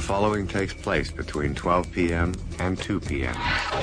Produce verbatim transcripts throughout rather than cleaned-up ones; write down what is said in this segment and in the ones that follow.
following takes place between twelve p.m. and two p.m.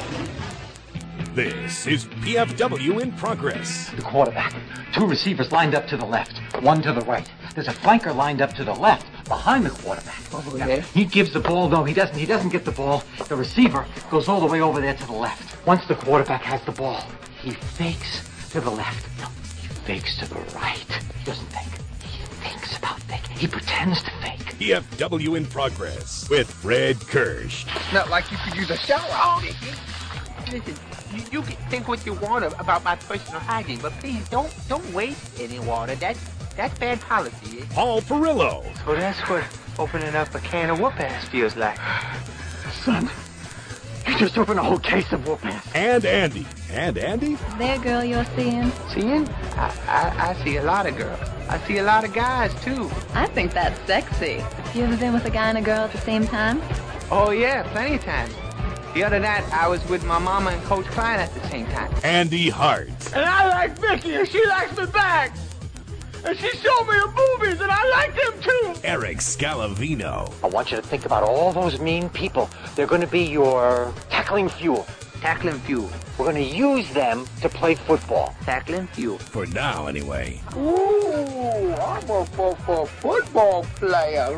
This is P F W in progress. The quarterback. Two receivers lined up to the left, one to the right. There's a flanker lined up to the left, behind the quarterback. Over there? He gives the ball. No, he doesn't. He doesn't get the ball. The receiver goes all the way over there to the left. Once the quarterback has the ball, he fakes to the left. No, he fakes to the right. He doesn't think. He thinks about thinking. He pretends to fake. P F W in progress with Fred Kirsch. It's not like you could use a shower on it. Listen, you, you can think what you want about my personal hygiene, but please don't don't waste any water. That that's bad policy. Paul Perillo. So that's what opening up a can of whoop-ass feels like. Son, you just opened a whole case of whoop-ass. And Andy. And Andy? That girl you're seeing? Seeing? I, I I see a lot of girls. I see a lot of guys too. I think that's sexy. You ever been with a guy and a girl at the same time? Oh yeah, plenty of times. The other night, I was with my mama and Coach Klein at the same time. Andy Hart. And I like Vicky, and she likes me back. And she showed me her boobies, and I like them too. Eric Scalavino. I want you to think about all those mean people. They're going to be your tackling fuel. Tackling fuel. We're going to use them to play football. Tackling fuel. For now, anyway. Ooh, I'm a, a, a football player.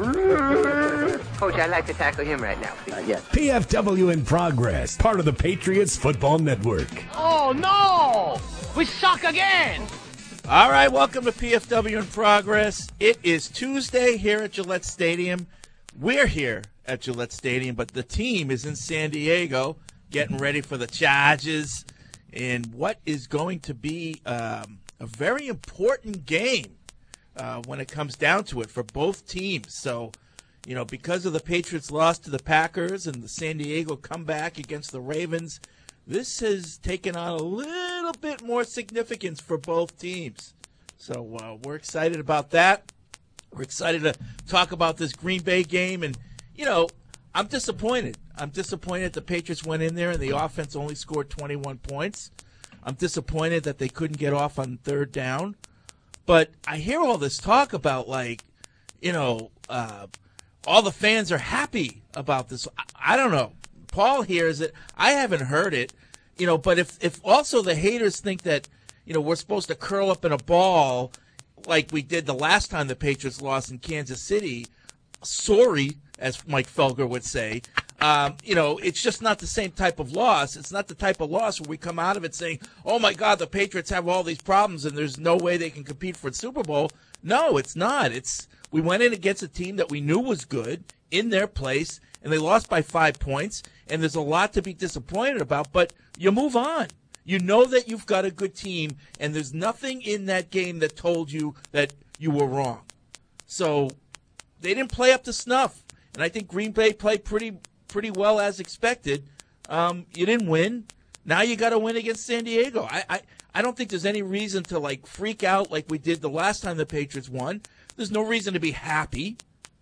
Coach, I'd like to tackle him right now. Not yet. P F W in progress. Part of the Patriots Football Network. Oh, no! We suck again! All right, welcome to P F W in progress. It is Tuesday here at Gillette Stadium. We're here at Gillette Stadium, but the team is in San Diego getting ready for the Chargers in what is going to be um, a very important game uh, when it comes down to it for both teams. So, you know, because of the Patriots' loss to the Packers and the San Diego comeback against the Ravens, this has taken on a little bit more significance for both teams. So uh, we're excited about that. We're excited to talk about this Green Bay game. And, you know, I'm disappointed. I'm disappointed the Patriots went in there and the offense only scored twenty-one points. I'm disappointed that they couldn't get off on third down. But I hear all this talk about, like, you know, uh, all the fans are happy about this. I, I don't know. Paul hears it. I haven't heard it. You know, but if, if also the haters think that, you know, we're supposed to curl up in a ball like we did the last time the Patriots lost in Kansas City, sorry, as Mike Felger would say, um, you know, it's just not the same type of loss. It's not the type of loss where we come out of it saying, oh, my God, the Patriots have all these problems and there's no way they can compete for the Super Bowl. No, it's not. It's we went in against a team that we knew was good in their place, and they lost by five points, and there's a lot to be disappointed about, but you move on. You know that you've got a good team, and there's nothing in that game that told you that you were wrong. So they didn't play up to snuff, and I think Green Bay played pretty pretty well as expected. Um, you didn't win. Now you got to win against San Diego. I, I, I don't think there's any reason to, like, freak out like we did the last time the Patriots won. There's no reason to be happy,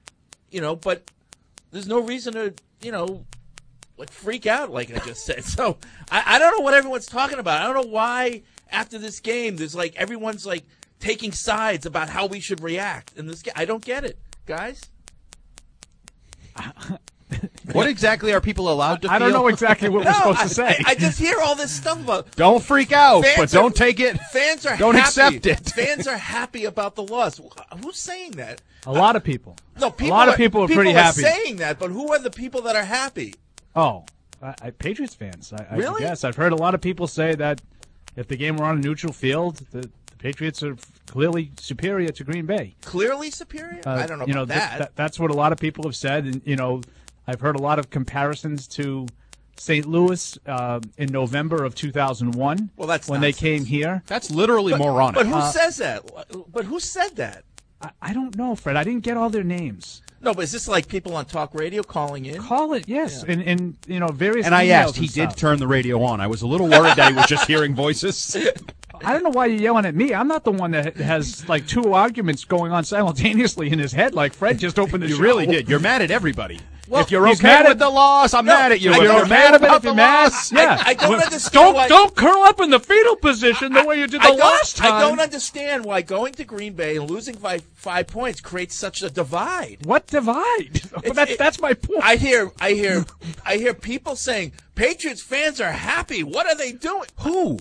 you know, but there's no reason to, you know, like freak out like I just said. So I, I don't know what everyone's talking about. I don't know why after this game there's like everyone's like taking sides about how we should react in this game. I don't get it, guys. What exactly are people allowed to I feel? don't know exactly what we're No, supposed I, to say. I, I just hear all this stuff about Don't freak out, fans but are- don't take it. Fans are Don't happy. accept it. Fans are happy about the loss. Who's saying that? A lot of people. No, people a lot of people are pretty are happy. saying that, but who are the people that are happy? Oh, I, I, Patriots fans. I, Really? I guess I've heard a lot of people say that if the game were on a neutral field, the, the Patriots are clearly superior to Green Bay. Clearly superior? Uh, I don't know you know, about th- that. th- that's what a lot of people have said, and you know, I've heard a lot of comparisons to Saint Louis uh, in November of two thousand one. Well, that's when nonsense. they came here. That's literally But- moronic. But who Uh, says that? But who said that? I, I don't know, Fred. I didn't get all their names. No, but is this like people on talk radio calling in? Call it, yes, and and you know various. and I emails asked, and he did stuff. turn the radio on. I was a little worried that he was just hearing voices. I don't know why you're yelling at me. I'm not the one that has like two arguments going on simultaneously in his head. Like Fred just opened the You show. really did. You're mad at everybody. Well, if you're he's okay mad with at- the loss, I'm No, mad at you. I If don't- you're if mad you're mad, about if the you're mad, loss, yeah. I don't Well, understand Don't why- don't curl up in the fetal position the way you did the I don't, last time. I don't understand why going to Green Bay and losing by five points creates such a divide. What divide? It's- that's it- that's my point. I hear, I hear, I hear people saying Patriots fans are happy. What are they doing? who?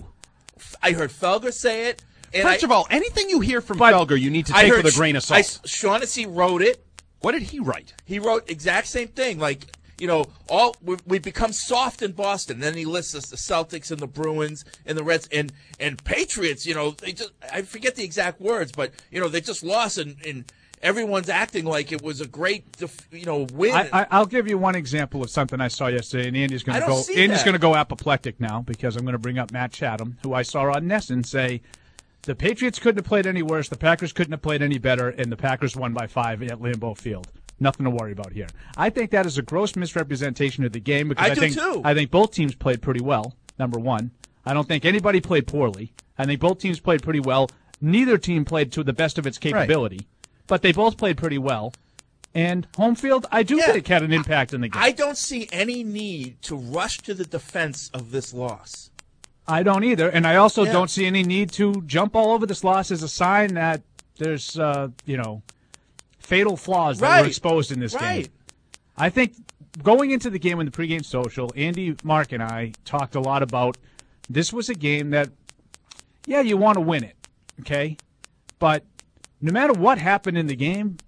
I heard Felger say it. And First I, of all, anything you hear from But- Felger, you need to I take heard with a grain of I, salt. Shaughnessy wrote it. What did he write? He wrote exact same thing. Like, you know, all we've, we've become soft in Boston. Then he lists us the Celtics and the Bruins and the Reds and and Patriots. You know, they just I forget the exact words, but you know they just lost and, and everyone's acting like it was a great def- you know win. I, I, I'll give you one example of something I saw yesterday, and Andy's going I to don't go. see Andy's that. going to go apoplectic now because I'm going to bring up Matt Chatham, who I saw on Nesson say the Patriots couldn't have played any worse, the Packers couldn't have played any better, and the Packers won by five at Lambeau Field. Nothing to worry about here. I think that is a gross misrepresentation of the game because I I, do think too. I think both teams played pretty well. Number one, I don't think anybody played poorly. I think both teams played pretty well. Neither team played to the best of its capability, but they both played pretty well. And home field, I do Yeah. think had an impact in the game. I don't see any need to rush to the defense of this loss. I don't either, and I also Yeah. don't see any need to jump all over this loss as a sign that there's, uh, you know, fatal flaws that Right. were exposed in this Right. game. I think going into the game in the pregame social, Andy, Mark, and I talked a lot about this was a game that, yeah, you want to win it, okay? But no matter what happened in the game,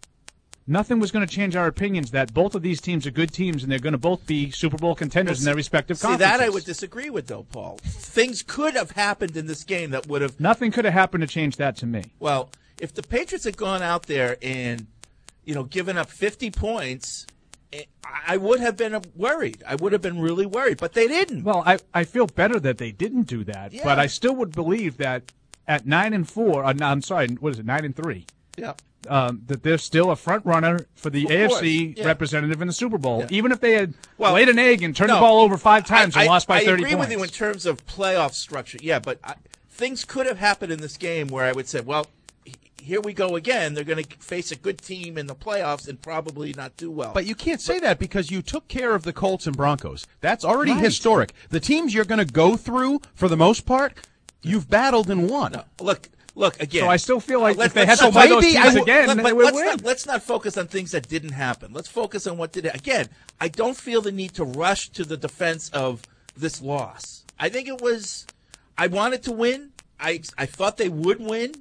nothing was going to change our opinions that both of these teams are good teams and they're going to both be Super Bowl contenders in their respective See, conferences. that I would disagree with, though, Paul. Things could have happened in this game that would have. Nothing could have happened to change that to me. Well, if the Patriots had gone out there and, you know, given up fifty points, eh, I would have been worried. I would have been really worried, but they didn't. Well, I, I feel better that they didn't do that, Yeah. but I still would believe that at nine and four, uh, no, I'm sorry, what is it, nine and three, Yeah. um, that they're still a front runner for the Of A F course, C yeah. representative in the Super Bowl, Yeah. even if they had Well, laid an egg and turned no, the ball over five times I, and lost by I, thirty I agree points. with you in terms of playoff structure. Yeah, but I, things could have happened in this game where I would say, well, h- here we go again. They're going to face a good team in the playoffs and probably not do well. But you can't say that because you took care of the Colts and Broncos. That's already Right. historic. The teams you're going to go through, for the most part, you've battled and won. No, look, look again. So I still feel like Let's- if they had let's to not- play those maybe teams I w- again, Let- they but would let's win. not, let's not focus on things that didn't happen. Let's focus on what did. Again, I don't feel the need to rush to the defense of this loss. I think it was. I wanted to win. I I thought they would win.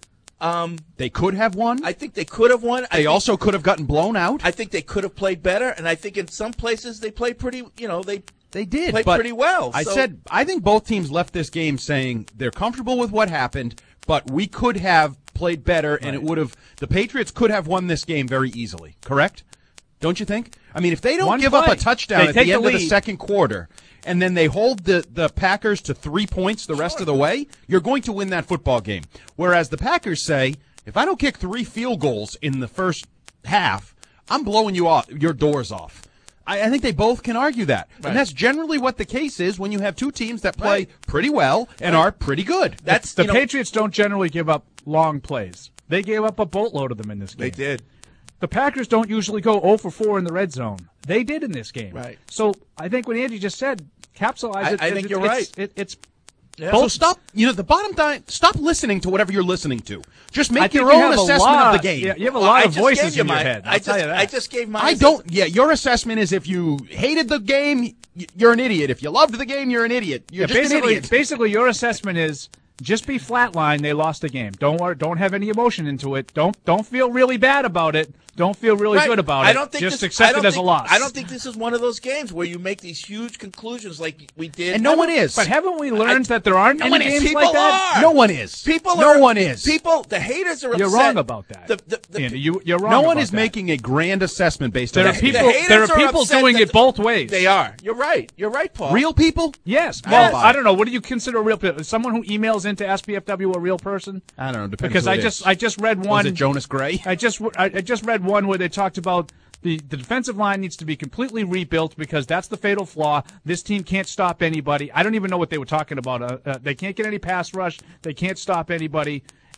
Um, They could have won. I think they could have won. I they think, also could have gotten blown out. I think they could have played better, and I think in some places they played pretty. You know, they They did, played but pretty well. I so- said I think both teams left this game saying they're comfortable with what happened, but we could have played better, and it would have. The Patriots could have won this game very easily. Correct? Don't you think? I mean, if they don't One give up play. a touchdown They at take the the end of the lead. second quarter, and then they hold the the Packers to three points the rest of the way, you're going to win that football game. Whereas the Packers say, if I don't kick three field goals in the first half, I'm blowing you off, your doors off. I, I think they both can argue that. Right. And that's generally what the case is when you have two teams that play Right. pretty well and are pretty good. That's the you know, Patriots don't generally give up long plays. They gave up a boatload of them in this game. They did. The Packers don't usually go zero for four in the red zone. They did in this game. Right. So I think what Andy just said, capsulize I- it. I it- think it- you're it's, right. It, it's Yeah. So stop, you know, the bottom line, stop listening to whatever you're listening to. Just I make think your you own have a assessment lot- of the game. yeah, you have a Well, lot I of just voices gave you in your my- head. I'll I tell just, you that. I just gave my. I don't, yeah, your assessment is if you hated the game, y- you're an idiot. If you loved the game, you're an idiot. You're Yeah, just an basically, idiot. basically, your assessment is just be flatline. They lost the game. Don't worry, don't have any emotion into it. Don't don't feel really bad about it. Don't feel really Right. good about I it. don't think just this, accept I don't it as think, a loss. I don't think this is one of those games where you make these huge conclusions like we did. And no one is. But haven't we learned that there aren't No any one is. games People like that? are. No one is. People no are, one is. People, the haters are You're upset. wrong about that. The, the, the, Andy, you, you're wrong. No one about is that. making a grand assessment based There on are that. people. the haters There are are people upset doing that it the- both ways. They are. You're right. You're right, Paul. Real people? Yes. I Well, don't buy I it. don't know. What do you consider a real person? Someone who emails into S P F W a real person? I don't know. Depends Because who I it just is. I just read one. Was it Jonas Gray? I just I, I just read one where they talked about the the defensive line needs to be completely rebuilt because that's the fatal flaw. This team can't stop anybody. I don't even know what they were talking about. Uh, uh, they can't get any pass rush. They can't stop anybody.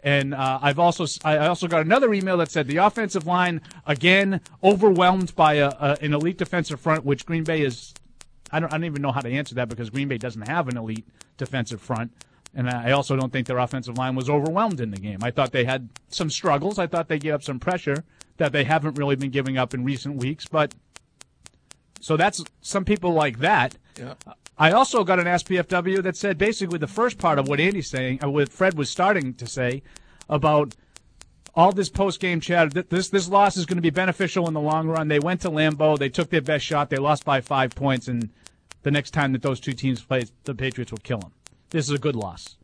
And uh, I've also I also got another email that said the offensive line again overwhelmed by a, a, an elite defensive front, which Green Bay is. I don't I don't even know how to answer that because Green Bay doesn't have an elite defensive front, and I also don't think their offensive line was overwhelmed in the game. I thought they had some struggles. I thought they gave up some pressure that they haven't really been giving up in recent weeks. But so that's some people like that. Yeah. I also got an Ask P F W that said basically the first part of what Andy's saying, uh, what Fred was starting to say about all this post-game chatter. Th- this this loss is going to be beneficial in the long run. They went to Lambeau. They took their best shot. They lost by five points, and the next time that those two teams play, the Patriots will kill them. This is a good loss.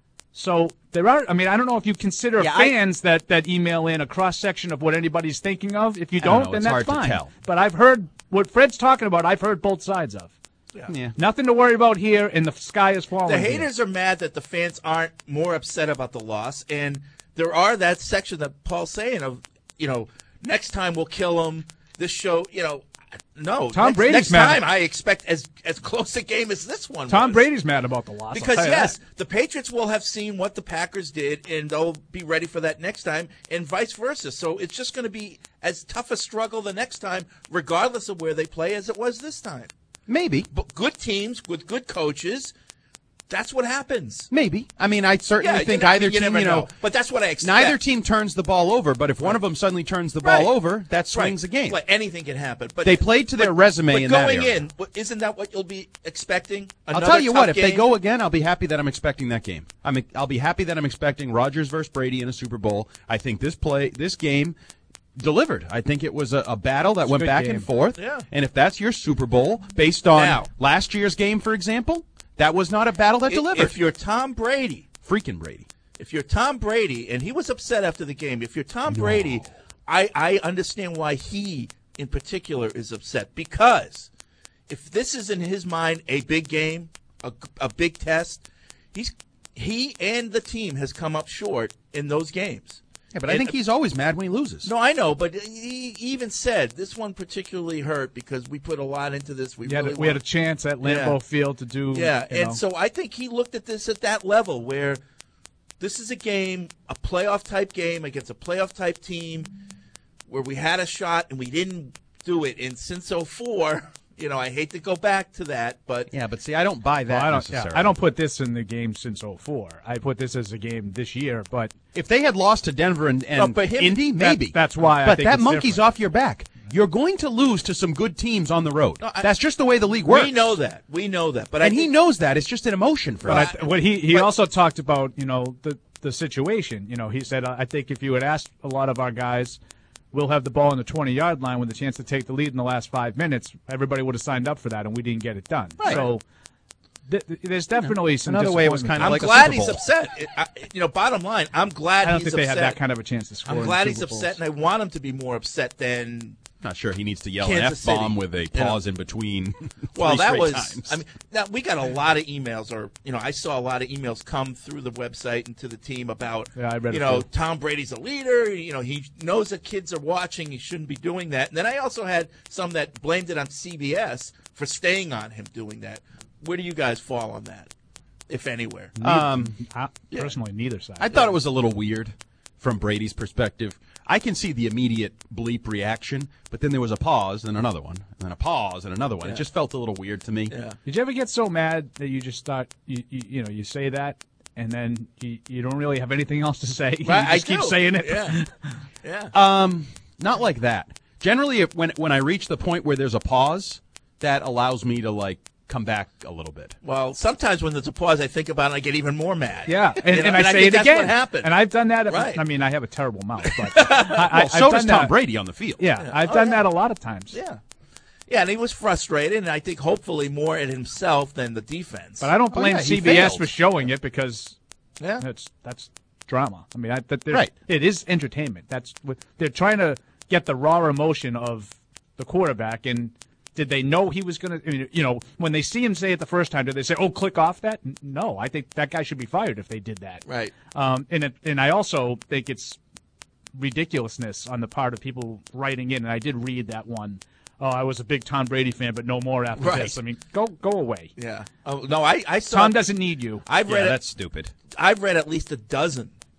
So there are, I mean, I don't know if you consider yeah, fans I, that, that email in a cross-section of what anybody's thinking of. If you don't, know, then it's that's hard to fine. tell. But I've heard what Fred's talking about, I've heard both sides of. Yeah. Yeah. Nothing to worry about here, and the sky is falling. The here. haters are mad that the fans aren't more upset about the loss, and there are that section that Paul's saying of, you know, next time we'll kill them. This show, you know, no. Tom next, Brady's next mad. time I expect as as close a game as this one. Tom was. Brady's mad about the loss. Because I'll tell you yes, that. the Patriots will have seen what the Packers did, and they'll be ready for that next time, and vice versa. So it's just going to be as tough a struggle the next time, regardless of where they play, as it was this time. Maybe. But good teams with good coaches, that's what happens. Maybe. I mean, I certainly Yeah, think you know, either you team, never you know, know. But that's what I expect. neither team turns the ball over, but if one of them suddenly turns the ball Right. over, that swings Right. a game. Like anything can happen. But They played to their but- resume but in that going area. in, what- isn't that what you'll be expecting? I'll Another tell you what, tough if they game? go again, I'll be happy that I'm expecting that game. I mean, I'll be happy that I'm expecting Rodgers versus Brady in a Super Bowl. I think this play, this game delivered. I think it was a, a battle that It's a went good back game. and forth. Yeah. And if that's your Super Bowl, based on Now- last year's game, for example, that was not a battle that If- delivered. If you're Tom Brady, Freaking Brady. if you're Tom Brady, and he was upset after the game, if you're Tom Brady, I, I understand why he, in particular, is upset. Because if this is, in his mind, a big game, a, a big test, he's he and the team has come up short in those games. Yeah, but I And- think he's always mad when he loses. No, I know, but he even said this one particularly hurt because we put a lot into this. We We had, really a, we had a want- chance at Lambeau Yeah. Field to do. Yeah, you and know. so I think he looked at this at that level where this is a game, a playoff type game against a playoff type team where we had a shot and we didn't do it. And since oh four, you know, I hate to go back to that, but Yeah, but see, I don't buy that Well, I don't. Yeah, necessarily. I don't put this in the game since oh four. I put this as a game this year, but If they had lost to Denver and, and No, but him- Indy, that- maybe. that's why I But think that it's monkey's different. off your back. You're going to lose to some good teams on the road. No, I- That's just the way the league works. we know that. We know that. But I and he think- knows that. It's just an emotion for But him. I, what he he but- also talked about, you know, the the situation. You know, he said, I think if you had asked a lot of our guys, we'll have the ball on the twenty-yard line with a chance to take the lead in the last five minutes, everybody would have signed up for that, and we didn't get it done. Right. So th- th- there's definitely some Another way it was disappointment. kinda I'm like a glad Super he's Bowl. upset. It, I, you know, bottom line, I'm glad I don't he's think they upset. had that kind of a chance to score. I'm in glad Super he's Bowls. upset, and I want him to be more upset than. Not sure he needs to yell an Kansas F-bomb City. with a Yeah. pause in between Well, three that straight was. times. I mean, now we got a lot of emails, or you know, I saw a lot of emails come through the website and to the team about, Yeah, I read you it know, too. Tom Brady's a leader. You know, he knows that kids are watching. He shouldn't be doing that. And then I also had some that blamed it on C B S for staying on him doing that. Where do you guys fall on that, if anywhere? um, I, personally, neither side. I thought it was a little weird from Brady's perspective. I can see the immediate bleep reaction, but then there was a pause and another one, and then a pause and another one. Yeah. It just felt a little weird to me. Yeah. Did you ever get so mad that you just thought you you, you know you say that and then you, you don't really have anything else to say? You Right, I just keep do. saying it. Yeah, yeah. Um, not like that. Generally, if, when when I reach the point where there's a pause, that allows me to like come back a little bit. Well, sometimes when there's a pause, I think about it and I get even more mad. Yeah, and, You know, and I say think it that's again. what happened. And I've done that. Right. I mean, I have a terrible mouth, but I, I, Well, so I've does done Tom that. Brady on the field. Yeah, Yeah. I've Oh, done yeah. that a lot of times. Yeah. Yeah, and he was frustrated, and I think hopefully more at himself than the defense. But I don't Oh, blame yeah, he C B S failed. for showing it because yeah. that's that's drama. I mean, I, that there's- Right. it is entertainment. That's what they're trying to get the raw emotion of the quarterback. And did they know he was going to? You know, when they see him say it the first time, did they say, "Oh, click off that"? N- No, I think that guy should be fired if they did that. Right. Um, and it, and I also think it's ridiculousness on the part of people writing in. And I did read that one. Oh, I was a big Tom Brady fan, but no more after Right. this. I mean, go go away. Yeah. Oh no, I I saw. Tom doesn't need you. I've Yeah, read. that's stupid. I've read at least a dozen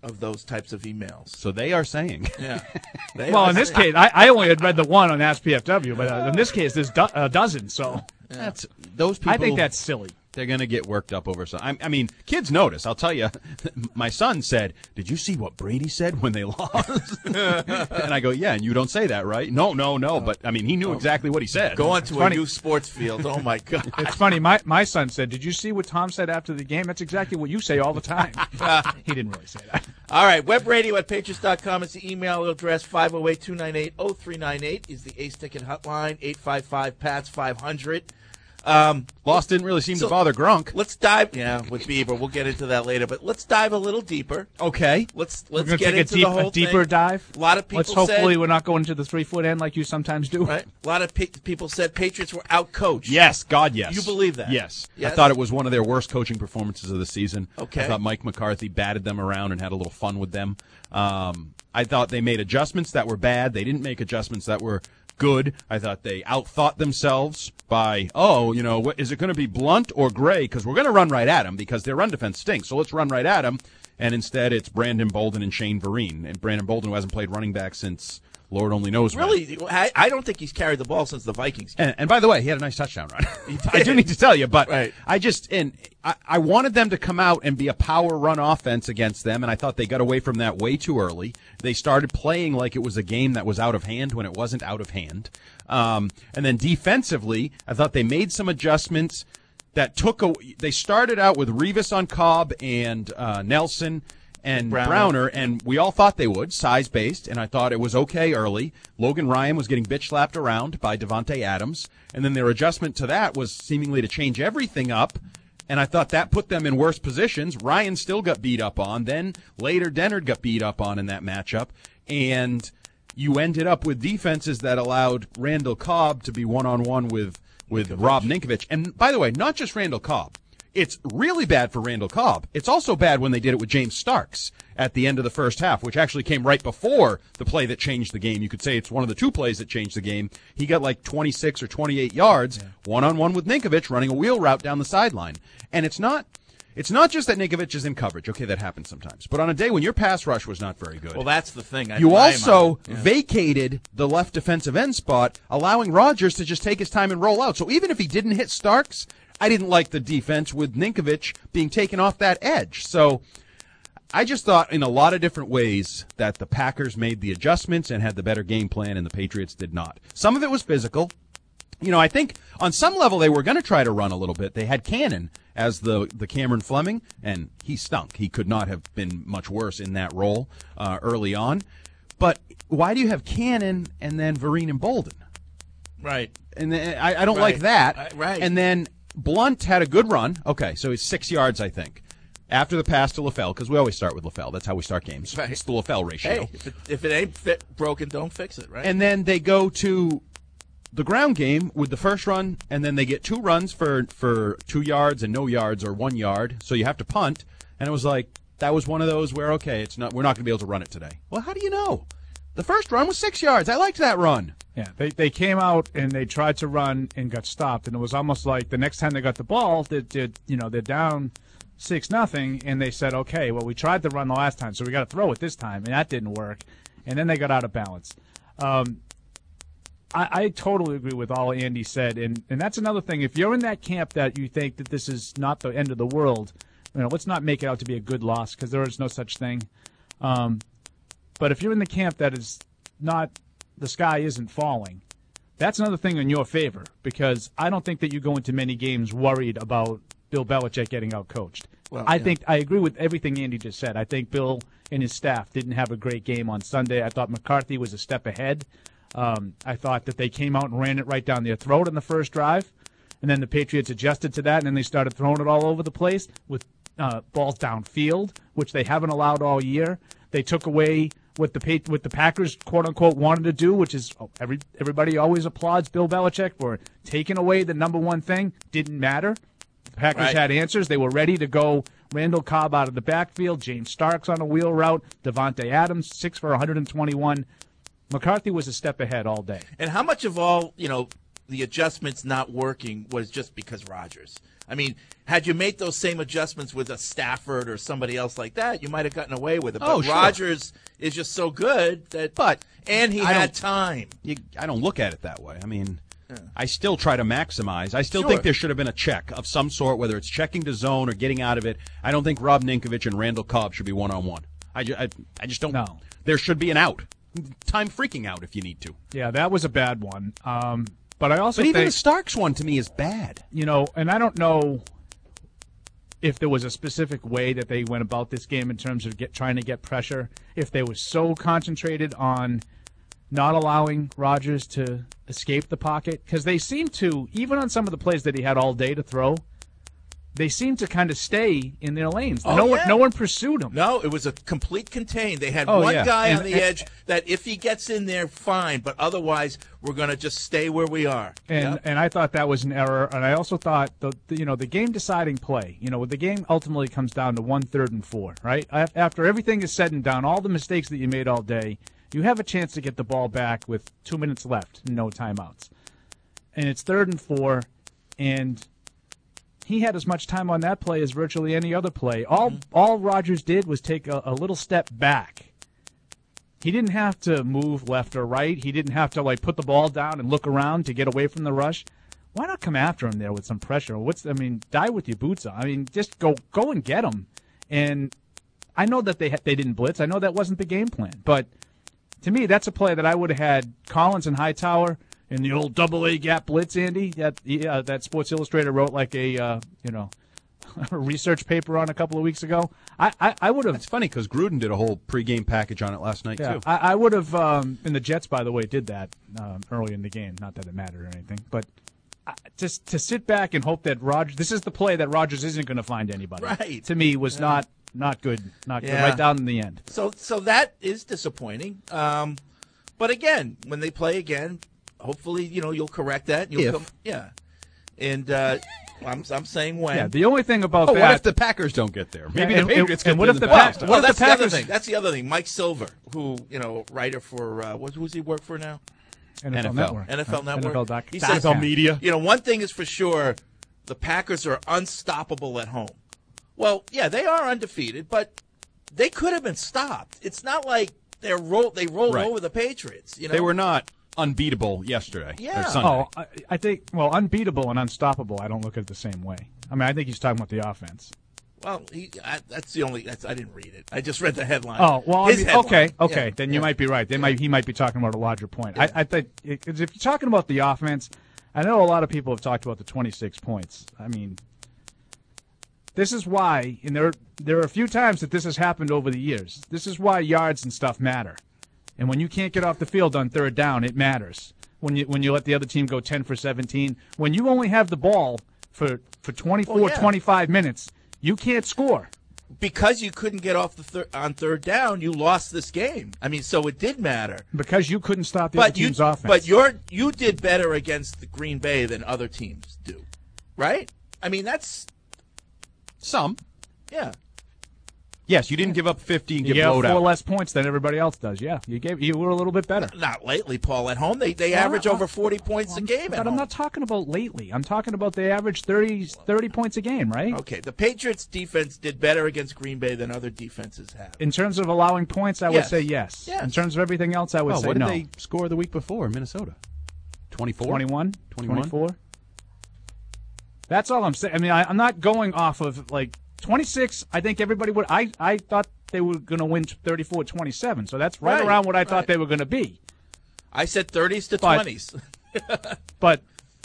of those types of emails. So they are saying. Yeah. They well, are in this saying. case, I, I only had read the one on Ask P F W, but uh, in this case, there's do- a dozen. So yeah. that's those people. I think that's silly. They're going to get worked up over something. I, I mean, kids notice. I'll tell you, my son said, did you see what Brady said when they lost? And I go, yeah, and you don't say that, right? No, no, no. But, I mean, he knew exactly what he said. Go onto a funny. new sports field. Oh, my God. It's funny. My my son said, did you see what Tom said after the game? That's exactly what you say all the time. He didn't really say that. All right, webradio at patriots dot com is the email address. five oh eight, two nine eight, oh three nine eight is the Ace Ticket hotline. eight five five, P A T S five hundred. Um, Loss didn't really seem so to bother Grunk. Let's dive, yeah, with Bieber. We'll get into that later, but let's dive a little deeper. Okay. Let's We're let's gonna get take a, into deep, the whole a deeper thing. dive. A lot of people Let's hopefully said, we're not going to the three foot end like you sometimes do. Right. A lot of pe- people said Patriots were outcoached. Yes, God, yes. You believe that? Yes. Yes? I thought it was one of their worst coaching performances of the season. Okay. I thought Mike McCarthy batted them around and had a little fun with them. Um, I thought they made adjustments that were bad. They didn't make adjustments that were good. I thought they outthought themselves by, oh, you know, what, is it going to be Blunt or Gray? Because we're going to run right at them because their run defense stinks. So let's run right at them. And instead, it's Brandon Bolden and Shane Vereen. And Brandon Bolden, who hasn't played running back since Lord only knows when. Really? I, I don't think he's carried the ball since the Vikings game. And, and by the way, he had a nice touchdown run. I do need to tell you, but right. I just and I, I wanted them to come out and be a power run offense against them, and I thought they got away from that way too early. They started playing like it was a game that was out of hand when it wasn't out of hand. Um, and then defensively, I thought they made some adjustments that took a. They started out with Revis on Cobb and uh, Nelson. And Browner. Browner, and we all thought they would, size-based, and I thought it was okay early. Logan Ryan was getting bitch-slapped around by Devontae Adams, and then their adjustment to that was seemingly to change everything up, and I thought that put them in worse positions. Ryan still got beat up on. Then later, Dennard got beat up on in that matchup, and you ended up with defenses that allowed Randall Cobb to be one-on-one with, with Ninkovich. Rob Ninkovich. And by the way, not just Randall Cobb. It's really bad for Randall Cobb. It's also bad when they did it with James Starks at the end of the first half, which actually came right before the play that changed the game. You could say it's one of the two plays that changed the game. He got like twenty-six or twenty-eight yards, yeah. one-on-one with Ninkovich running a wheel route down the sideline. And it's not it's not just that Ninkovich is in coverage. Okay, that happens sometimes. But on a day when your pass rush was not very good. Well, that's the thing. I you also yeah. vacated the left defensive end spot, allowing Rodgers to just take his time and roll out. So even if he didn't hit Starks, I didn't like the defense with Ninkovich being taken off that edge. So I just thought in a lot of different ways that the Packers made the adjustments and had the better game plan, and the Patriots did not. Some of it was physical. You know, I think on some level they were going to try to run a little bit. They had Cannon as the, the Cameron Fleming, and he stunk. He could not have been much worse in that role uh, early on. But why do you have Cannon and then Vereen and Bolden? Right. And then, I, I don't right. like that. Uh, right. And then Blunt had a good run. Okay, so he's six yards, I think, after the pass to LaFell, because we always start with LaFell. That's how we start games. Right. It's the LaFell ratio. Hey, if it, if it ain't fit, broken, don't fix it, right? And then they go to the ground game with the first run, and then they get two runs for, for two yards and no yards or one yard, so you have to punt. And it was like, that was one of those where, okay, it's not we're not going to be able to run it today. Well, how do you know? The first run was six yards. I liked that run. Yeah, they they came out and they tried to run and got stopped, and it was almost like the next time they got the ball, they did you know they're down six nothing, and they said, okay, well we tried to run the last time, so we got to throw it this time, and that didn't work, and then they got out of balance. Um, I, I totally agree with all Andy said, and and that's another thing. If you're in that camp that you think that this is not the end of the world, you know, let's not make it out to be a good loss because there is no such thing. Um, but if you're in the camp that is not the sky isn't falling, that's another thing in your favor, because I don't think that you go into many games worried about Bill Belichick getting outcoached. Well, I yeah. think I agree with everything Andy just said. I think Bill and his staff didn't have a great game on Sunday. I thought McCarthy was a step ahead. Um, I thought that they came out and ran it right down their throat in the first drive, and then the Patriots adjusted to that, and then they started throwing it all over the place with uh, balls downfield, which they haven't allowed all year. They took away what the what the Packers, quote-unquote, wanted to do, which is oh, every everybody always applauds Bill Belichick for taking away the number one thing. Didn't matter. The Packers Right. had answers. They were ready to go Randall Cobb out of the backfield, James Starks on a wheel route, Devontae Adams, six for one hundred twenty-one. McCarthy was a step ahead all day. And how much of all, you know, the adjustments not working was just because Rodgers. I mean, had you made those same adjustments with a Stafford or somebody else like that, you might have gotten away with it. But Oh, sure. Rodgers is just so good that, But and he I had don't- time. You, I don't look at it that way. I mean, I still try to maximize. I still Sure. think there should have been a check of some sort, whether it's checking to zone or getting out of it. I don't think Rob Ninkovich and Randall Cobb should be one-on-one. I, ju- I, I just don't. No. There should be an out. Time freaking out if you need to. Yeah, that was a bad one. Um, but I also But even think, the Starks one to me is bad. you know, and I don't know if there was a specific way that they went about this game in terms of get, trying to get pressure, if they were so concentrated on not allowing Rodgers to escape the pocket, because they seem to, even on some of the plays that he had all day to throw, they seem to kind of stay in their lanes. Oh, no one, yeah. no one pursued him. No, it was a complete contain. They had Oh, one yeah. guy And- on the and- edge that if he gets in there, fine. But otherwise, we're going to just stay where we are. And Yep. and I thought that was an error, and I also thought the, the you know the game deciding play. You know, the game ultimately comes down to one third and four, right? Af- After everything is said and done, all the mistakes that you made all day, you have a chance to get the ball back with two minutes left, no timeouts, and it's third and four, and he had as much time on that play as virtually any other play. All Mm-hmm. all Rodgers did was take a, a little step back. He didn't have to move left or right. He didn't have to like put the ball down and look around to get away from the rush. Why not come after him there with some pressure? What's I mean, die with your boots on. I mean, just go go and get him. And I know that they ha- they didn't blitz. I know that wasn't the game plan. But to me, that's a play that I would have had Collins and Hightower in the old double A gap blitz. Andy, that yeah, that Sports Illustrated wrote like a uh, you know. a research paper on a couple of weeks ago. I, I, I would have. It's funny because Gruden did a whole pregame package on it last night, Yeah, too. I, I would have. Um, and the Jets, by the way, did that um, early in the game. Not that it mattered or anything, but uh, just to sit back and hope that Rodgers. This is the play that Rodgers isn't going to find anybody. Right. To me, was not not good. Not good. Yeah. Right down in the end. So, so that is disappointing. Um, but again, when they play again, hopefully, you know, you'll correct that. You'll If. come, yeah. And uh, I'm, I'm saying when. Yeah. The only thing about Oh, that. what if the Packers don't get there? Maybe Yeah, the and- Patriots and get what there if in the Pac- playoffs. what Oh, if that's the the other Packers- thing. That's the other thing. Mike Silver, who, you know, writer for, uh, what, who's he work for now? N F L N F L. Network. N F L Network. N F L doc- He dot says, com. media. You know, one thing is for sure, the Packers are unstoppable at home. Well, yeah, they are undefeated, but they could have been stopped. It's not like they're roll they rolled Right. over the Patriots. You know, They were not unbeatable yesterday. Yeah. Or Sunday. Oh, I, I think. Well, unbeatable and unstoppable. I don't look at it the same way. I mean, I think he's talking about the offense. Well, he, I, that's the only. That's, I didn't read it. I just read the headline. Oh well, I His mean, headline. okay, okay. Yeah, Then yeah. you might be right. They might he might be talking about a larger point. I, I think because if you're talking about the offense, I know a lot of people have talked about the twenty-six points. I mean, this is why, and there there are a few times that this has happened over the years. This is why yards and stuff matter. And when you can't get off the field on third down, it matters. When you when you let the other team go ten for seventeen, when you only have the ball for for twenty-four, Well, yeah. twenty-five minutes, you can't score. Because you couldn't get off the thir- on third down, you lost this game. I mean, so it did matter. Because you couldn't stop the But other you, team's offense. but you're you did better against the Green Bay than other teams do, right? I mean, that's Some. yeah. Yes, you didn't give up fifty and you get have blowed four out. less points than everybody else does. Yeah, you gave you were a little bit better. Not lately, Paul. At home, they they Well, average I- over forty points a game. But at I'm home. not talking about lately. I'm talking about they average thirty, thirty points a game, right? Okay, the Patriots' defense did better against Green Bay than other defenses have. In terms of allowing points, I would Yes. say yes. Yes. In terms of everything else, I would Oh, say what did no. they score the week before in Minnesota? twenty-four? twenty-one, twenty-one? twenty-four. That's all I'm saying. I mean, I, I'm not going off of like twenty-six. I think everybody would. I, I thought they were going to win thirty-four twenty-seven. So that's right, Right, around what I right. thought they were going to be. I said thirties to But- twenties. But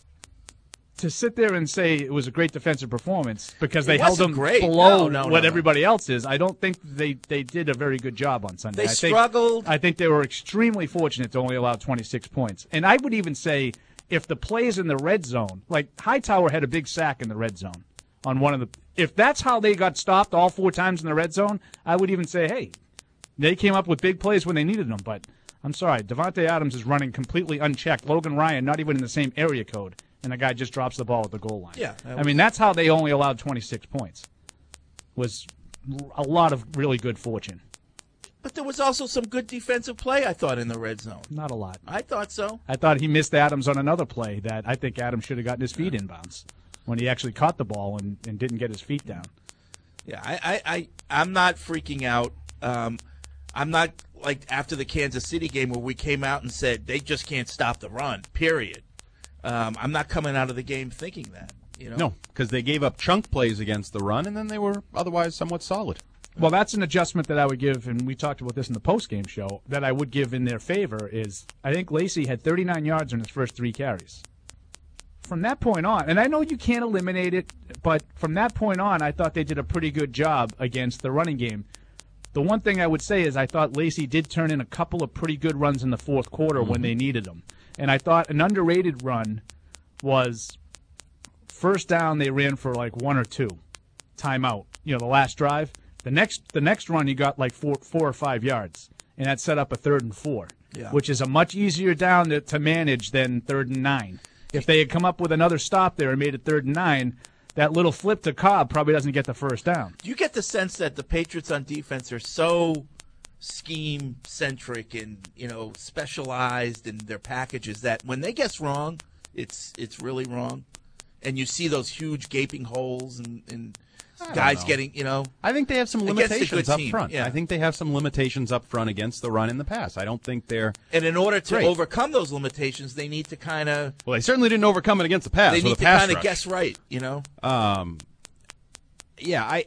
to sit there and say it was a great defensive performance because It they held wasn't them great. below No, no, no, what no. everybody else is, I don't think they, they did a very good job on Sunday. They I think- struggled. I think they were extremely fortunate to only allow twenty-six points. And I would even say if the plays in the red zone, like Hightower had a big sack in the red zone on one of the – if that's how they got stopped all four times in the red zone, I would even say, hey, they came up with big plays when they needed them. But I'm sorry, Devontae Adams is running completely unchecked. Logan Ryan not even in the same area code, and the guy just drops the ball at the goal line. Yeah, that I mean, that's how they only allowed twenty-six points, was a lot of really good fortune. But there was also some good defensive play, I thought, in the red zone. Not a lot. I thought so. I thought he missed Adams on another play that I think Adams should have gotten his feet inbounds when he actually caught the ball and, and didn't get his feet down. Yeah, I, I, I, I'm not freaking out. Um, I'm not like after the Kansas City game where we came out and said they just can't stop the run, period. Um, I'm not coming out of the game thinking that. You know? No, because they gave up chunk plays against the run, and then they were otherwise somewhat solid. Well, that's an adjustment that I would give, and we talked about this in the post-game show, that I would give in their favor is I think Lacy had thirty-nine yards in his first three carries. From that point on, and I know you can't eliminate it, but from that point on, I thought they did a pretty good job against the running game. The one thing I would say is I thought Lacy did turn in a couple of pretty good runs in the fourth quarter mm-hmm. when they needed them. And I thought an underrated run was first down they ran for like one or two. Timeout. You know, the last drive. The next the next run, you got like four, four or five yards, and that set up a third and four, yeah. which is a much easier down to, to manage than third and nine. If they had come up with another stop there and made it third and nine, that little flip to Cobb probably doesn't get the first down. Do you get the sense that the Patriots on defense are so scheme-centric and, you know, specialized in their packages that when they guess wrong, it's it's really wrong? And you see those huge gaping holes and, and guys getting, you know. I think they have some limitations up team. front. Yeah. I think they have some limitations up front against the run in the past. I don't think they're. And in order to great. overcome those limitations, they need to kind of. Well, they certainly didn't overcome it against the pass. They need with a to pass kind of rush. guess right, you know. Um, yeah, I,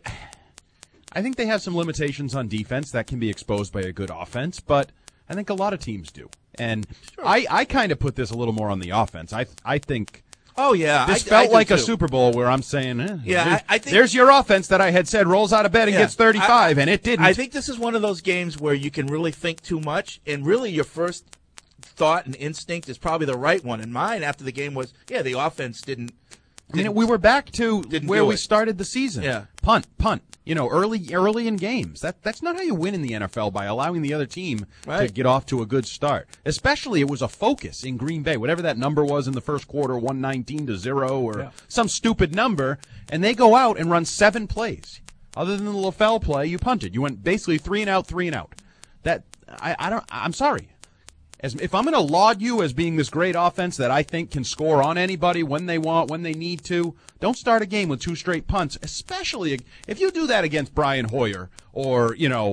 I think they have some limitations on defense that can be exposed by a good offense, but I think a lot of teams do. And sure. I, I kind of put this a little more on the offense. I, I think. Oh, yeah. This I, felt I do like too. a Super Bowl where I'm saying, eh, yeah, there's, I, I think, there's your offense that I had said rolls out of bed and yeah, gets thirty-five, I, and it didn't. I think this is one of those games where you can really think too much, and really your first thought and instinct is probably the right one. And mine after the game was, yeah, the offense didn't. I mean, we were back to Didn't where do we it. started the season. Yeah. Punt, punt. You know, early early in games. That That's not how you win in the N F L, by allowing the other team Right. to get off to a good start. Especially it was a focus in Green Bay. Whatever that number was in the first quarter, one nineteen to zero or Yeah. some stupid number, and they go out and run seven plays. Other than the LaFell play, you punted. You went basically three and out, three and out. That I, I don't I'm sorry. As, if I'm going to laud you as being this great offense that I think can score on anybody when they want, when they need to, don't start a game with two straight punts, especially if you do that against Brian Hoyer or, you know,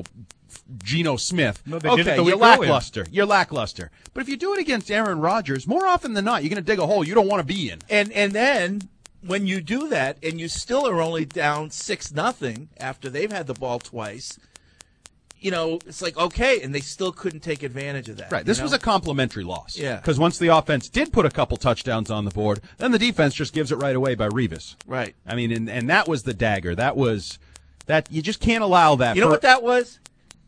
Geno Smith. No, they did it okay, the you're week earlier. lackluster. You're lackluster. But if you do it against Aaron Rodgers, more often than not, you're going to dig a hole you don't want to be in. And and then when you do that and you still are only down six nothing after they've had the ball twice, you know, it's like, okay, and they still couldn't take advantage of that. Right. This you know? was a complimentary loss. Yeah. Because once the offense did put a couple touchdowns on the board, then the defense just gives it right away by Revis. Right. I mean, and, and that was the dagger. That was that you just can't allow that. You know for, what that was?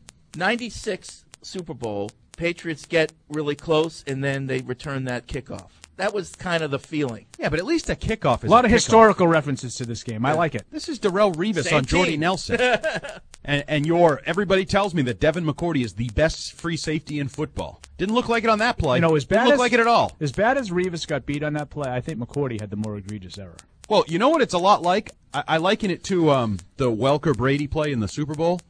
ninety-six Super Bowl. Patriots get really close, and then they return that kickoff. That was kind of the feeling. Yeah, but at least a kickoff is A lot of kickoff. historical references to this game. I Yeah. like it. This is Darrell Revis Same on Jordy team. Nelson. and and your everybody tells me that Devin McCourty is the best free safety in football. Didn't look like it on that play. You know, as bad Didn't look as, like it at all. As bad as Revis got beat on that play, I think McCourty had the more egregious error. Well, you know what it's a lot like? I, I liken it to um, the Welker-Brady play in the Super Bowl,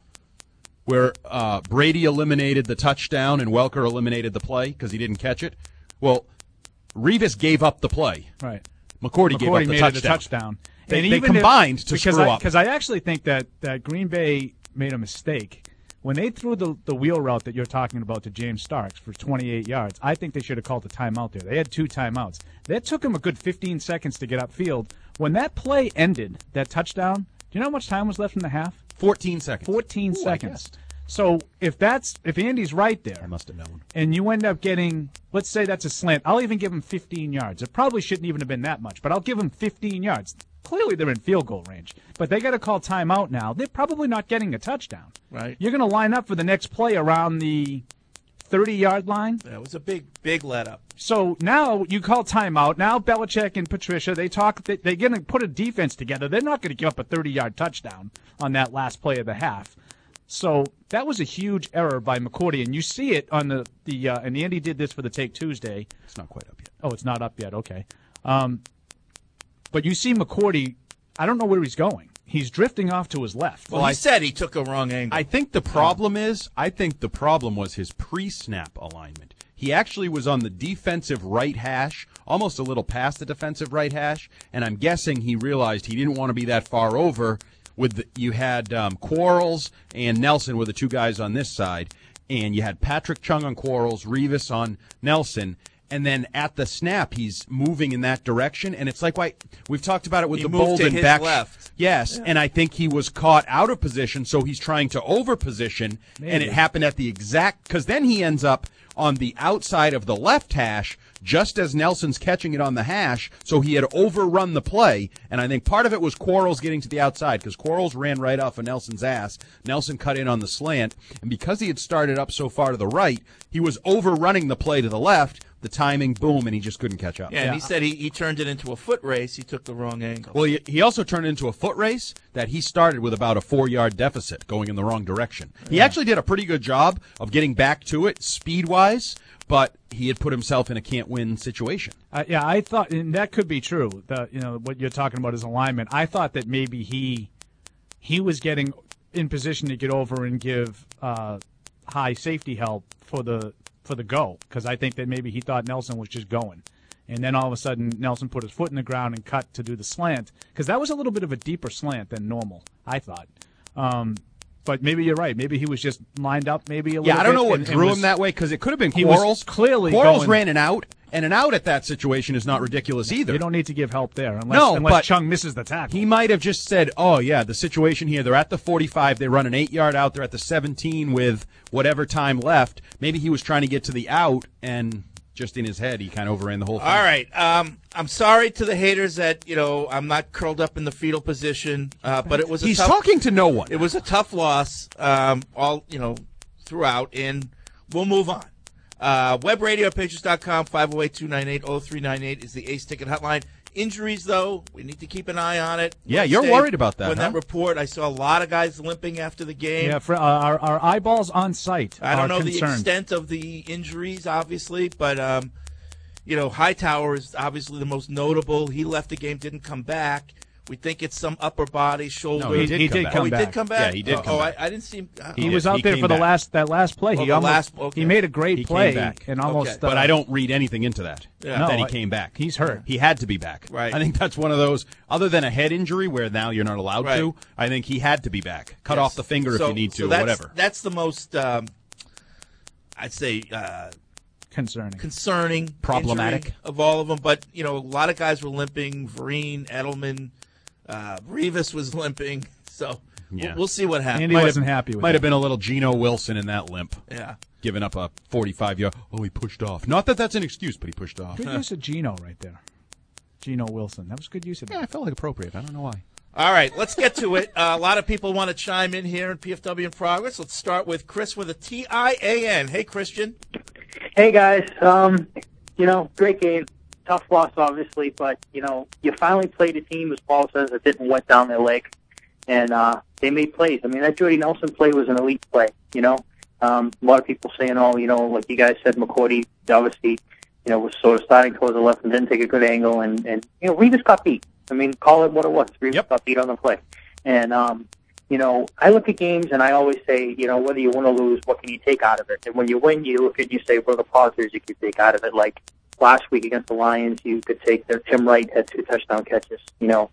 where uh, Brady eliminated the touchdown and Welker eliminated the play because he didn't catch it. Well, Revis gave up the play. Right. McCourty, gave up the made touchdown. it a touchdown. They, And they even combined if, to because screw I, up. Because I actually think that, that Green Bay made a mistake. When they threw the, the wheel route that you're talking about to James Starks for twenty-eight yards, I think they should have called a timeout there. They had two timeouts. That took them a good fifteen seconds to get upfield. When that play ended, that touchdown, do you know how much time was left in the half? fourteen seconds. fourteen Ooh, I seconds. guessed. So if that's if Andy's right there, I must have known. and you end up getting, let's say that's a slant, I'll even give him fifteen yards. It probably shouldn't even have been that much, but I'll give him fifteen yards. Clearly they're in field goal range, but they got to call timeout now. They're probably not getting a touchdown. Right. You're going to line up for the next play around the thirty-yard line. That was a big, big let up. So now you call timeout. Now Belichick and Patricia, they talk. They, they're going to put a defense together. They're not going to give up a thirty-yard touchdown on that last play of the half. So that was a huge error by McCourty, and you see it on the the. Uh, and Andy did this for the Take Tuesday. It's not quite up yet. Oh, it's not up yet. Okay, um, but you see McCourty. I don't know where he's going. he's drifting off to his left. Well, Well, he I- said he took a wrong angle. I think the problem is, I think the problem was his pre-snap alignment. He actually was on the defensive right hash, almost a little past the defensive right hash, and I'm guessing he realized he didn't want to be that far over. With the, you had um, Quarles and Nelson were the two guys on this side, and you had Patrick Chung on Quarles, Revis on Nelson. And then at the snap, he's moving in that direction, and it's like why we've talked about it with He the moved to Bolden his back. left. Yes, and I think he was caught out of position, so he's trying to over position, and it happened at the exact because then he ends up on the outside of the left hash, just as Nelson's catching it on the hash, so he had overrun the play, and I think part of it was Quarles getting to the outside, because Quarles ran right off of Nelson's ass. Nelson cut in on the slant, and because he had started up so far to the right, he was overrunning the play to the left, the timing, boom, and he just couldn't catch up. yeah, and he said he, he turned it into a foot race. He took the wrong angle. Well, he, he also turned it into a foot race that he started with about a four-yard deficit going in the wrong direction. He actually did a pretty good job of getting back to it speed-wise, but he had put himself in a can't-win situation. Uh, yeah, I thought, and that could be true. The, you know, what you're talking about is alignment. I thought that maybe he he was getting in position to get over and give uh, high safety help for the for the go, because I think that maybe he thought Nelson was just going. And then all of a sudden, Nelson put his foot in the ground and cut to do the slant, because that was a little bit of a deeper slant than normal, I thought. Um, but maybe you're right. Maybe he was just lined up maybe a little bit. Yeah, I don't know what and- and drew was- him that way, because it could have been he was Quarles. clearly Quarles going- ran an out, and an out at that situation is not ridiculous either. You don't need to give help there unless, No, unless but Chung misses the tackle. He might have just said, oh, yeah, the situation here, they're at the forty-five, they run an eight-yard out, they're at the seventeen with whatever time left. Maybe he was trying to get to the out, and just in his head, he kind of overran the whole thing. All right. Um, I'm sorry to the haters that, you know, I'm not curled up in the fetal position, uh, but it was a He's tough, talking to no one. It was a tough loss, um, all, you know, throughout, and we'll move on. Uh, web radio at patriots dot com, five oh eight, two nine eight, oh three nine eight is the Ace Ticket hotline. Injuries, though, we need to keep an eye on it. Yeah, you're Wednesday, worried about that, When huh? that report, I saw a lot of guys limping after the game. Yeah, for, uh, our, our eyeballs on site I don't are know the concerned. extent of the injuries, obviously, but um, you know, Hightower is obviously the most notable. He left the game, didn't come back. We think it's some upper body, shoulder. No, he did He come did back. come oh, he back. did come back. Yeah, he did Oh, come oh, back. I, I didn't see him. uh, He Yeah, was out he there came for the back. last that last play. Oh, he the almost last- okay. he made a great He came play back. and almost. Okay. But uh, I don't read anything into that. Yeah. that No, he I- came back. he's hurt. He had to be back. Right. I think that's one of those, other than a head injury where now you're not allowed Right. to, I think he had to be back. Cut Yes. off the finger So- if you need so to, that's, whatever. That's the most, um, I'd say, uh, concerning. concerning, Problematic. injury of all of them. But you know, a lot of guys were limping. Vereen, Edelman, uh, Revis was limping. So Yeah. we'll, we'll see what happens. Andy wasn't happy with Might that. have been a little Geno Wilson in that limp. Yeah. Giving up a forty-five yard. Oh, he pushed off. Not that that's an excuse, but he pushed off. Good use of Geno right there. Geno Wilson. That was good use of Yeah, I that. felt like appropriate. I don't know why. All right, let's get to it. Uh, a lot of people want to chime in here in P F W in Progress. Let's start with Chris with a T I A N. Hey, Christian. Hey guys, um, you know, great game. Tough loss, obviously, but you know, you finally played a team, as Paul says, that didn't wet down their leg, and uh, they made plays. I mean, that Jordy Nelson play was an elite play. You know, um, a lot of people saying, "Oh, you know, like you guys said, McCourty obviously, you know, was sort of starting towards the left and didn't take a good angle, and and you know, Revis got beat. I mean, call it what it was. Revis Yep. got beat on the play, and um, you know, I look at games and I always say, you know, whether you win or lose, what can you take out of it? And when you win, you look at you say, what are the positives you can take out of it? Like last week against the Lions, you could take their Tim Wright had two touchdown catches. You know,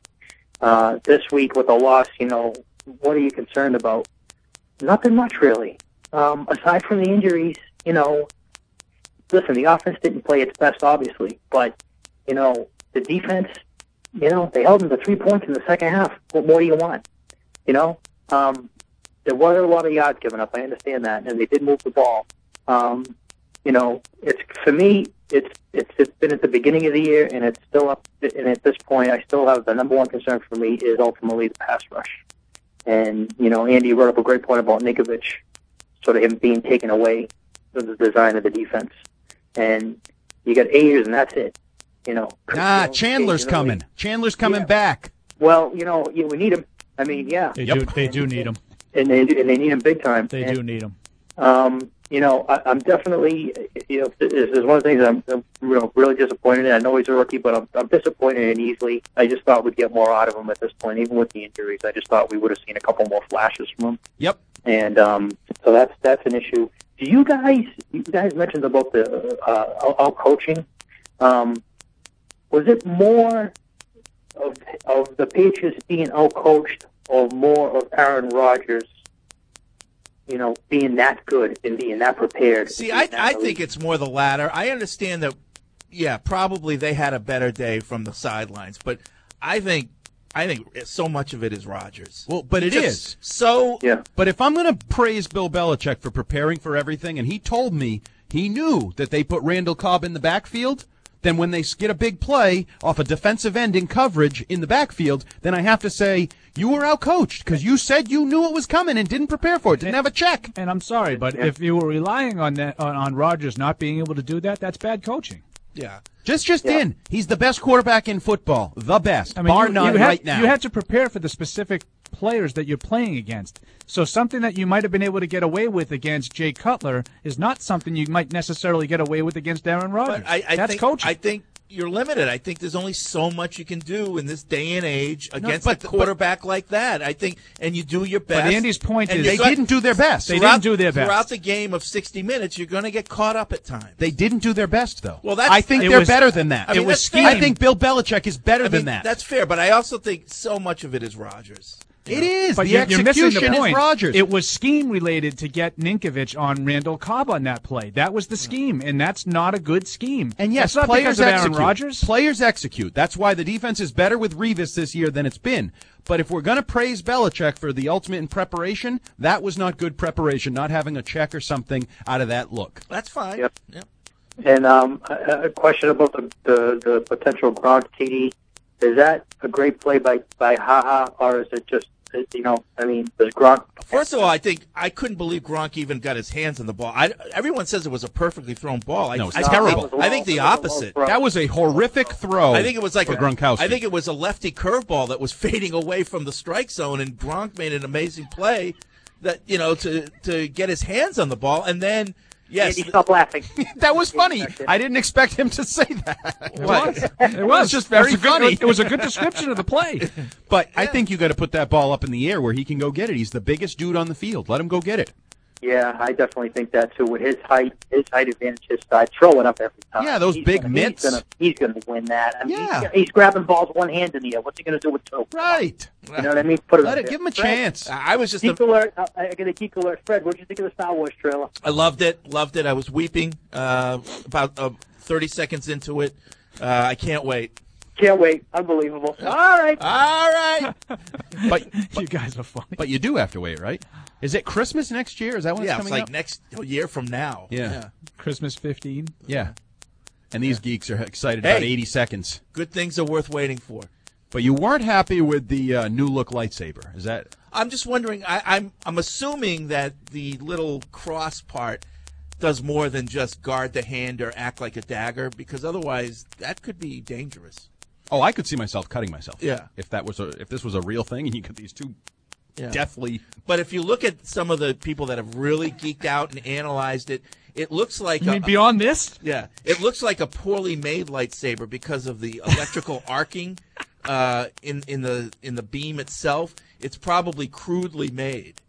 uh, this week with a loss, you know, what are you concerned about? Nothing much really. Um, aside from the injuries, you know, listen, the offense didn't play its best, obviously, but you know, the defense, you know, they held them to three points in the second half. What more do you want? You know, um, there were a lot of yards given up. I understand that, and they did move the ball. Um, you know, it's for me. It's it's it's been at the beginning of the year, and it's still up. And at this point, I still have the number one concern for me is ultimately the pass rush. And you know, Andy brought up a great point about Nikovic, sort of him being taken away from the design of the defense. And you got Ayers, and that's it. You know, Ah, you know, Chandler's you know, coming. Chandler's coming Yeah. back. Well, you know, yeah, we need him. I mean, yeah, They Yep. do. They do need him. and they and they need him big time. They and, do need him. Um, you know, I, I'm definitely, you know, this is one of the things I'm, I'm you know, really disappointed in. I know he's a rookie, but I'm, I'm disappointed in Easley. I just thought we'd get more out of him at this point, even with the injuries. I just thought we would have seen a couple more flashes from him. Yep. And um, so that's that's an issue. Do you guys, you guys mentioned about the uh, out coaching. Um, was it more of of the Patriots being out coached, or more of Aaron Rodgers, you know, being that good and being that prepared? See, I I think it's more the latter. I understand that, yeah, probably they had a better day from the sidelines, but I think I think so much of it is Rodgers. Well, but it Just is. So, yeah. But if I'm going to praise Bill Belichick for preparing for everything, and he told me he knew that they put Randall Cobb in the backfield, then when they get a big play off a defensive end in coverage in the backfield, then I have to say, you were outcoached because you said you knew it was coming and didn't prepare for it, didn't have a check. And I'm sorry, but Yeah. if you were relying on that on, on Rodgers not being able to do that, that's bad coaching. yeah. Just just Yeah. in. He's the best quarterback in football. The best. I mean, bar you, none you had, right now. You had to prepare for the specific players that you're playing against. So something that you might have been able to get away with against Jay Cutler is not something you might necessarily get away with against Aaron Rodgers. But I, I That's think, coaching. I think you're limited. I think there's only so much you can do in this day and age against but- a quarterback like that. I think, and you do your best. But Andy's point and is you they got- didn't do their best. They throughout- didn't do their best. Throughout the game of sixty minutes, you're going to get caught up at times. They didn't do their best, though. Well, that's- I think It they're was- better than that. I mean, it was that's scheme. fair. I think Bill Belichick is better I than mean, that. That's fair, but I also think so much of it is Rodgers. It is. But the you're, you're missing execution the point. is Rodgers. It was scheme related to get Ninkovich on Randall Cobb on that play. That was the scheme, and that's not a good scheme. And yes, that's not players because of Aaron execute. Rodgers. Players execute. That's why the defense is better with Revis this year than it's been. But if we're going to praise Belichick for the ultimate in preparation, that was not good preparation, not having a check or something out of that look. That's fine. Yep. Yep. And um, a, a question about the, the, the potential Gronk T D. Is that a great play by, by HaHa, or is it just, you know, I mean, does Gronk... First of all, I think I couldn't believe Gronk even got his hands on the ball. I, everyone says it was a perfectly thrown ball. I, No, it's I, terrible. I think the opposite. That was a horrific throw. I think it was like for a, Gronkowski. I think it was a lefty curveball that was fading away from the strike zone, and Gronk made an amazing play that you know to to get his hands on the ball, and then yes, Andy, stop laughing. that was funny. I didn't expect him to say that. It was. It was just very It was a good- funny. It was a good description of the play. But I think you got to put that ball up in the air where he can go get it. He's the biggest dude on the field. Let him go get it. Yeah, I definitely think that too. With his height, his height advantage, his side, throw it up every time. Yeah, those He's big gonna, mitts. He's gonna, he's gonna win that. I mean, Yeah. he's, he's grabbing balls one hand in the air. What's he gonna do with two? Right. You know what I mean? Put it. Let up it. there. Give him a Fred, chance. I was just Geek a, alert! I, I got a geek alert. Fred, what did you think of the Star Wars trailer? I loved it, loved it. I was weeping uh, about uh, thirty seconds into it. Uh, I can't wait. Can't wait! Unbelievable! All right. All right. But You guys are funny. but you do have to wait, right? Is it Christmas next year? Is that when Yeah, it's it's coming like up? next year from now. Yeah. Christmas fifteen. Yeah. And these geeks are excited about Hey. eighty seconds. Good things are worth waiting for. But you weren't happy with the uh, new look lightsaber. Is that? I'm just wondering. I, I'm I'm assuming that the little cross part does more than just guard the hand or act like a dagger, because otherwise that could be dangerous. Oh, I could see myself cutting myself. Yeah. If that was a if this was a real thing and you got these two Yeah. deathly. But if you look at some of the people that have really geeked out and analyzed it, it looks like You a, mean beyond this? yeah, it looks like a poorly made lightsaber because of the electrical arcing uh, in in the in the beam itself. It's probably crudely made.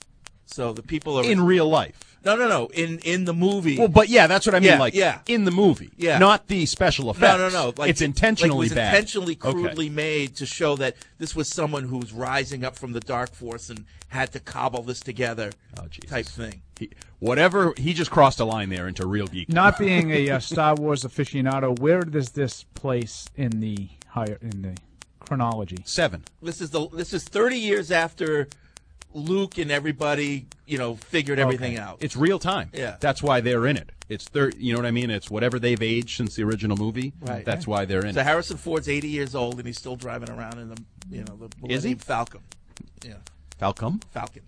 So the people are In real life. no no no in in the movie. Well, but yeah, that's what I mean. Yeah, like yeah. in the movie, Yeah. not the special no effects. no no like it's intentionally like it was bad. intentionally Okay. crudely made to show that this was someone who was rising up from the dark force and had to cobble this together Oh, Jesus. type thing. He, whatever he just crossed a line there into real geek. Not being a uh, Star Wars aficionado, where does this place in the higher in the chronology? Seven. This is the this is thirty years after Luke and everybody, you know, figured everything out. It's real time. Yeah. That's why they're in it. It's thir- You know what I mean? It's whatever they've aged since the original movie. Right. That's why they're in So it. Harrison Ford's eighty years old and he's still driving around in the you know the Is he? Millennium Falcon. Yeah, Falcom. Falcon.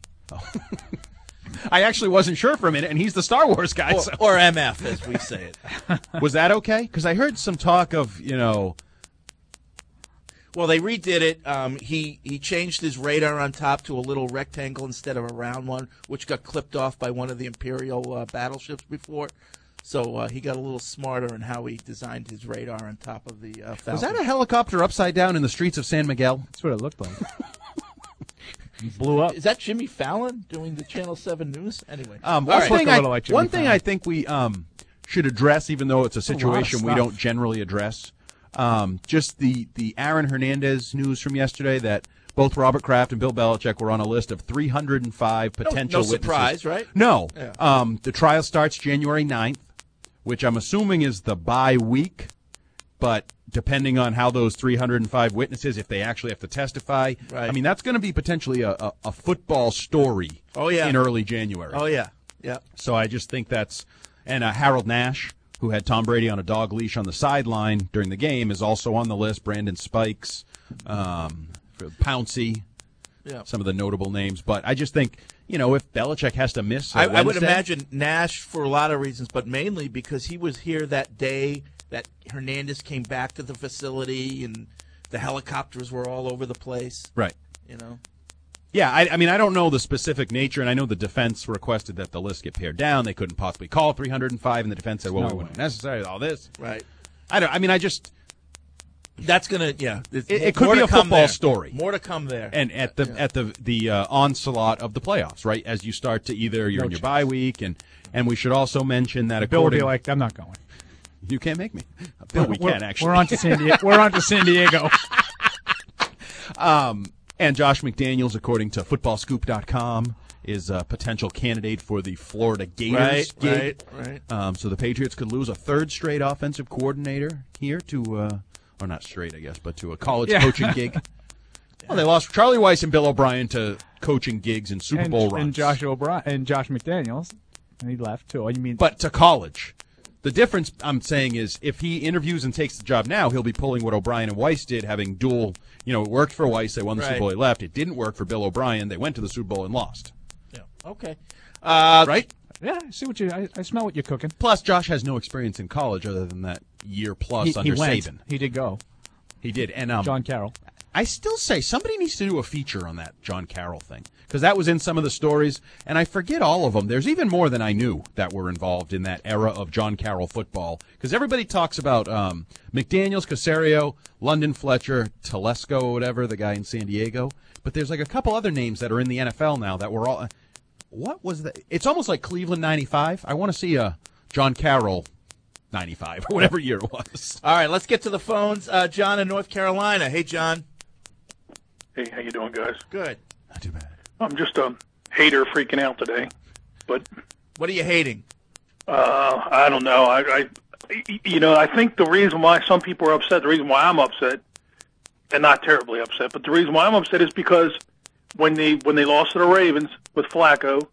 I actually wasn't sure for a minute, and he's the Star Wars guy. Or, so- or M F as we say it. Was that okay? Because I heard some talk of, you know, Well, they redid it. Um, he he changed his radar on top to a little rectangle instead of a round one, which got clipped off by one of the Imperial uh, battleships before. So uh, he got a little smarter in how he designed his radar on top of the uh, Falcon. Was that a helicopter upside down in the streets of San Miguel? That's what it looked like. It blew up. Is that Jimmy Fallon doing the Channel seven News? Anyway. Um, one right. thing, I, like one thing Fallon. I think we um, should address, even though it's a situation a we don't generally address, um, just the, the Aaron Hernandez news from yesterday that both Robert Kraft and Bill Belichick were on a list of three hundred five potential no, no witnesses. surprise, right? No. Yeah. Um, the trial starts January ninth, which I'm assuming is the bye week, but depending on how those three hundred five witnesses, if they actually have to testify, Right. I mean, that's going to be potentially a, a, a football story Oh, yeah. in early January. Oh, yeah. Yeah. So I just think that's – and uh, Harold Nash, who had Tom Brady on a dog leash on the sideline during the game, is also on the list. Brandon Spikes, um, Pouncey, Yeah. some of the notable names. But I just think, you know, if Belichick has to miss uh, I, I would Wednesday- imagine Nash for a lot of reasons, but mainly because he was here that day that Hernandez came back to the facility and the helicopters were all over the place. Right. You know? Yeah, I, I mean, I don't know the specific nature, and I know the defense requested that the list get pared down. They couldn't possibly call three hundred five, and the defense said, well, No we way. wouldn't necessarily all this. Right. I don't. I mean, I just That's going to, yeah. it, it could more be to a come football there. story. More to come there. And at the at the the uh, onslaught of the playoffs, right? As you start to either you're No in your chance. bye week, and and we should also mention that Bill would according be like, I'm not going. you can't make me. Bill, we we're, can actually. We're on to San Diego. We're on to San Diego. Um, and Josh McDaniels, according to football scoop dot com, is a potential candidate for the Florida Gators Right, gig. right, right. Um, so the Patriots could lose a third straight offensive coordinator here to, uh, or not straight, I guess, but to a college Yeah. coaching gig. Well, they lost Charlie Weiss and Bill O'Brien to coaching gigs and Super and, Bowl runs. and Josh O'Brien and Josh McDaniels, and he left too. You mean? But to college. The difference I'm saying is if he interviews and takes the job now, he'll be pulling what O'Brien and Weiss did, having dual, you know, it worked for Weiss, they won the Right. Super Bowl, he left. It didn't work for Bill O'Brien, they went to the Super Bowl and lost. Yeah. Okay. Uh, Right? yeah, I see what you. I, I smell what you're cooking. Plus, Josh has no experience in college other than that year plus He, under he went. Saban. He did go. He did. And um, John Carroll. I still say somebody needs to do a feature on that John Carroll thing because that was in some of the stories, and I forget all of them. There's even more than I knew that were involved in that era of John Carroll football because everybody talks about um, McDaniels, Caserio, London Fletcher, Telesco, or whatever, the guy in San Diego. But there's like a couple other names that are in the N F L now that were all. What was that? It's almost like Cleveland ninety-five. I want to see a John Carroll ninety-five or whatever year it was. All right, let's get to the phones. Uh, John in North Carolina. Hey, John. Hey, how you doing, guys? Good. Not too bad. I'm just a hater freaking out today, but What are you hating? uh, I don't know. I, I, you know, I think the reason why some people are upset, the reason why I'm upset, and not terribly upset, but the reason why I'm upset is because when they when they lost to the Ravens with Flacco,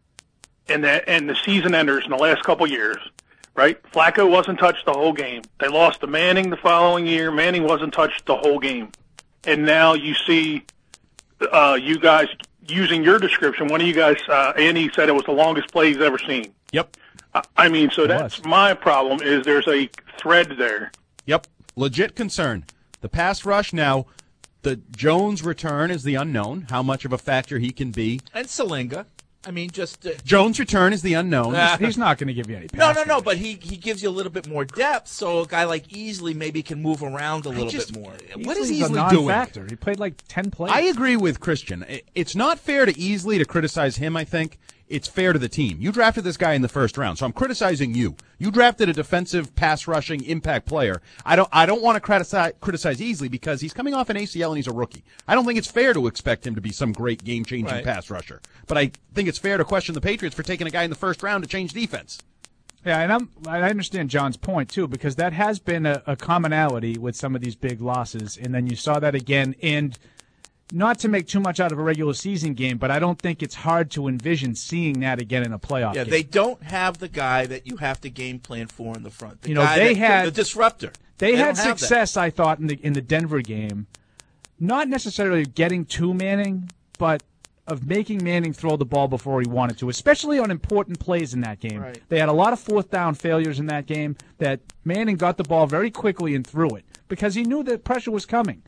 and the and the season enders in the last couple years, right? Flacco wasn't touched the whole game. They lost to Manning the following year. Manning wasn't touched the whole game. And now you see uh, you guys using your description. One of you guys, uh, Andy, said it was the longest play he's ever seen. Yep. I, I mean, so It that's was. my problem is there's a thread there. Yep. Legit concern. The pass rush now, the Jones return is the unknown, how much of a factor he can be. And Salinga. I mean, just. Uh, Jones' return is the unknown. Ah. He's not going to give you any. no, pass no, no, rush. but he, he gives you a little bit more depth, so a guy like Easley maybe can move around a little just- bit more. What is He's a Easley doing? non-factor. He played like ten plays. I agree with Christian. I- It's not fair to Easley to criticize him, I think. It's fair to the team. You drafted this guy in the first round, so I'm criticizing you. You drafted a defensive, pass-rushing impact player. I don't I don't want to criticize, criticize Easley because he's coming off an A C L and he's a rookie. I don't think it's fair to expect him to be some great game-changing Right. pass rusher. But I think it's fair to question the Patriots for taking a guy in the first round to change defense. Yeah, and I'm, I understand John's point, too, because that has been a, a commonality with some of these big losses. And then you saw that again. And not to make too much out of a regular season game, but I don't think it's hard to envision seeing that again in a playoff Yeah, game. they don't have the guy that you have to game plan for in the front. The You know, guy they that- had- the disruptor. They, They had don't have that. success, I thought, in the in the Denver game, not necessarily getting to Manning, but of making Manning throw the ball before he wanted to, especially on important plays in that game. Right. They had a lot of fourth down failures in that game that Manning got the ball very quickly and threw it because he knew that pressure was coming.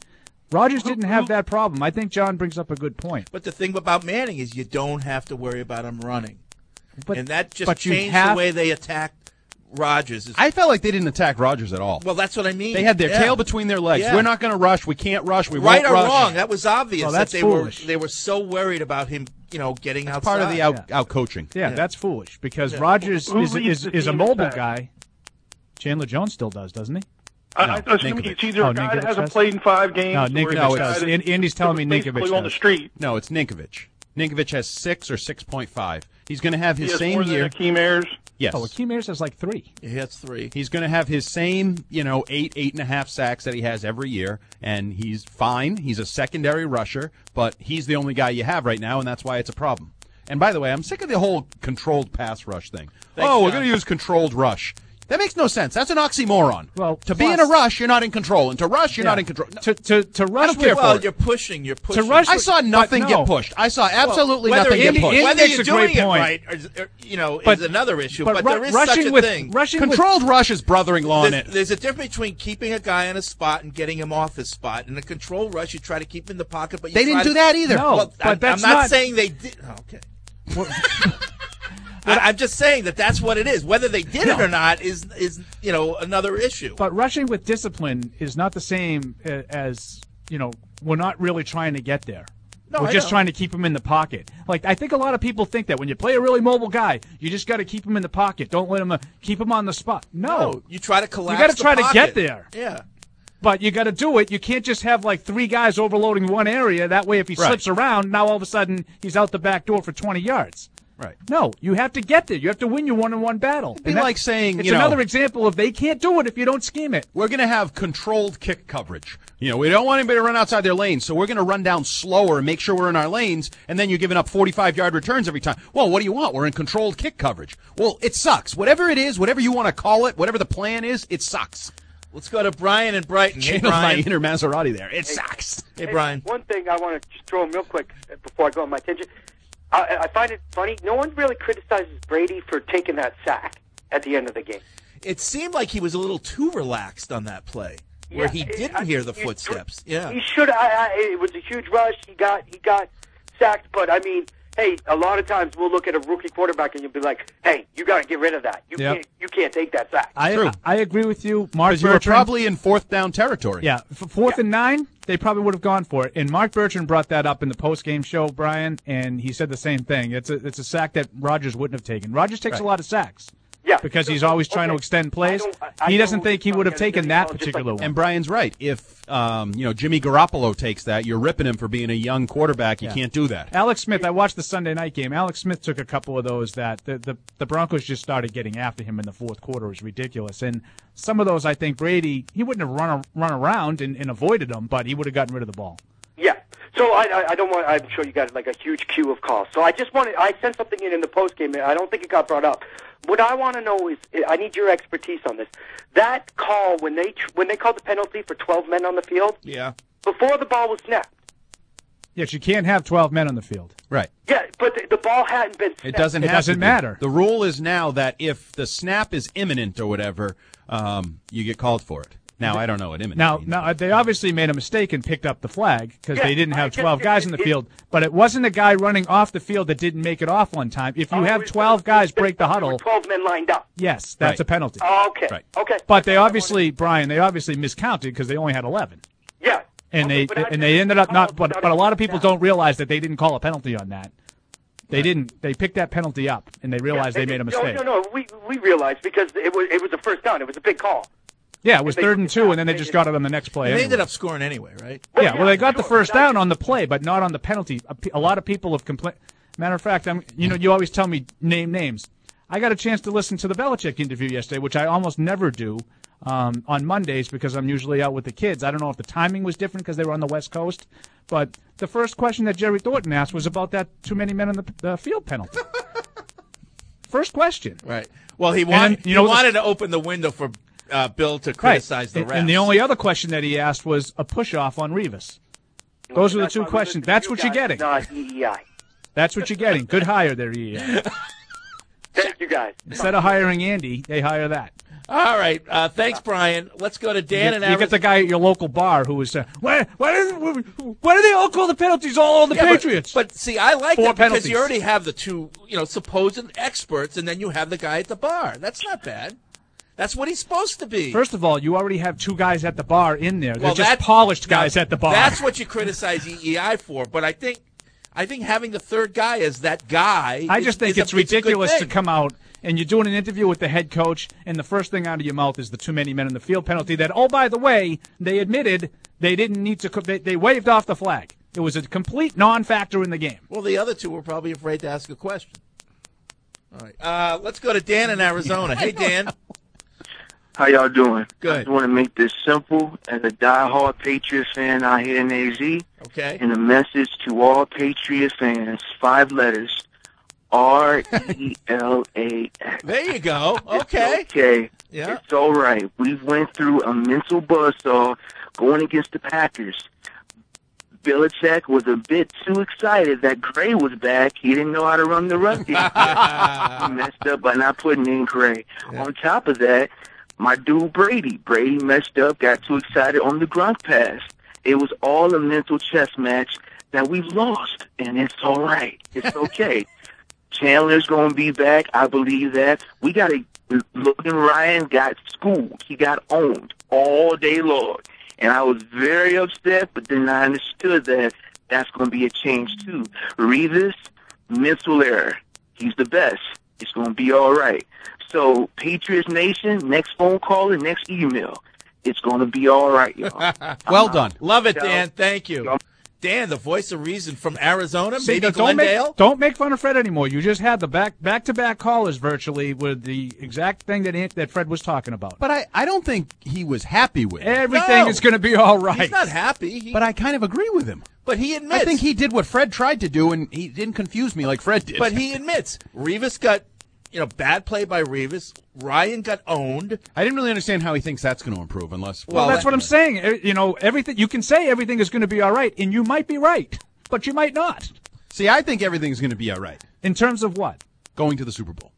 Rodgers didn't have that problem. I think John brings up a good point. But the thing about Manning is you don't have to worry about him running. But, and that just but you changed have, the way they attacked Rodgers. I felt like they didn't attack Rodgers at all. Well, that's what I mean. They had their yeah. tail between their legs. Yeah. We're not going to rush. We can't rush. We right won't or rush. wrong, that was obvious well, that that's they foolish. were they were so worried about him, you know, getting That's outside. part of the out, Yeah. out coaching. Yeah, Yeah. that's foolish because Yeah. Rodgers Who is, leads is, the is a team mobile back? guy. Chandler Jones still does, doesn't he? I, No, I assume Ninkovich. it's either Oh, a guy Ninkovich that hasn't does? played in five games. No, or Ninkovich he's a does. guy that- And Andy's telling me that was Ninkovich basically on the does. street. No, it's Ninkovich. Ninkovich has six or six point five. He's going to have He his has same more than year. Akeem Ayers. Yes. Oh, Akeem Ayers has like three. He has three. He's going to have his same, you know, eight, eight and a half sacks that he has every year, and he's fine. He's a secondary rusher, but he's the only guy you have right now, and that's why it's a problem. And by the way, I'm sick of the whole controlled pass rush thing. Thanks, oh, we're John. going to use controlled rush. That makes no sense. That's an oxymoron. Well, to be plus- in a rush, you're not in control, and to rush, you're Yeah. not in control. To to to rush don't care with for Well, it. you're pushing. You're pushing. rush I saw nothing no. get pushed. I saw absolutely whether nothing Andy- get pushed. Andy Whether makes you're a great doing it point. right, or, or, you know, But- is another issue. but But, ru- there is rushing such a with- thing. rushing with- Controlled rush is brother-in-law in There's, it. there's a difference between keeping a guy on a spot and getting him off his spot. In a control rush, you try to keep him in the pocket, but you They try didn't to, do that either. No, Well, but I'm, that's I'm not, not- saying they did. Oh, okay. I, I'm just saying that that's what it is. Whether they did it or not is is you know another issue. But rushing with discipline is not the same uh, as, you know, we're not really trying to get there. No, we're I just know. trying to keep him in the pocket. Like, I think a lot of people think that when you play a really mobile guy, you just got to keep him in the pocket. Don't let him uh, keep him on the spot. No. no, you try to collapse. You gotta the try to pocket. get there. Yeah. But you got to do it. You can't just have like three guys overloading one area. That way, if he Right. slips around, now all of a sudden he's out the back door for twenty yards. Right. No, you have to get there. You have to win your one-on-one battle. It'd be like saying, it's you know- another example of they can't do it if you don't scheme it. We're going to have controlled kick coverage. You know, we don't want anybody to run outside their lanes, so we're going to run down slower and make sure we're in our lanes, and then you're giving up forty-five-yard returns every time. Well, what do you want? We're in controlled kick coverage. Well, it sucks. Whatever it is, whatever you want to call it, whatever the plan is, it sucks. Let's go to Brian and Brighton. Hey, Channel my Brian. inner Maserati there. It sucks. Hey, Brian. One thing I want to just throw in real quick before I go on my tangent. I, I find it funny. No one really criticizes Brady for taking that sack at the end of the game. It seemed like he was a little too relaxed on that play, where Yeah, he it- didn't I- hear the he- footsteps. Yeah. He should. I, I, it was a huge rush. He got he got sacked. But I mean, hey, a lot of times we'll look at a rookie quarterback and you'll be like, "Hey, you got to get rid of that. You Yep. can't you can't take that sack." I True. I agree with you, Mark Because you were Bertrand. probably in fourth down territory. Yeah, f- fourth and nine, they probably would have gone for it. And Mark Bertrand brought that up in the post-game show, Brian, and he said the same thing. It's a it's a sack that Rodgers wouldn't have taken. Rodgers takes Right. a lot of sacks. Yeah, because so- he's always trying to okay. extend plays. I don't- I He doesn't don't- think he would have I'm taken gonna that just like- particular one. And Brian's right. If um, you know Jimmy Garoppolo takes that, you're ripping him for being a young quarterback. You Yeah. can't do that. Alex Smith, I watched the Sunday night game. Alex Smith took a couple of those that the, the, the Broncos just started getting after him in the fourth quarter. It was ridiculous. And some of those, I think Brady, he wouldn't have run run around and, and avoided them, but he would have gotten rid of the ball. Yeah. So I, I, I don't want. I'm sure you got like a huge queue of calls. So I just wanted. I sent something in in the post game. I don't think it got brought up. What I want to know is, I need your expertise on this. That call when they when they called the penalty for twelve men on the field Yeah. before the ball was snapped. Yes, you can't have twelve men on the field. Right. Yeah, but the, the ball hadn't been snapped. It doesn't. It have doesn't to be. matter. The rule is now that if the snap is imminent or whatever, um, you get called for it. Now I don't know what imminent Now, means. now they obviously made a mistake and picked up the flag because Yeah, they didn't I have get twelve it. guys in the It- field. But it wasn't a guy running off the field that didn't make it off one time. If you Oh, have it was- twelve guys break the there were huddle, twelve men lined up. yes, that's Right. a penalty. Oh, okay. Right. Okay. But they obviously, Brian, they obviously miscounted because they only had eleven. Yeah. And Okay, they but I and they just ended up not. called But without but a lot of being people snapped. don't realize that they didn't call a penalty on that. They didn't. They picked that penalty up and they realized Yeah, they made a no, mistake. No, no, we we realized because it was it was a first down. It was a big call. Yeah, it was They- third and two, and then they just got it on the next play. And they anyway. ended up scoring anyway, right? Yeah, well, they got the sure. first That's- down on the play, but not on the penalty. A, pe- a lot of people have complained. Matter of fact, I'm. You know, you always tell me name names. I got a chance to listen to the Belichick interview yesterday, which I almost never do um, on Mondays because I'm usually out with the kids. I don't know if the timing was different because they were on the West Coast, but the first question that Jerry Thornton asked was about that too many men on the, the field penalty. First question. Right. Well, he And wanted then, you know, he the- wanted to open the window for uh, Bill to criticize the and, refs. and the only other question that he asked was a push-off on Revis. Those are the That's two why we questions. listen to That's you what you're guys, getting. Not E E I. That's what you're getting. Good hire there, E. Thank you, guys. Instead of hiring Andy, they hire that. All right. Uh, thanks, Brian. Let's go to Dan you and get, you get the guy at your local bar who was saying, why, why, do, why do they all call the penalties all on the Yeah, Patriots? But, but see, I like Four that because penalties. you already have the two, you know, supposed experts, and then you have the guy at the bar. That's not bad. That's what he's supposed to be. First of all, you already have two guys at the bar in there. They're Well, just that- polished guys now, at the bar. That's what you criticize E E I for. But I think, I think having the third guy as that guy. I is- just think is a- it's a good ridiculous to thing. come out and you're doing an interview with the head coach, and the first thing out of your mouth is the too many men in the field penalty. That, oh, by the way, they admitted they didn't need to. They, they waved off the flag. It was a complete non-factor in the game. Well, the other two were probably afraid to ask a question. All right. Uh, let's go to Dan in Arizona. Hey, Dan. How y'all doing? Good. I just want to make this simple. As a diehard Patriots fan out here in A Z, Okay. and a message to all Patriot fans, five letters, R E L A X. There you go. Okay. Okay. Yeah. It's all right. We went through a mental buzzsaw going against the Packers. Belichick was a bit too excited that Gray was back. He didn't know how to run the run game. He messed up by not putting in Gray. Yeah. On top of that, my dude Brady. Brady messed up, got too excited on the Gronk pass. It was all a mental chess match that we've lost, and it's all right. It's okay. Chandler's going to be back. I believe that. We got to – Logan Ryan got schooled. He got owned all day long. And I was very upset, but then I understood that that's going to be a change too. Revis, mental error. He's the best. It's going to be all right. So, Patriots Nation, next phone call and next email. It's going to be all right, y'all. Well done. Love it, Dan. Thank you. Dan, the voice of reason from Arizona, See, maybe now, don't Glendale. make don't make fun of Fred anymore. You just had the back back to back callers virtually with the exact thing that Ant- that Fred was talking about. But I, I don't think he was happy with it. Everything No. is going to be all right. He's not happy. He, But I kind of agree with him. but he admits. I think he did what Fred tried to do, and he didn't confuse me like Fred did. But he admits. Revis got, you know, bad play by Revis. Ryan got owned. I didn't really understand how he thinks that's going to improve unless. Well, that's what I'm saying. Eh, You know, everything you can say everything is going to be all right, and you might be right, but you might not. See, I think everything's going to be all right. In terms of what? Going to the Super Bowl.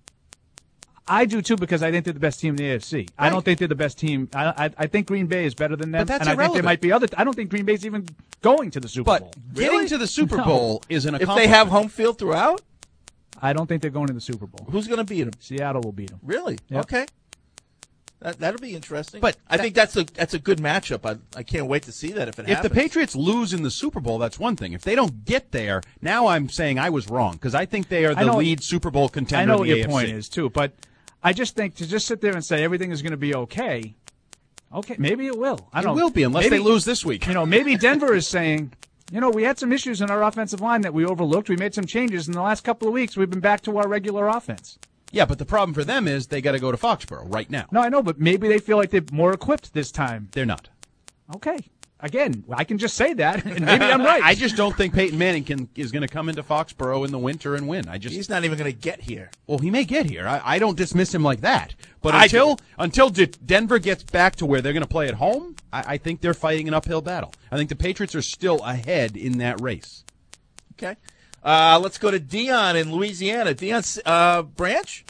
I do too, because I think they're the best team in the A F C. I don't think they're the best team. I, I, I think Green Bay is better than them, But that's and I think irrelevant. there might be other. I don't think Green Bay's even going to the Super But Bowl. getting Really? to the Super No. Bowl is an If accomplishment. they have home field throughout, I don't think they're going to the Super Bowl. who's going to beat them? Seattle will beat them. Really? Yep. Okay. That that'll be interesting. But I that- think that's a that's a good matchup. I I can't wait to see that if it If happens. the Patriots lose in the Super Bowl, that's one thing. If they don't get there, now I'm saying I was wrong because I think they are I the know- lead Super Bowl contender. I know in what the your A F C. point is too, but I just think to just sit there and say everything is going to be okay. Okay, maybe it will. I It don't. will be unless maybe, they lose this week. You know, maybe Denver is saying, you know, we had some issues in our offensive line that we overlooked. We made some changes in the last couple of weeks. We've been back to our regular offense. Yeah, but the problem for them is they got to go to Foxborough right now. No, I know, but maybe they feel like they're more equipped this time. They're not. Okay. Again, I can just say that, and maybe I'm right. I just don't think Peyton Manning can is going to come into Foxborough in the winter and win. I just he's not even going to get here. well, he may get here. I, I don't dismiss him like that. But I until do. until D- Denver gets back to where they're going to play at home, I, I think they're fighting an uphill battle. I think the Patriots are still ahead in that race. Okay. Uh, let's go to Dion in Louisiana. Dion uh, Branch.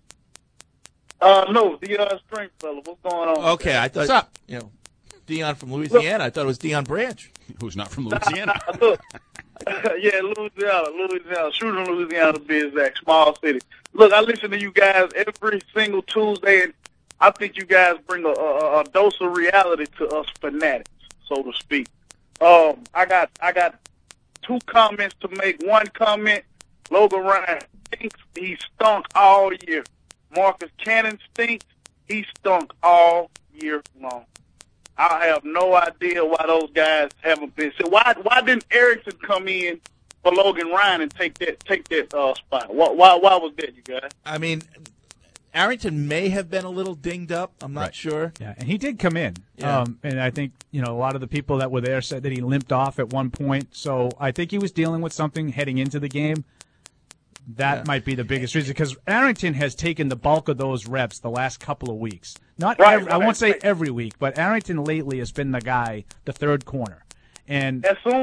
Uh, no, Dion Stringfellow. What's going on? Okay, I thought. What's up? You know, Dion from Louisiana. I thought it was Dion Branch. Who's not from Louisiana? Look, yeah, Louisiana, Louisiana, shooting Louisiana to be exact, small city. Look, I listen to you guys every single Tuesday, and I think you guys bring a, a, a dose of reality to us fanatics, so to speak. Um, I got I got two comments to make. One comment: Logan Ryan stinks. He stunk all year. Marcus Cannon stinks. He stunk all year long. I have no idea why those guys haven't been. So why why didn't Erickson come in for Logan Ryan and take that take that uh, spot? Why, why why was that, you guys? I mean, Arrington may have been a little dinged up. I'm not Right. sure. Yeah, and he did come in. Yeah. Um, and I think, you know, a lot of the people that were there said that he limped off at one point. So I think he was dealing with something heading into the game. That Yeah. might be the biggest reason, because Arrington has taken the bulk of those reps the last couple of weeks. Not Right, every, I right, won't say right. every week, but Arrington lately has been the guy, the third corner. And As soon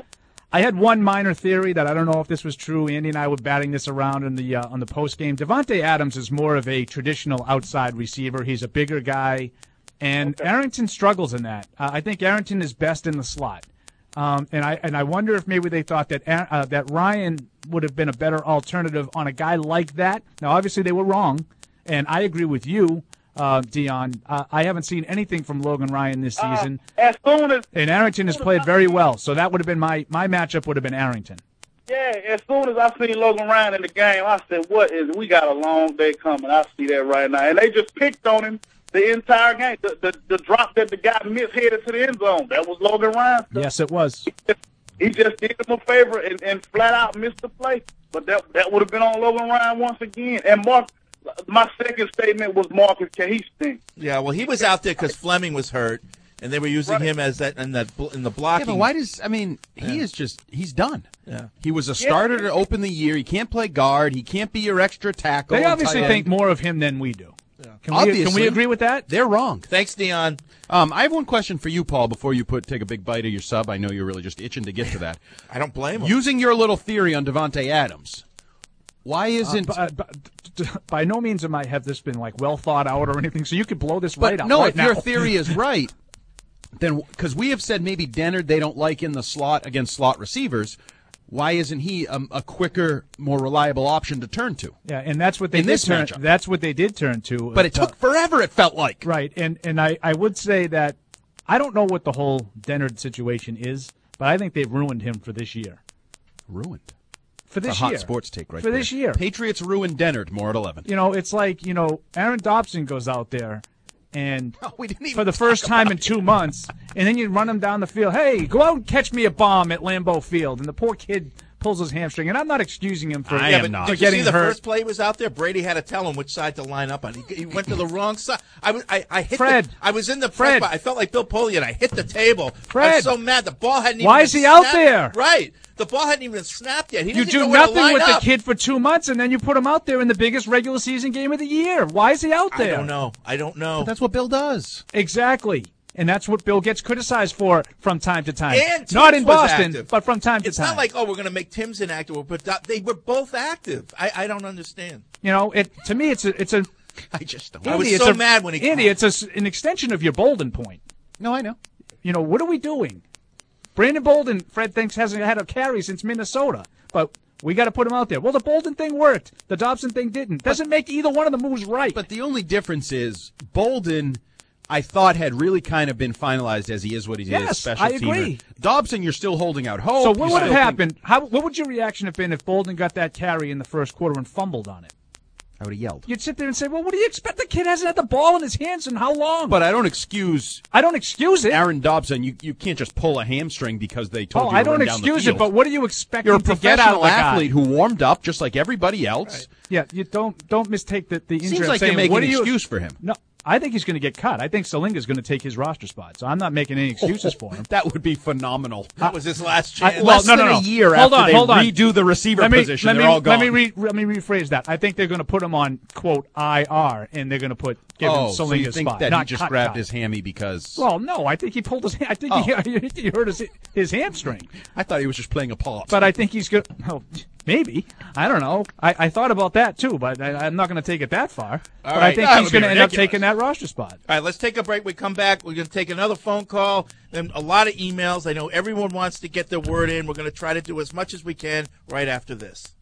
I had one minor theory that I don't know if this was true. Andy and I were batting this around in the uh, on the post game. Devontae Adams is more of a traditional outside receiver. He's a bigger guy, and okay. Arrington struggles in that. Uh, I think Arrington is best in the slot, um, and I and I wonder if maybe they thought that uh, that Ryan would have been a better alternative on a guy like that. Now, obviously, they were wrong, and I agree with you. Uh, Dion, uh, I haven't seen anything from Logan Ryan this season. Uh, as soon as and Arrington has played very well, so that would have been my my matchup would have been Arrington. Yeah, as soon as I seen Logan Ryan in the game, I said, "What is? We got a long day coming." I see that right now, and they just picked on him the entire game. The the, the drop that the guy missed headed to the end zone, that was Logan Ryan. Yes, it was. He just, he just did him a favor and, and flat out missed the play. But that that would have been on Logan Ryan once again. And Mark. My second statement was Marcus Kahistine. Yeah, well, he was out there because Fleming was hurt, and they were using right. him as that in that in the blocking. Yeah, but why does I mean he yeah. is just he's done. Yeah, he was a starter yeah. to open the year. He can't play guard. He can't be your extra tackle. They obviously think more of him than we do. Yeah. Can we can we agree with that? They're wrong. Thanks, Dion. Um, I have one question for you, Paul. Before you put take a big bite of your sub, I know you're really just itching to get to that. I don't blame him. Using your little theory on Devontae Adams. Why isn't uh, by, by, by no means am I have this been like well thought out or anything? So you could blow this right but out. No, right if now. your theory is right, then because we have said maybe Dennard they don't like in the slot against slot receivers. Why isn't he um, a quicker, more reliable option to turn to? Yeah, and that's what they in did this turn. matchup. That's what they did turn to. But it uh, took forever. It felt like right, and and I, I would say that I don't know what the whole Dennard situation is, but I think they've ruined him for this year. Ruined. For this it's a hot year. sports take right For there. this year. Patriots ruined Dennard more at eleven. You know, it's like, you know, Aaron Dobson goes out there and oh, we didn't even for the first time in it. two months, and then you run him down the field. Hey, go out and catch me a bomb at Lambeau Field. And the poor kid pulls his hamstring. And I'm not excusing him for, I yeah, am but not. for Did you getting see the hurt. first play he was out there? Brady had to tell him which side to line up on. He, he went to the wrong side. I was, I, I hit Fred. The, I was in the Fred. press box. I felt like Bill Polian. I hit the table. Fred. I was so mad. The ball hadn't even Why been is he out snapped. there? Right. The ball hadn't even snapped yet. He You doesn't do know where to nothing line with up. the kid for two months, and then you put him out there in the biggest regular season game of the year. Why is he out there? I don't know. I don't know. But that's what Bill does. Exactly. And that's what Bill gets criticized for from time to time. And Timms not in was Boston, active. but from time to It's time. not like, oh, we're going to make Timms inactive, but they were both active. I, I don't understand. You know, it to me, it's a, it's a. I just don't. I was Andy, so it's a, mad when he. Andy, it's a, an extension of your Bolden point. No, I know. You know, what are we doing? Brandon Bolden, Fred thinks, hasn't had a carry since Minnesota, but we got to put him out there. Well, the Bolden thing worked. The Dobson thing didn't. Doesn't make either one of the moves right. But the only difference is Bolden, I thought, had really kind of been finalized as he is what he yes, is. Special I agree. teamer. Dobson, you're still holding out hope. So what You would have still happened? How, what would your reaction have been if Bolden got that carry in the first quarter and fumbled on it? I would have yelled. You'd sit there and say, well, what do you expect? The kid hasn't had the ball in his hands in how long? But I don't excuse I don't excuse it. Aaron Dobson. You you can't just pull a hamstring because they told Oh, you to I don't run down the excuse field. it, but what are you expecting You're a to get out of professional the guy? athlete who warmed up just like everybody else. Right. Yeah, you don't don't mistake the, the injury. Seems I'm like saying, you're making what an do you, excuse for him. No, I think he's going to get cut. I think Salinga's going to take his roster spot, so I'm not making any excuses for him. That would be phenomenal. That was his last chance. I, well, Less no, than no, no. a year hold after on, they hold on. redo the receiver let me, position, let they're me, all gone. Let me, re, let me rephrase that. I think they're going to put him on, quote, I R, and they're going to put give oh, him so Salinga's you think spot. that not he just cut, grabbed cut. his hammy because... Well, no, I think he pulled his. I think Oh. he, he hurt his his hamstring. I thought he was just playing a pop. But I think he's good. Oh, maybe I don't know. I, I thought about that too, but I, I'm not going to take it that far. All but right. I think That he's would be going to end up ridiculous. taking that roster spot. All right, let's take a break. We come back. We're going to take another phone call and a lot of emails. I know everyone wants to get their word in. We're going to try to do as much as we can right after this.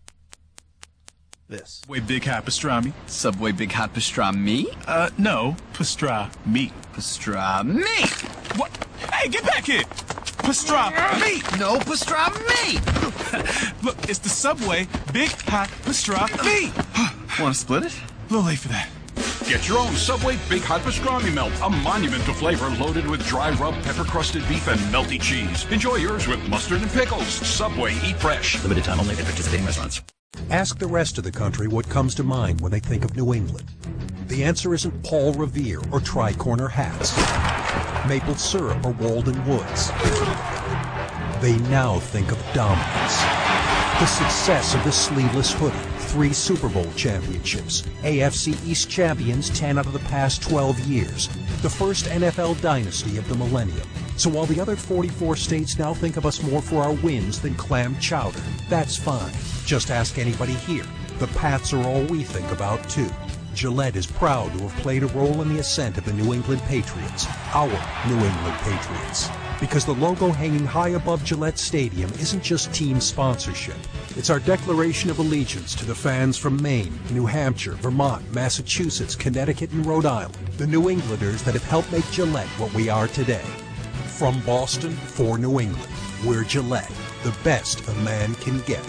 This. Subway Big Hot Pastrami. Subway Big Hot Pastrami? Uh, no. Pastrami. Pastrami. What? Hey, get back here! Pastrami. No pastrami. Look, it's the Subway Big Hot Pastrami. Want to split it? A little late for that. Get your own Subway Big Hot Pastrami Melt, a monument to flavor loaded with dry rub, pepper-crusted beef, and melty cheese. Enjoy yours with mustard and pickles. Subway, eat fresh. Limited time only at participating restaurants. Ask the rest of the country what comes to mind when they think of New England. The answer isn't Paul Revere or tri-corner hats, maple syrup or Walden Woods. They now think of dominance. The success of the sleeveless hoodie, three Super Bowl championships, A F C East champions ten out of the past twelve years, the first N F L dynasty of the millennium. So while the other forty-four states now think of us more for our wins than clam chowder, that's fine. Just ask anybody here. The Pats are all we think about, too. Gillette is proud to have played a role in the ascent of the New England Patriots, our New England Patriots. Because the logo hanging high above Gillette Stadium isn't just team sponsorship. It's our declaration of allegiance to the fans from Maine, New Hampshire, Vermont, Massachusetts, Connecticut, and Rhode Island, the New Englanders that have helped make Gillette what we are today. From Boston for New England, we're Gillette, the best a man can get.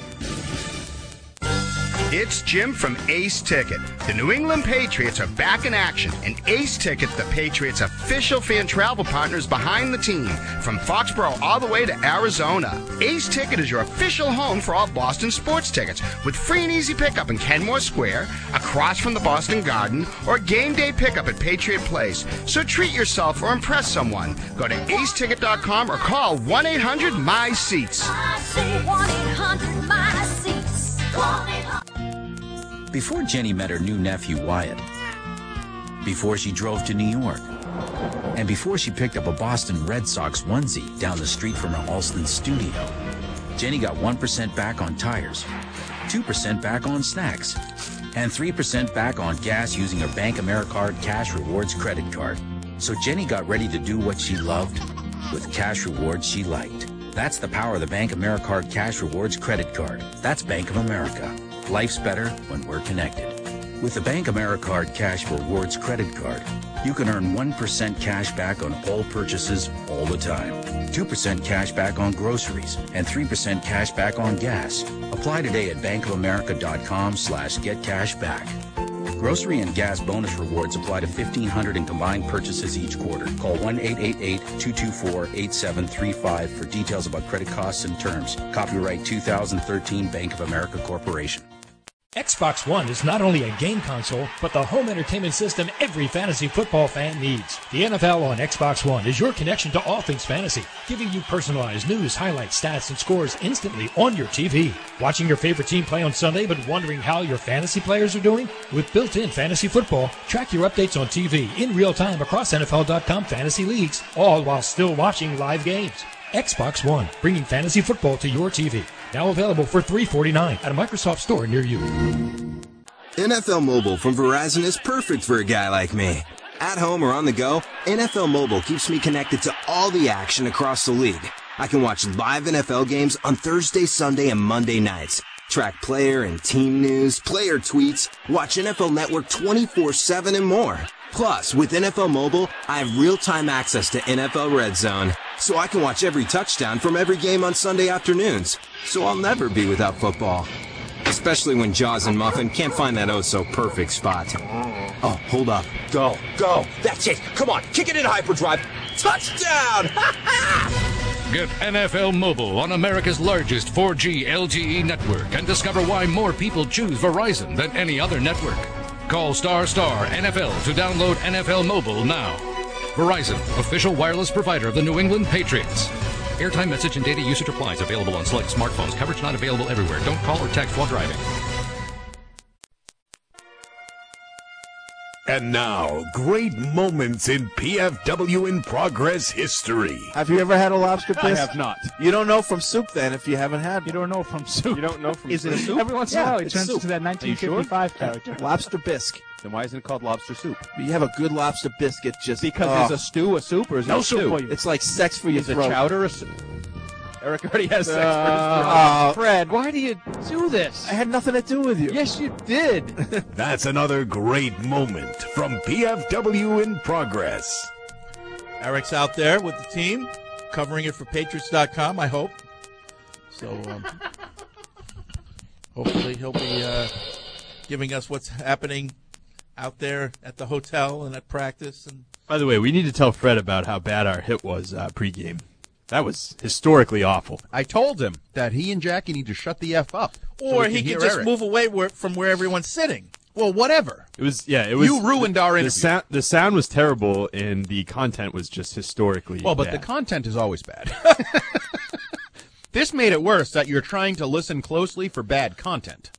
It's Jim from Ace Ticket. The New England Patriots are back in action, and Ace Ticket, the Patriots' official fan travel partner, is behind the team from Foxborough all the way to Arizona. Ace Ticket is your official home for all Boston sports tickets, with free and easy pickup in Kenmore Square, across from the Boston Garden, or game day pickup at Patriot Place. So treat yourself or impress someone. Go to ace ticket dot com or call one eight hundred M Y SEATS. I say one eight hundred M Y SEATS. Before Jenny met her new nephew, Wyatt, before she drove to New York, and before she picked up a Boston Red Sox onesie down the street from her Alston studio, Jenny got one percent back on tires, two percent back on snacks, and three percent back on gas using her Bank AmeriCard Cash Rewards credit card. So Jenny got ready to do what she loved with cash rewards she liked. That's the power of the Bank AmeriCard Cash Rewards credit card. That's Bank of America. Life's better when we're connected. With the Bank AmeriCard Cash Rewards credit card, you can earn one percent cash back on all purchases all the time, two percent cash back on groceries, and three percent cash back on gas. Apply today at bankofamerica.com slash get cash back. Grocery and gas bonus rewards apply to fifteen hundred in combined purchases each quarter. Call one eight eight eight, two two four, eight seven three five for details about credit costs and terms. Copyright two thousand thirteen Bank of America Corporation. Xbox One is not only a game console, but the home entertainment system every fantasy football fan needs. The N F L on Xbox One is your connection to all things fantasy, giving you personalized news, highlights, stats, and scores instantly on your T V. Watching your favorite team play on Sunday but wondering how your fantasy players are doing? With built-in fantasy football, track your updates on T V in real time across N F L dot com fantasy leagues, all while still watching live games. Xbox One, bringing fantasy football to your T V. Now available for three dollars and forty-nine cents at a Microsoft store near you. N F L Mobile from Verizon is perfect for a guy like me. At home or on the go, N F L Mobile keeps me connected to all the action across the league. I can watch live N F L games on Thursday, Sunday, and Monday nights. Track player and team news, player tweets, watch N F L Network twenty-four seven and more. Plus, with N F L Mobile, I have real-time access to N F L Red Zone, so I can watch every touchdown from every game on Sunday afternoons. So I'll never be without football. Especially when Jaws and Muffin can't find that oh-so-perfect spot. Oh, hold up. Go. Go. That's it. Come on. Kick it in hyperdrive. Touchdown! Get N F L Mobile on America's largest four G L T E network and discover why more people choose Verizon than any other network. Call star star N F L to download N F L Mobile now. Verizon, official wireless provider of the New England Patriots. Airtime, message, and data usage applies. Available on select smartphones. Coverage not available everywhere. Don't call or text while driving. And now, great moments in P F W in Progress history. Have you ever had a lobster bisque? I have not. You don't know from soup, then, if you haven't had one. You don't know from soup. You don't know from Is soup? it a soup? Every once in Yeah, a while, it it's turns soup. into that nineteen fifty-five Are you sure? character. Lobster bisque. Then why isn't it called lobster soup? You have a good lobster biscuit just Because oh. is a stew a soup or is No it a soup stew? for you. It's like sex for your Is a throat. chowder a soup? Eric already has sex Uh, for his throat. Fred, why do you do this? I had nothing to do with you. Yes, you did. That's another great moment from P F W in Progress. Eric's out there with the team, covering it for Patriots dot com, I hope. So, um, hopefully he'll be uh, giving us what's happening out there at the hotel and at practice. And By the way, we need to tell Fred about how bad our hit was uh, pregame. That was historically awful. I told him that he and Jackie need to shut the F up. so Or we he can could hear just Eric. move away where, from where everyone's sitting. Well, whatever. It was yeah. It was You ruined our the, interview. The sound, the sound was terrible, and the content was just historically. Well, but bad. the content is always bad. This made it worse that you're trying to listen closely for bad content.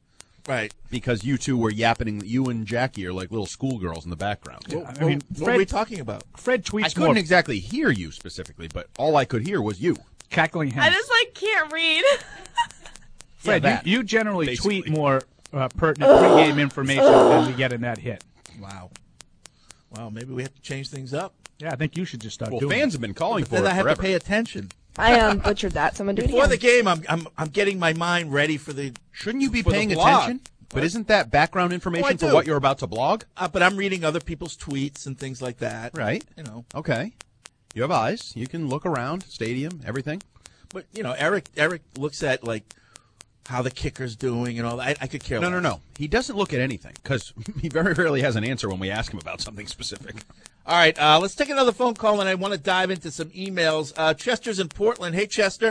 Right. Because you two were yapping, you and Jackie are like little schoolgirls in the background. Well, I mean, what are we talking about? Fred tweets I couldn't more. exactly hear you specifically, but all I could hear was you. Cackling I hens. just like can't read. Fred, Yeah, that, you, you generally basically. tweet more uh, pertinent pregame information than we get in that hit. Wow. Wow, maybe we have to change things up. Yeah, I think you should just start Well, doing fans it. have been calling But for then it I have forever. to pay attention. I um butchered that, so I'm gonna do it Before again. the game, I'm I'm I'm getting my mind ready for the. Shouldn't you be for the paying blog. attention? But isn't that background information Oh, I for do. what you're about to blog? Uh, but I'm reading other people's tweets and things like that. Right. You know. Okay. You have eyes. You can look around, stadium, everything. But you know, Eric Eric looks at like how the kicker's doing and all that. I, I could care No, less. no, no. He doesn't look at anything because he very rarely has an answer when we ask him about something specific. All right, uh, let's take another phone call, and I want to dive into some emails. Uh, Chester's in Portland. Hey, Chester.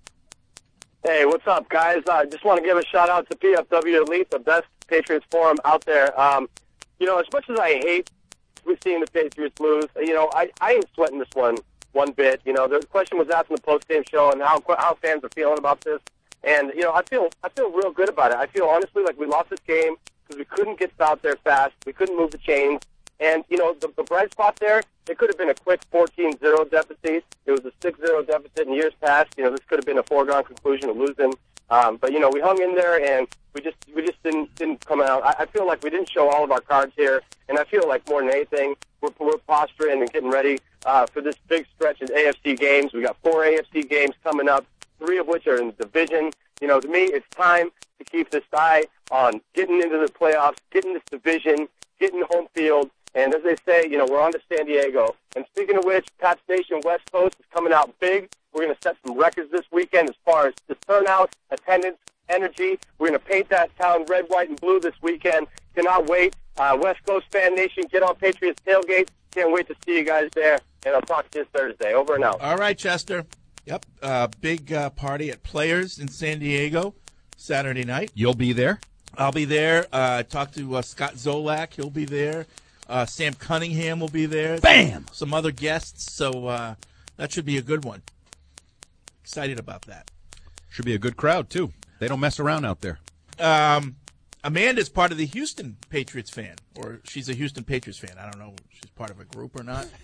Hey, what's up, guys? I uh, just want to give a shout out to P F W Elite, the best Patriots forum out there. Um, you know, as much as I hate we've seen the Patriots lose, you know, I, I ain't sweating this one one bit. You know, the question was asked in the post-game show and how how fans are feeling about this. And, you know, I feel I feel real good about it. I feel honestly like we lost this game because we couldn't get out there fast. We couldn't move the chains. And, you know, the, the bright spot there, it could have been a quick fourteen zero deficit. It was a six zero deficit in years past. You know, this could have been a foregone conclusion of losing. Um, but, you know, we hung in there, and we just we just didn't didn't come out. I, I feel like we didn't show all of our cards here, and I feel like more than anything, we're, we're posturing and getting ready uh, for this big stretch of A F C games. We got four A F C games coming up, three of which are in the division. You know, to me, it's time to keep this eye on getting into the playoffs, getting this division, getting home field. And as they say, you know, we're on to San Diego. And speaking of which, Pat Station West Coast is coming out big. We're going to set some records this weekend as far as the turnout, attendance, energy. We're going to paint that town red, white, and blue this weekend. Cannot wait. Uh, West Coast Fan Nation, get on Patriots Tailgate. Can't wait to see you guys there. And I'll talk to you Thursday. Over and out. All right, Chester. Yep. Uh, big uh, party at Players in San Diego Saturday night. You'll be there? I'll be there. Uh, I talked to uh, Scott Zolak. He'll be there. Uh, Sam Cunningham will be there. Bam! Some other guests. So uh, that should be a good one. Excited about that. Should be a good crowd, too. They don't mess around out there. Um, Amanda's part of the Houston Patriots fan, or she's a Houston Patriots fan. I don't know if she's part of a group or not.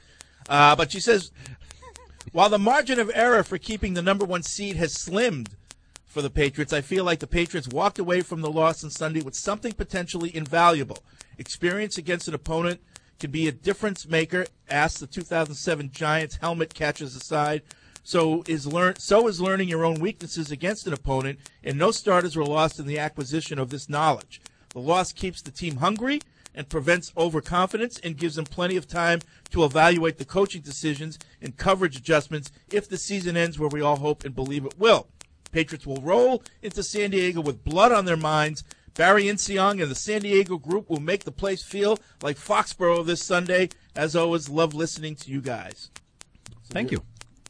Uh, but she says, while the margin of error for keeping the number one seed has slimmed for the Patriots, I feel like the Patriots walked away from the loss on Sunday with something potentially invaluable. Experience against an opponent can be a difference maker. Ask the two thousand seven Giants helmet catches aside. So is learn. So is learning your own weaknesses against an opponent, and no starters were lost in the acquisition of this knowledge. The loss keeps the team hungry and prevents overconfidence and gives them plenty of time to evaluate the coaching decisions and coverage adjustments if the season ends where we all hope and believe it will. Patriots will roll into San Diego with blood on their minds. Barry Inseong and the San Diego group will make the place feel like Foxborough this Sunday. As always, love listening to you guys. So Thank you.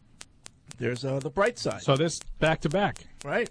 There's uh, the bright side. So this back-to-back. Right.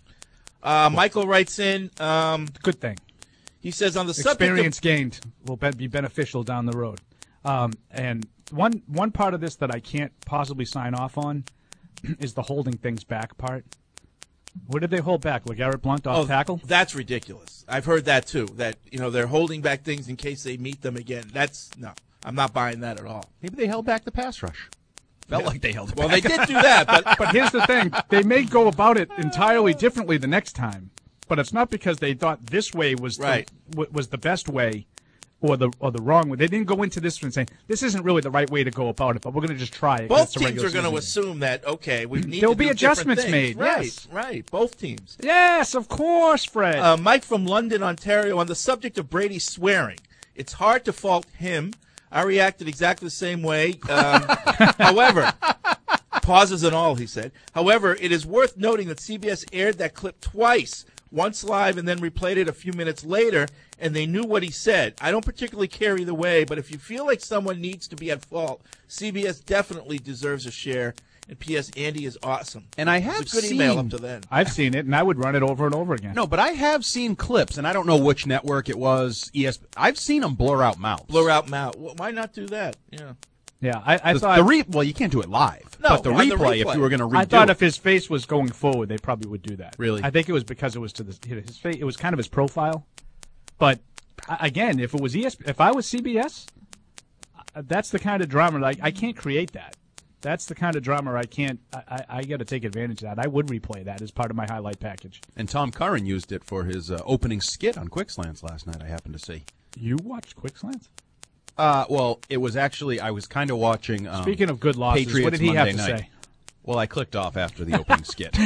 Uh, Michael writes in. Um, Good thing. He says on the subject Experience of, gained will be be beneficial down the road. Um, and one one part of this that I can't possibly sign off on is the holding things back part. What did they hold back? LeGarrette Blount off oh, tackle? That's ridiculous. I've heard that too. That you know they're holding back things in case they meet them again. That's no. I'm not buying that at all. Maybe they held back the pass rush. Felt Yeah. like they held it Well, back. they did do that, but But here's the thing. They may go about it entirely differently the next time. But it's not because they thought this way was Right. the, w- was the best way or the or the wrong way. They didn't go into this one saying, this isn't really the right way to go about it, but we're going to just try it. 'cause both it's a teams regular are going to season game." assume that okay, we need There'll to be do different adjustments things. made, Right, yes. right. Both teams. Yes, of course, Fred. Uh, Mike from London, Ontario, on the subject of Brady swearing. It's hard to fault him. I reacted exactly the same way. Um, however, pauses and all, he said. However, it is worth noting that C B S aired that clip twice, once live and then replayed it a few minutes later, and they knew what he said. I don't particularly care either way, but if you feel like someone needs to be at fault, C B S definitely deserves a share. And P S. Andy is awesome. And I It have was a good seen, email up to then. I've seen it, and I would run it over and over again. No, but I have seen clips, and I don't know which network it was. E S. I've seen them blur out mouths. Blur out mouth. Well, why not do that? Yeah. Yeah, I, I the, thought the re- well, you can't do it live. No, but the on replay, the replay. if you were going to redo I thought it, if his face was going forward, they probably would do that. Really? I think it was because it was to the his face. It was kind of his profile. But uh, again, if it was E S P N, if I was C B S, uh, that's the kind of drama like I can't create that. That's the kind of drama I can't. I, I, I got to take advantage of that. I would replay that as part of my highlight package. and Tom Curran used it for his uh, opening skit on Quick Slants last night. I happened to see. You watched Quick Slants? Uh, well, it was actually I was kind of watching. Um, Speaking of good losses, Patriots what did he Monday have to night. say? Well, I clicked off after the opening skit,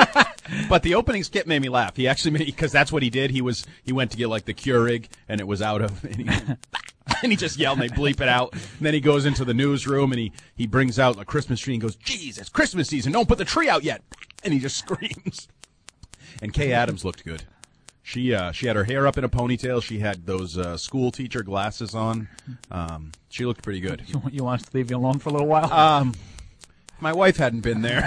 but the opening skit made me laugh. He actually made because that's what he did. He was he went to get like the Keurig, and it was out of, and he, and he just yelled, and they bleep it out. And then he goes into the newsroom, and he he brings out a Christmas tree and goes, "Geez, it's Christmas season! Don't put the tree out yet!" And he just screams. And Kay Adams looked good. She uh, she had her hair up in a ponytail. She had those uh, school teacher glasses on. Um, she looked pretty good. You, you want us to leave you alone for a little while? Um, my wife hadn't been there.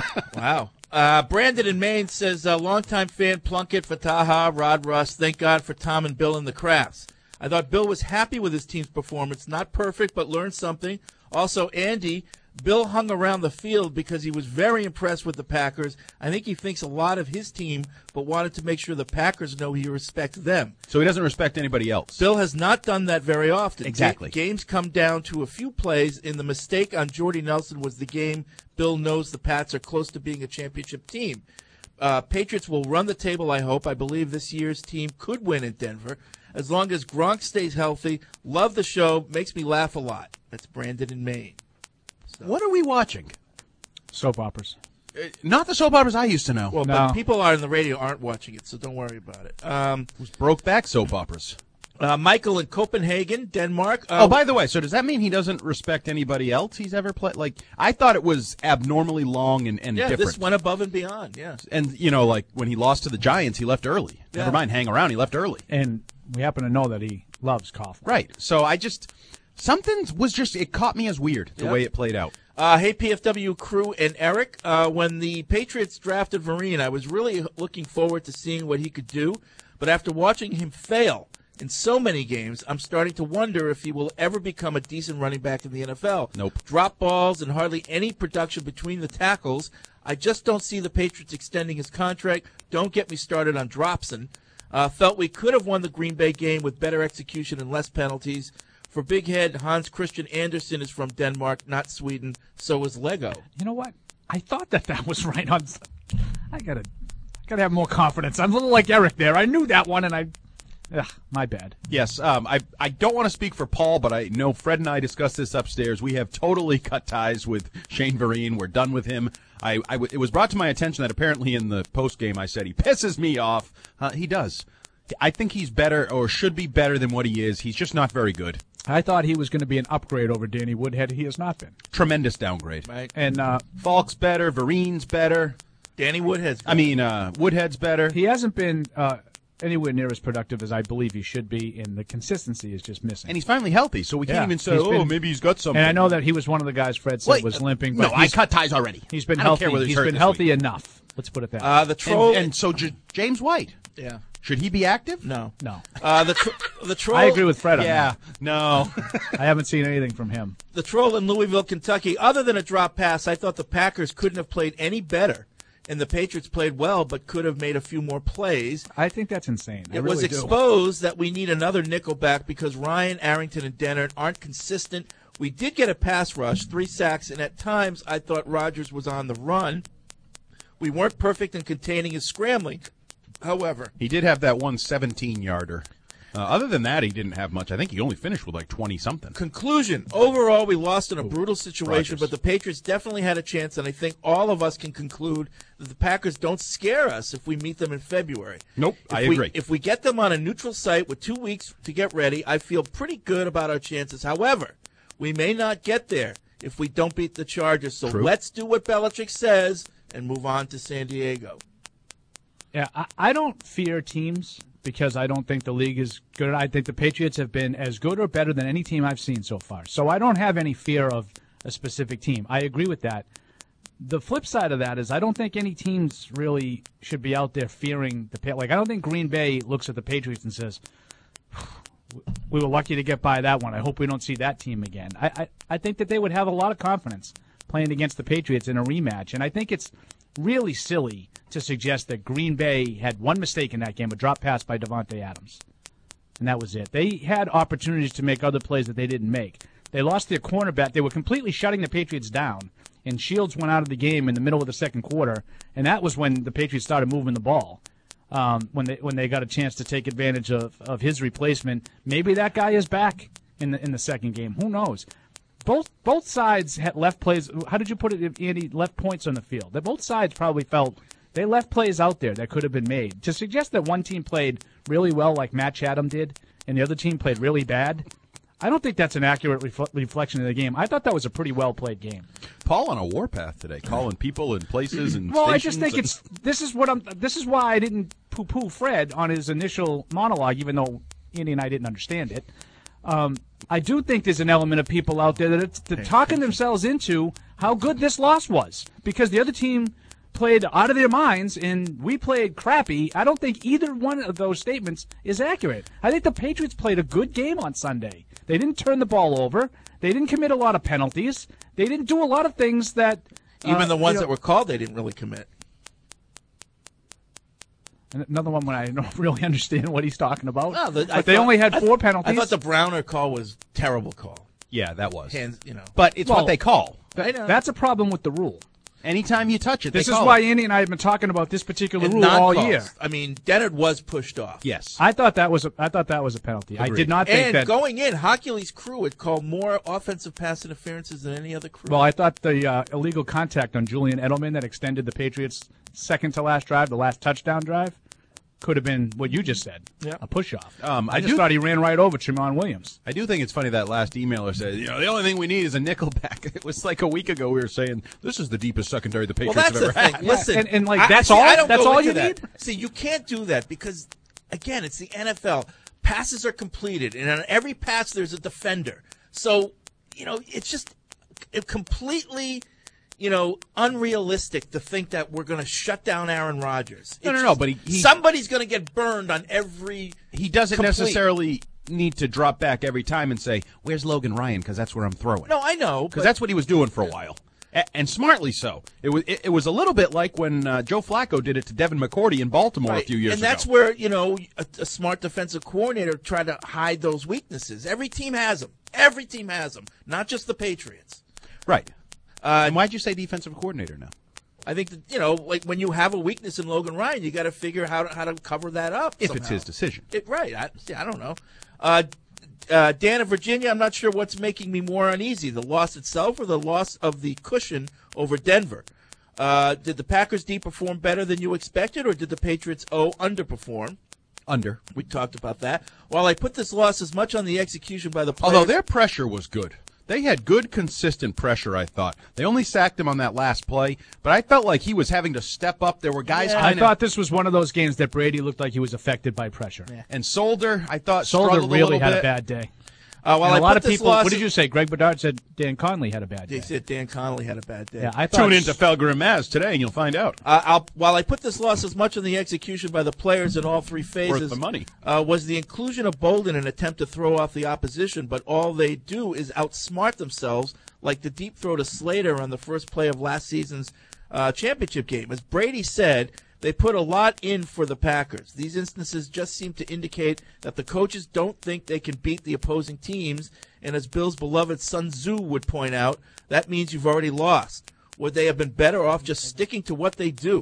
Wow. Uh, Brandon in Maine says, uh, longtime fan Plunkett, Fataha, Rod Russ. Thank God for Tom and Bill and the Crafts. I thought Bill was happy with his team's performance. Not perfect, but learned something. Also, Andy, Bill hung around the field because he was very impressed with the Packers. I think he thinks a lot of his team, but wanted to make sure the Packers know he respects them. So he doesn't respect anybody else. Bill has not done that very often. Exactly. Ga- games come down to a few plays, and the mistake on Jordy Nelson was the game Bill knows the Pats are close to being a championship team. Uh, Patriots will run the table, I hope. I believe this year's team could win in Denver. As long as Gronk stays healthy. Love the show. Makes me laugh a lot. That's Brandon in Maine. So. What are we watching? Soap operas. Uh, not the soap operas I used to know. Well, No. but people on the radio aren't watching it, so don't worry about it. Um, It was Brokeback soap operas. uh, Michael in Copenhagen, Denmark. Uh, Oh, by the way, so does that mean he doesn't respect anybody else he's ever played? Like, I thought it was abnormally long and, and yeah, different. this went above and beyond, yeah. And, you know, like, when he lost to the Giants, he left early. Yeah. Never mind hang around, he left early. And we happen to know that he loves coffee. Right. So I just, something was just, it caught me as weird, the Yep. way it played out. Uh, hey, P F W crew and Eric. Uh, when the Patriots drafted Vereen, I was really looking forward to seeing what he could do. But after watching him fail in so many games, I'm starting to wonder if he will ever become a decent running back in the N F L. Nope. Drop balls and hardly any production between the tackles. I just don't see the Patriots extending his contract. Don't get me started on Dropson. Uh, felt we could have won the Green Bay game with better execution and less penalties. For Big Head, Hans Christian Andersen is from Denmark, not Sweden. So is Lego. You know what? I thought that that was right on. I gotta, gotta have more confidence. I'm a little like Eric there. I knew that one, and I, ugh, my bad. Yes, um, I I don't want to speak for Paul, but I know Fred and I discussed this upstairs. We have totally cut ties with Shane Vereen. We're done with him. I, I it was brought to my attention that apparently in the post game I said he pisses me off. Uh, he does. I think he's better, or should be better than what he is. He's just not very good. I thought he was going to be an upgrade over Danny Woodhead. He has not been. Tremendous downgrade. Right. And uh, Falk's better. Vereen's better. Danny Woodhead's I mean, uh, Woodhead's better. he hasn't been uh, anywhere near as productive as I believe he should be, and the consistency is just missing. And he's finally healthy, so we can't Yeah, even say, he's oh, been- maybe he's got something. And I know that he was one of the guys Fred said Wait, was uh, limping. No, But I he's- cut ties already. He's been I don't healthy. care whether he's he's hurt been this healthy week. enough. Let's put it that Uh, way. the troll. And, and so J- James White. yeah. Should he be active? No. No. Uh, the tr- the troll. I agree with Fred on Yeah. that. No. I haven't seen anything from him. The troll in Louisville, Kentucky. Other than a drop pass, I thought the Packers couldn't have played any better, and the Patriots played well, but could have made a few more plays. I think that's insane. I It was really do. exposed that we need another nickelback because Ryan, Arrington, and Dennard aren't consistent. We did get a pass rush, three sacks, and at times I thought Rodgers was on the run. We weren't perfect in containing his scrambling. However, He did have that one seventeen-yarder. Uh, other than that, he didn't have much. I think he only finished with like twenty-something. conclusion. Overall, we lost in a brutal situation, Rodgers. but the Patriots definitely had a chance, and I think all of us can conclude that the Packers don't scare us if we meet them in February. Nope, If I we, agree. If we get them on a neutral site with two weeks to get ready, I feel pretty good about our chances. However, we may not get there if we don't beat the Chargers, so True. let's do what Belichick says and move on to San Diego. Yeah, I, I don't fear teams because I don't think the league is good. I think the Patriots have been as good or better than any team I've seen so far. So I don't have any fear of a specific team. I agree with that. The flip side of that is I don't think any teams really should be out there fearing the Pa- like I don't think Green Bay looks at the Patriots and says we we were lucky to get by that one. I hope we don't see that team again. I, I, I think that they would have a lot of confidence playing against the Patriots in a rematch, and I think it's really silly to suggest that Green Bay had one mistake in that game, a drop pass by Devontae Adams, and that was it. They had opportunities to make other plays that they didn't make. They lost their cornerback. They were completely shutting the Patriots down, and Shields went out of the game in the middle of the second quarter, and that was when the Patriots started moving the ball. Um, when they when they got a chance to take advantage of, of his replacement, maybe that guy is back in the in the second game. Who knows? Both both sides had left plays. How did you put it, Andy? Left points on the field. That both sides probably felt they left plays out there that could have been made. To suggest that one team played really well, like Matt Chatham did, and the other team played really bad, I don't think that's an accurate refl- reflection of the game. I thought that was a pretty well played game. Paul on a warpath today, calling people and places and well, stations. I just think it's this is what I'm. This is why I didn't poo-poo Fred on his initial monologue, even though Andy and I didn't understand it. Um, I do think there's an element of people out there that are, that are talking themselves into how good this loss was because the other team played out of their minds and we played crappy. I don't think either one of those statements is accurate. I think the Patriots played a good game on Sunday. They didn't turn the ball over. They didn't commit a lot of penalties. They didn't do a lot of things that even uh, the ones you know, that were called, they didn't really commit. Another one when I don't really understand what he's talking about. No, the, but I they thought, only had I four th- penalties. I thought the Browner call was terrible call. Yeah, that was. Hands, you know, but it's Well, what they call. That, that's a problem with the rule. Anytime you touch it, This they is call why it. Andy and I have been talking about this particular And rule all non-calls. year. I mean, Dennard was pushed off. Yes, I thought that was a, I thought that was a penalty. I Agreed. did not think and that. going in, Hockley's crew had called more offensive pass interferences than any other crew. Well, I thought the uh, illegal contact on Julian Edelman that extended the Patriots' second to last drive, the last touchdown drive, could have been what you just said, yeah. a push-off. Um, I, I just do- thought he ran right over Tremont Williams. I do think it's funny that last emailer said, you know, the only thing we need is a nickelback. It was like a week ago we were saying this is the deepest secondary the well, Patriots that's have the ever thing. had. Listen, And- and, like, I- that's I, see, all- I don't that's go all into you that. need? See, you can't do that because, again, it's the N F L. Passes are completed, and on every pass there's a defender. So, you know, it's just it completely. You know, unrealistic to think that we're going to shut down Aaron Rodgers. No, It's no, no, just- but he- he- somebody's going to get burned on every. He doesn't complete. necessarily need to drop back every time and say, where's Logan Ryan, because that's where I'm throwing. No, I know, Because but- that's what he was doing for a while. A- And smartly so. It was it, it was a little bit like when uh, Joe Flacco did it to Devin McCourty in Baltimore Right. a few years and ago. that's where, you know, a, a smart defensive coordinator tried to hide those weaknesses. Every team has them. Every team has them, not just the Patriots. Right. Uh, and why'd you say defensive coordinator now? I think that, you know, like when you have a weakness in Logan Ryan, you got to figure how to, how to cover that up. If somehow. it's his decision. It, right. I, see, I don't know. Uh, uh, Dan of Virginia, I'm not sure what's making me more uneasy, the loss itself or the loss of the cushion over Denver. Uh, did the Packers D perform better than you expected, or did the Patriots O underperform? Under. We talked about that. While I put this loss as much on the execution by the players. Although their pressure was good. They had good, consistent pressure, I thought. They only sacked him on that last play, but I felt like he was having to step up. There were guys I kind thought this was one of those games that Brady looked like he was affected by pressure. And Solder, I thought, Solder struggled really a little had bit. a bad day. Uh, while And I a lot put of this people. loss- What did you say? Greg Bedard said Dan Conley had a bad day. They said Dan Connolly had a bad day. Yeah, I thought Tune into Felger and Maz today, and you'll find out. Uh, I'll, while I put this loss as much on the execution by the players in all three phases, Worth the money. Uh, was the inclusion of Bolden an attempt to throw off the opposition, but all they do is outsmart themselves, like the deep throw to Slater on the first play of last season's uh, championship game. As Brady said, they put a lot in for the Packers. These instances just seem to indicate that the coaches don't think they can beat the opposing teams, and as Bill's beloved Sun Tzu would point out, that means you've already lost. Would they have been better off just sticking to what they do?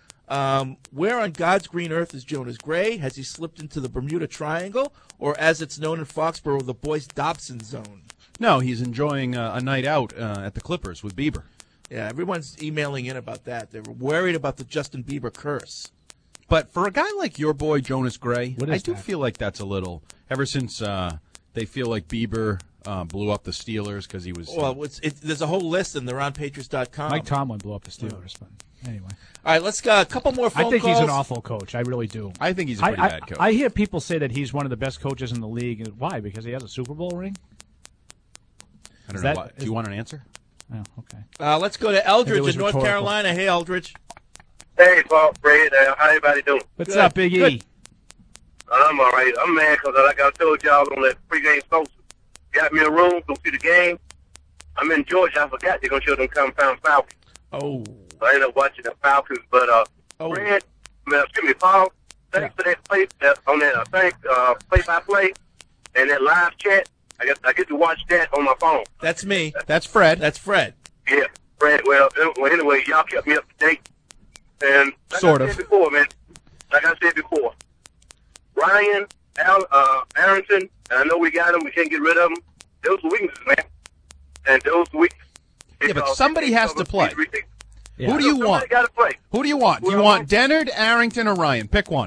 Um, where on God's green earth is Jonas Gray? Has he slipped into the Bermuda Triangle, or as it's known in Foxborough, the Boyce Dobson zone? No, he's enjoying uh, a night out uh, at the Clippers with Bieber. Yeah, everyone's emailing in about that. They were worried about the Justin Bieber curse. But for a guy like your boy, Jonas Gray, What I is do that? feel like that's a little, ever since uh, they feel like Bieber uh, blew up the Steelers because he was... uh, Well, it's, it, there's a whole list, and they're on Patriots dot com. Mike Tomlin blew up the Steelers, but anyway. All right, let's go. A couple more phone I think calls. he's an awful coach. I really do. I think he's a pretty I, bad coach. I, I hear people say that he's one of the best coaches in the league. Why? Because he has a Super Bowl ring? I don't Is know. that- What. Do is- you want an answer? Oh, okay. Uh, let's go to Maybe it Eldridge was in North rhetorical. Carolina. Hey, Eldridge. Hey, Paul, Brady, uh, how everybody doing? What's Good. up, Big E? Good. I'm all right. I'm mad because, like I told y'all on that pregame social, got me a room, go see the game. I'm in Georgia. I forgot they're going to show them compound Falcons. Oh. So I ended up watching the Falcons. But, uh, oh. Fred, man, excuse me, Paul, thanks yeah. for that play, that, on that, uh, thanks, uh, play-by-play and that live chat. I get, I get to watch that on my phone. That's me. That's Fred. That's Fred. Yeah, Fred. Well, well anyway, y'all kept me up to date. And like sort I of. said before, man, like I said before, Ryan, Al, uh, Arrington, and I know we got them. We can't get rid of them. Those are weaknesses, man. And those are weaknesses. Yeah, but somebody has to play. Yeah. Who do you want? Gotta play. Who do you want? Who do you I want want? Dennard, Arrington, or Ryan? Pick one.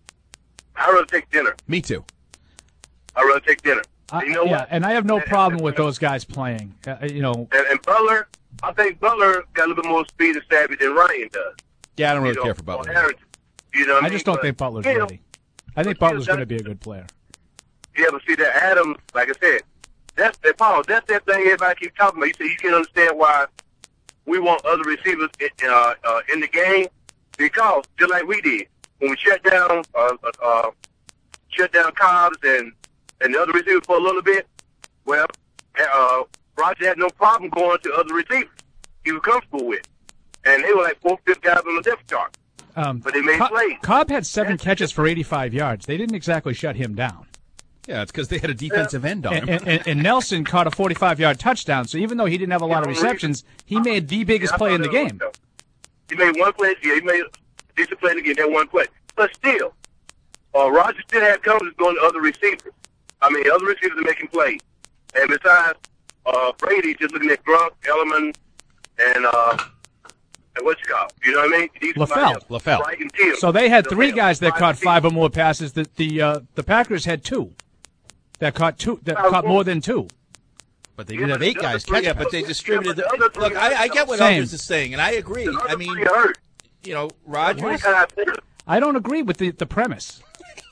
I'd rather take dinner. Me too. I'd rather take dinner. I, you know yeah, what? and I have no and, problem and, with those guys playing. Uh, you know, and, and Butler, I think Butler got a little bit more speed and savvy than Ryan does. Yeah, I don't really you care know, for Butler. Arrington, you know what I I mean? just don't but, think Butler's you know, ready. I think but Butler's you know, going to be a good player. Yeah, but see that Adams, like I said, that's that Paul. That's that thing everybody keeps talking about. You say you can't understand why we want other receivers in, uh, uh, in the game because just like we did when we shut down, uh, uh, shut down Cobbs and and the other receivers for a little bit. Well, uh, Roger had no problem going to other receivers. He was comfortable with, and they were like fourth, fifth guys on the depth chart. Um, but they made Co- plays. Cobb had seven catches for eighty-five yards. They didn't exactly shut him down. Yeah, it's because they had a defensive end on him. And, and, and Nelson caught a forty-five-yard touchdown, so even though he didn't have a lot of receptions, he made the biggest Yeah, play in the game. He made one play. Yeah, he made a decent play to get that one play. But still, uh, Roger still had confidence going to other receivers. I mean, other receivers are making plays. And besides, uh, Brady just looking at Gronk, Elliman, and uh, and what you call, you know what I mean? These LaFell. LaFell. Right and Till. So they had three LaFell. guys that Right caught and Till. five or more passes. The the, uh, the Packers had two that caught two that caught more than two. But they did have eight guys Yeah, catch. but they distributed. Yeah, but the the, other three look, I, I get what Same. Elders is saying, and I agree. The I other mean, three hurt. you know, Rodgers. I don't agree with the, the premise.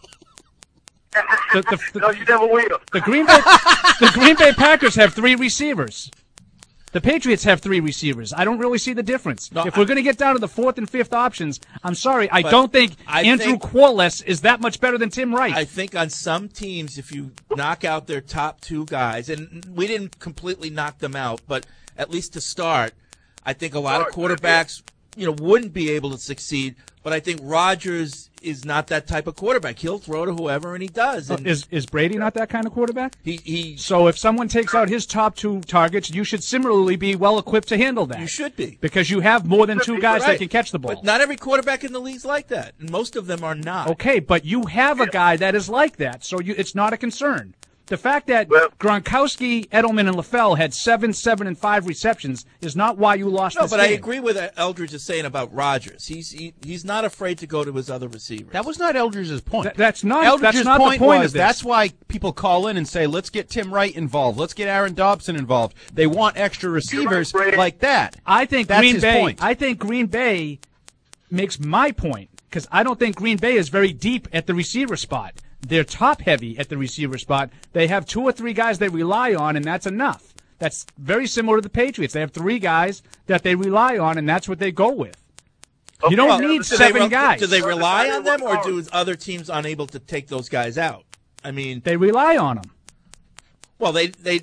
The, the, the, No, you never will. the Green Bay the Green Bay Packers have three receivers. The Patriots have three receivers. I don't really see the difference. No, if I- we're going to get down to the fourth and fifth options, I'm sorry, I But don't think I Andrew think- Quarles is that much better than Tim Wright. I think on some teams, if you knock out their top two guys, and we didn't completely knock them out, but at least to start, I think a lot of quarterbacks, you know, wouldn't be able to succeed. But I think Rodgers is not that type of quarterback. He'll throw to whoever, and he does. And Is is Brady not that kind of quarterback? he, he So if someone takes out his top two targets, you should similarly be well equipped to handle that. you should be. Because you have more than two guys that Right. can catch the ball. But not every quarterback in the league's like that, and most of them are not. Okay, but you have a guy that is like that, so you, it's not a concern. The fact that Gronkowski, Edelman, and LaFell had seven, seven, and five receptions is not why you lost No, this but I game. agree with what Eldridge is saying about Rodgers. He's he, he's not afraid to go to his other receivers. That was not Eldridge's point. Th- that's not. Eldridge's that's not point the point was of this. that's why people call in and say, let's get Tim Wright involved. Let's get Aaron Dobson involved. They want extra receivers like that. I think That's Green his Bay. point. I think Green Bay makes my point because I don't think Green Bay is very deep at the receiver spot. They're top heavy at the receiver spot. They have two or three guys they rely on, and that's enough. That's very similar to the Patriots. They have three guys that they rely on, and that's what they go with. You don't Well, need do seven they, re- guys. Do they rely on them, or do other teams unable to take those guys out? I mean, they rely on them. Well, they they,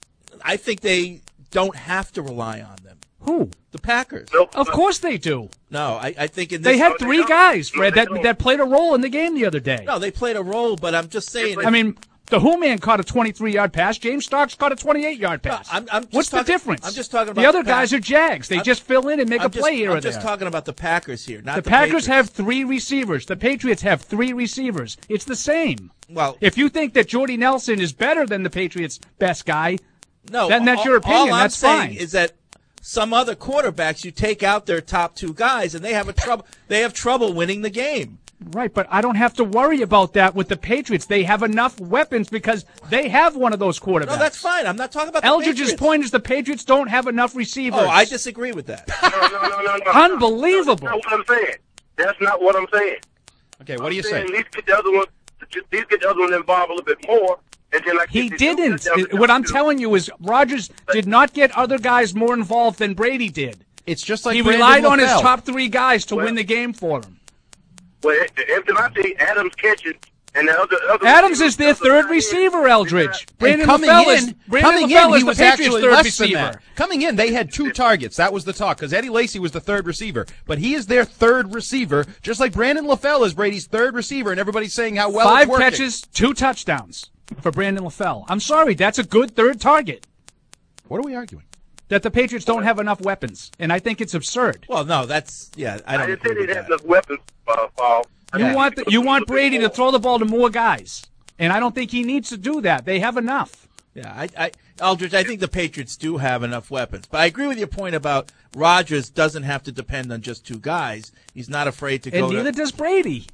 I think they don't have to rely on them. Who? The Packers. Of course they do. No, I, I think in this They had three guys, Fred, that that played a role in the game the other day. No, they played a role, but I'm just saying. I mean, the Who Man caught a twenty-three-yard pass. James Starks caught a twenty-eight-yard pass. I'm, I'm just What's talking, the difference? I'm just talking about the other the Pack- guys are Jags. They I'm- just fill in and make I'm a just, play here I'm or just there. talking about the Packers here, not the the Packers Patriots. have three receivers. The Patriots have three receivers. It's the same. Well, if you think that Jordy Nelson is better than the Patriots' best guy, no, then that's all, your opinion. All I'm that's saying fine. is that some other quarterbacks, you take out their top two guys, and they have a trouble. They have trouble winning the game. Right, but I don't have to worry about that with the Patriots. They have enough weapons because they have one of those quarterbacks. No, that's fine. I'm not talking about the Eldridge's Patriots. point is the Patriots don't have enough receivers. Oh, I disagree with that. No, no, no, no, no. Unbelievable. That's not what I'm saying. That's not what I'm saying. Okay, what do you I'm say? saying At least get the other one. At least get the other one involved a little bit more. And then like He if they do didn't. get the other What I'm two- telling you is Rodgers did not get other guys more involved than Brady did. It's just like he Brandon relied on his LaFell. top three guys to Well- win the game for him. Well, after I see Adams catches And the other, other Adams is their third receiver, Eldridge. Brandon coming LaFell in, is, Brandon coming LaFell in, is he the was Patriots' actually third less receiver. than that. Coming in, they had two targets. That was the talk, because Eddie Lacy was the third receiver. But he is their third receiver, just like Brandon LaFell is Brady's third receiver, and everybody's saying how well Five it's working. catches, two touchdowns for Brandon LaFell. I'm sorry, that's a good third target. What are we arguing? That the Patriots don't have enough weapons, and I think it's absurd. Well, no, that's yeah. I don't. I didn't agree say with they that. have enough weapons, uh, Paul. You want the, you want Brady to throw the ball to more guys, and I don't think he needs to do that. They have enough. Yeah, I, I, Eldridge, I think the Patriots do have enough weapons. But I agree with your point about Rodgers doesn't have to depend on just two guys. He's not afraid to go And neither to... does Brady.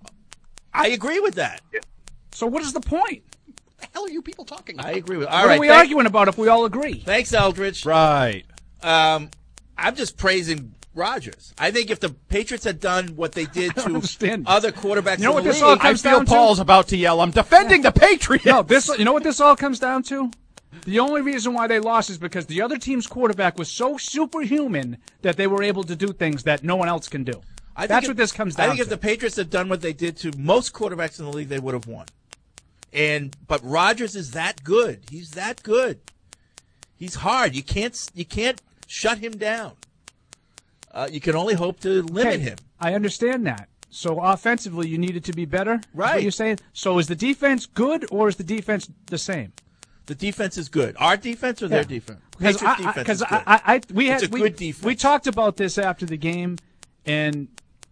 I agree with that. So what is the point? What the hell are you people talking about? I agree with... What All right, are we thank- arguing about if we all agree? Thanks, Eldridge. Right. Um, I'm just praising Rodgers. I think if the Patriots had done what they did to understand. other quarterbacks You know in what the this league... all I comes feel down to? Paul's about to yell, I'm defending the Patriots! No, this. You know what this all comes down to? The only reason why they lost is because the other team's quarterback was so superhuman that they were able to do things that no one else can do. I think That's if- what this comes down I think to. if the Patriots had done what they did to most quarterbacks in the league, they would have won. And but Rodgers is that good. He's that good. He's hard. You can't you can't shut him down. Uh, you can only hope to limit Okay, him. I understand that. So offensively, you needed to be better. Is Right. what you're saying. So is the defense good or is the defense the same? The defense is good. Our defense or their Yeah. defense? Because Patriots I, defense because is good. I, I, I, we It's had a we, good defense. we talked about this after the game, and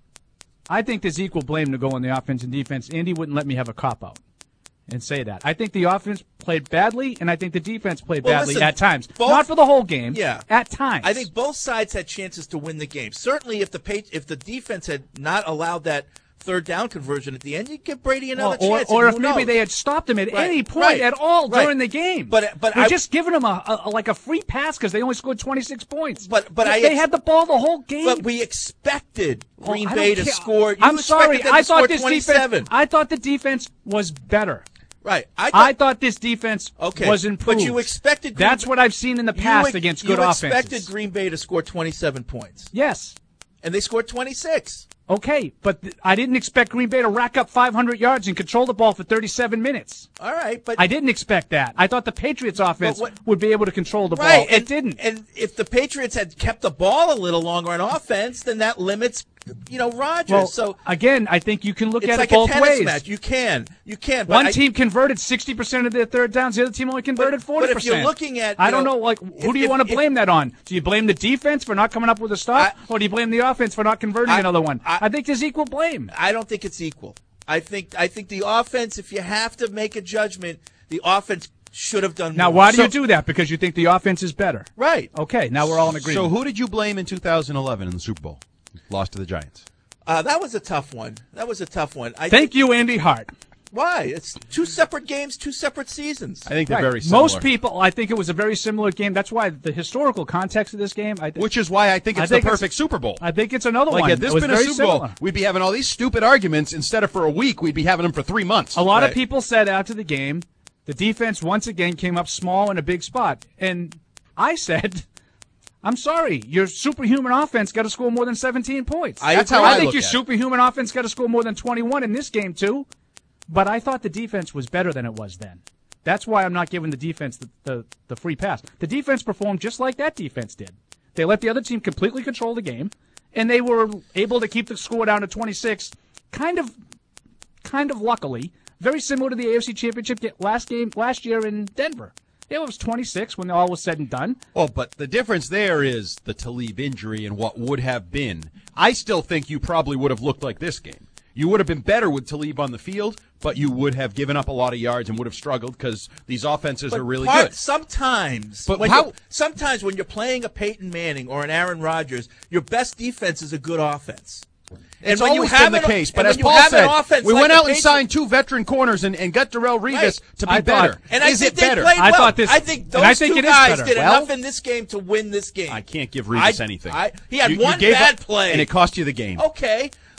I think there's equal blame to go on the offense and defense. Andy wouldn't let me have a cop out and say that. I think the offense played badly, and I think the defense played Well, badly listen, at times. both- Not for the whole game. Yeah. At times. I think both sides had chances to win the game. Certainly, if the Pat- if the defense had not allowed that third down conversion at the end, you'd give Brady another Well, or, chance. or and if who maybe knows? they had stopped him at Right, any point right, at all right. during the game. But but They're I just giving them a, a like a free pass because they only scored twenty-six points. But but they, I they ex- had the ball the whole game. But we expected Oh, Green I Bay don't to care. score. You I'm expected sorry. them to I score thought this twenty-seven. defense. I thought the defense was better. Right. I I thought, thought this defense okay, was improved. But you expected Green That's Bay- what I've seen in the past you, ex- against you good expected offenses. Green Bay to score twenty-seven points. Yes. And they scored twenty-six. Okay, but th- I didn't expect Green Bay to rack up five hundred yards and control the ball for thirty-seven minutes. All right, but I didn't expect that. I thought the Patriots offense what- would be able to control the right, ball. and, It didn't. And if the Patriots had kept the ball a little longer on offense, then that limits, you know, Rodgers. Well, so again, I think you can look it's at like it both a tennis ways. match. You can, you can. But One I, team converted sixty percent of their third downs. The other team only converted But- forty but percent. if you're looking at, I you don't know, know, like, who if- do you if- want to if- blame that on? Do you blame the defense for not coming up with a stop, or do you blame the offense for not converting I- another one? I- I think there's equal blame. I don't think it's equal. I think I think the offense, if you have to make a judgment, the offense should have done Now, more. why do So- you do that? Because you think the offense is better. Right. Okay, now we're all in agreement. So who did you blame in two thousand eleven in the Super Bowl? Lost to the Giants. Uh, that was a tough one. That was a tough one. I Thank think, you, Andy Hart. Why? It's two separate games, two separate seasons. I think they're Right. very similar. Most people, I think it was a very similar game. That's why the historical context of this game, I think, Which is why I think it's I think the it's- perfect Super Bowl. I think it's another Like, one. had this It was been a very Super Bowl, similar. we'd be having all these stupid arguments. Instead of for a week, we'd be having them for three months. A lot Right. of people said after the game, the defense once again came up small in a big spot. And I said, I'm sorry, your superhuman offense got to score more than seventeen points. I That's agree. how I think look your at it. superhuman offense got to score more than twenty-one in this game, too. But I thought the defense was better than it was then. That's why I'm not giving the defense the, the, the free pass. The defense performed just like that defense did. They let the other team completely control the game, and they were able to keep the score down to twenty-six, kind of, kind of luckily. Very similar to the A F C Championship ga- last game last year in Denver. It was twenty-six when all was said and done. Oh, but the difference there is the Talib injury and what would have been. I still think you probably would have looked like this game. You would have been better with Talib on the field, but you would have given up a lot of yards and would have struggled because these offenses But are really part- good. Sometimes, But when how- you're- sometimes when you're playing a Peyton Manning or an Aaron Rodgers, your best defense is a good offense. And It's when you always have been the an- case, and but when as you Paul have an said, offense we like went the out and Patriots- signed two veteran corners and, and got Darrell Revis Right. to be I better. thought- And I is think it they better? played I well. thought this- I think those and I think two it is guys better. did Well- enough in this game to win this game. I can't give Revis I- anything. I- he had You- you one gave bad up- play, and it cost you the game. Okay,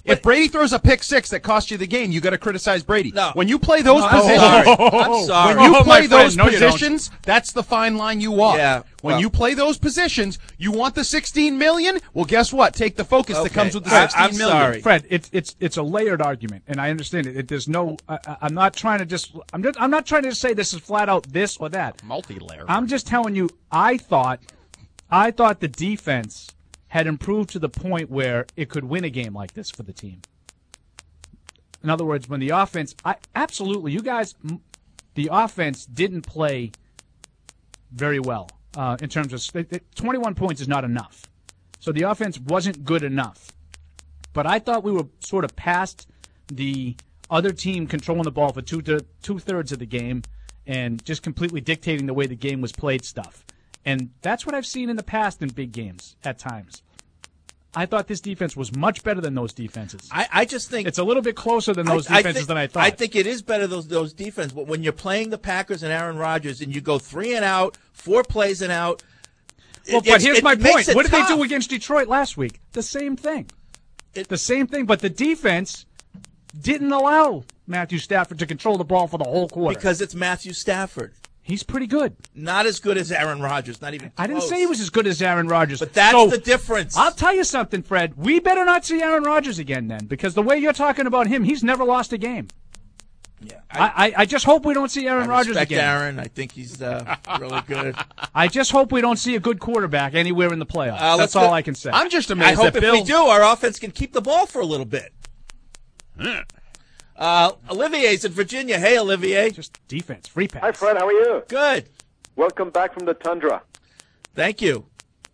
If Brady throws a pick six that costs you the game, you got to criticize Brady. No. When you play those I'm positions, sorry. I'm sorry. when you Oh, play my those friend, no, you don't. positions, that's the fine line you walk. Yeah, when well- you play those positions, you want the sixteen million. Well, guess what? Take the focus that Okay. comes with the I- sixteen I'm million. sorry. Fred, it's it's it's a layered argument, and I understand it. it there's no, I, I- I'm not trying to just, I'm just, I'm not trying to say this is flat out this or that. Multi-layered. I'm just telling you, I thought, I thought the defense had improved to the point where it could win a game like this for the team. In other words, when the offense, I absolutely, you guys, m- the offense didn't play very well uh, in terms of it- it- twenty-one points is not enough. So the offense wasn't good enough. But I thought we were sort of past the other team controlling the ball for two two thirds of the game and just completely dictating the way the game was played stuff. And that's what I've seen in the past in big games at times. I thought this defense was much better than those defenses. I, I just think it's a little bit closer than those I- I defenses think- than I thought. I think it is better those those defense. But when you're playing the Packers and Aaron Rodgers and you go three and out, four plays and out. Well, it- but it's- here's it my makes point. it What did tough. they do against Detroit last week? The same thing. the same thing, but the defense didn't allow Matthew Stafford to control the ball for the whole quarter. Because it's Matthew Stafford. He's pretty good. Not as good as Aaron Rodgers, not even close. I didn't say he was as good as Aaron Rodgers. But that's So, the difference. I'll tell you something, Fred. We better not see Aaron Rodgers again then, because the way you're talking about him, he's never lost a game. Yeah, I, I, I just hope we don't see Aaron I Rodgers respect again. Aaron. I think he's uh, really good. I just hope we don't see a good quarterback anywhere in the playoffs. Uh, That's let's all go- I can say. I'm just I amazed hope that if Bill. we do, our offense can keep the ball for a little bit. Uh, Olivier's in Virginia. Hey, Olivier. Just defense, free pass. Hi, Fred. How are you? Good. Welcome back from the tundra. Thank you.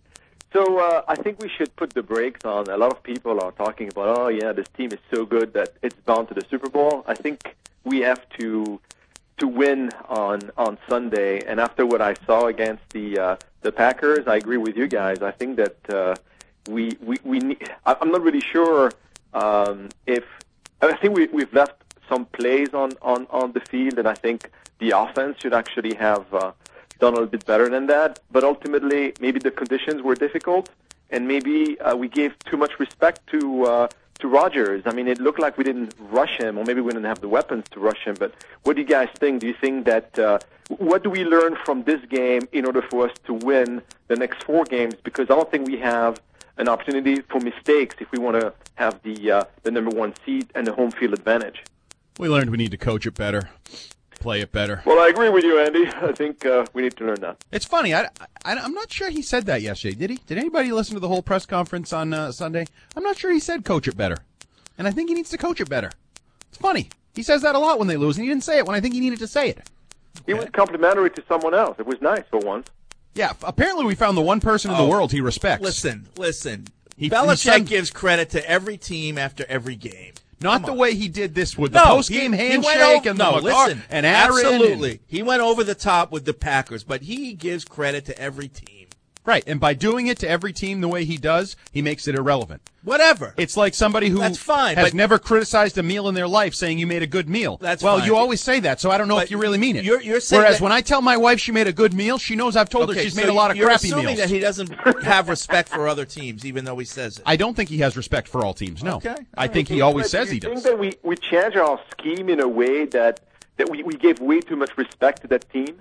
So uh, I think we should put the brakes on. A lot of people are talking about, oh, yeah, this team is so good that it's bound to the Super Bowl. I think we have to to win on on Sunday. And after what I saw against the uh, the Packers, I agree with you guys. I think that uh, we we we need, I- I'm not really sure um, if I think we we've left some plays on, on, on the field, and I think the offense should actually have uh, done a little bit better than that. But ultimately, maybe the conditions were difficult, and maybe uh, we gave too much respect to uh, to Rodgers. I mean, it looked like we didn't rush him, or maybe we didn't have the weapons to rush him. But what do you guys think? Do you think that uh, what do we learn from this game in order for us to win the next four games? Because I don't think we have an opportunity for mistakes if we want to have the uh, the number one seed and the home field advantage. We learned we need to coach it better, play it better. Well, I agree with you, Andy. I think uh, we need to learn that. It's funny. I, I, I'm not sure he said that yesterday. Did he? Did anybody listen to the whole press conference on uh, Sunday? I'm not sure he said coach it better. And I think he needs to coach it better. It's funny. He says that a lot when they lose, and he didn't say it when I think he needed to say it. He was complimentary to someone else. It was nice for once. Yeah, f- apparently we found the one person in the Oh, world he respects. Listen, listen. He- Belichick he said- gives credit to every team after every game. Not Come the on. way he did this with the No, post-game he- he handshake went over- and no, the McCar- listen, and Aaron. absolutely. and- He went over the top with the Packers, but he gives credit to every team. right, and by doing it to every team the way he does, he makes it irrelevant. Whatever. It's like somebody who That's fine, has but- never criticized a meal in their life saying you made a good meal. That's well, fine. you always say that, so I don't know But if you really mean it. you're- you're saying Whereas that- when I tell my wife she made a good meal, she knows I've told her Okay, she's so made a lot of you're crappy assuming meals. that he doesn't have respect for other teams, even though he says it. I don't think he has respect for all teams, no. Okay. I think he always But says do he you does. think that we, we change our scheme in a way that, that we, we gave way too much respect to that team?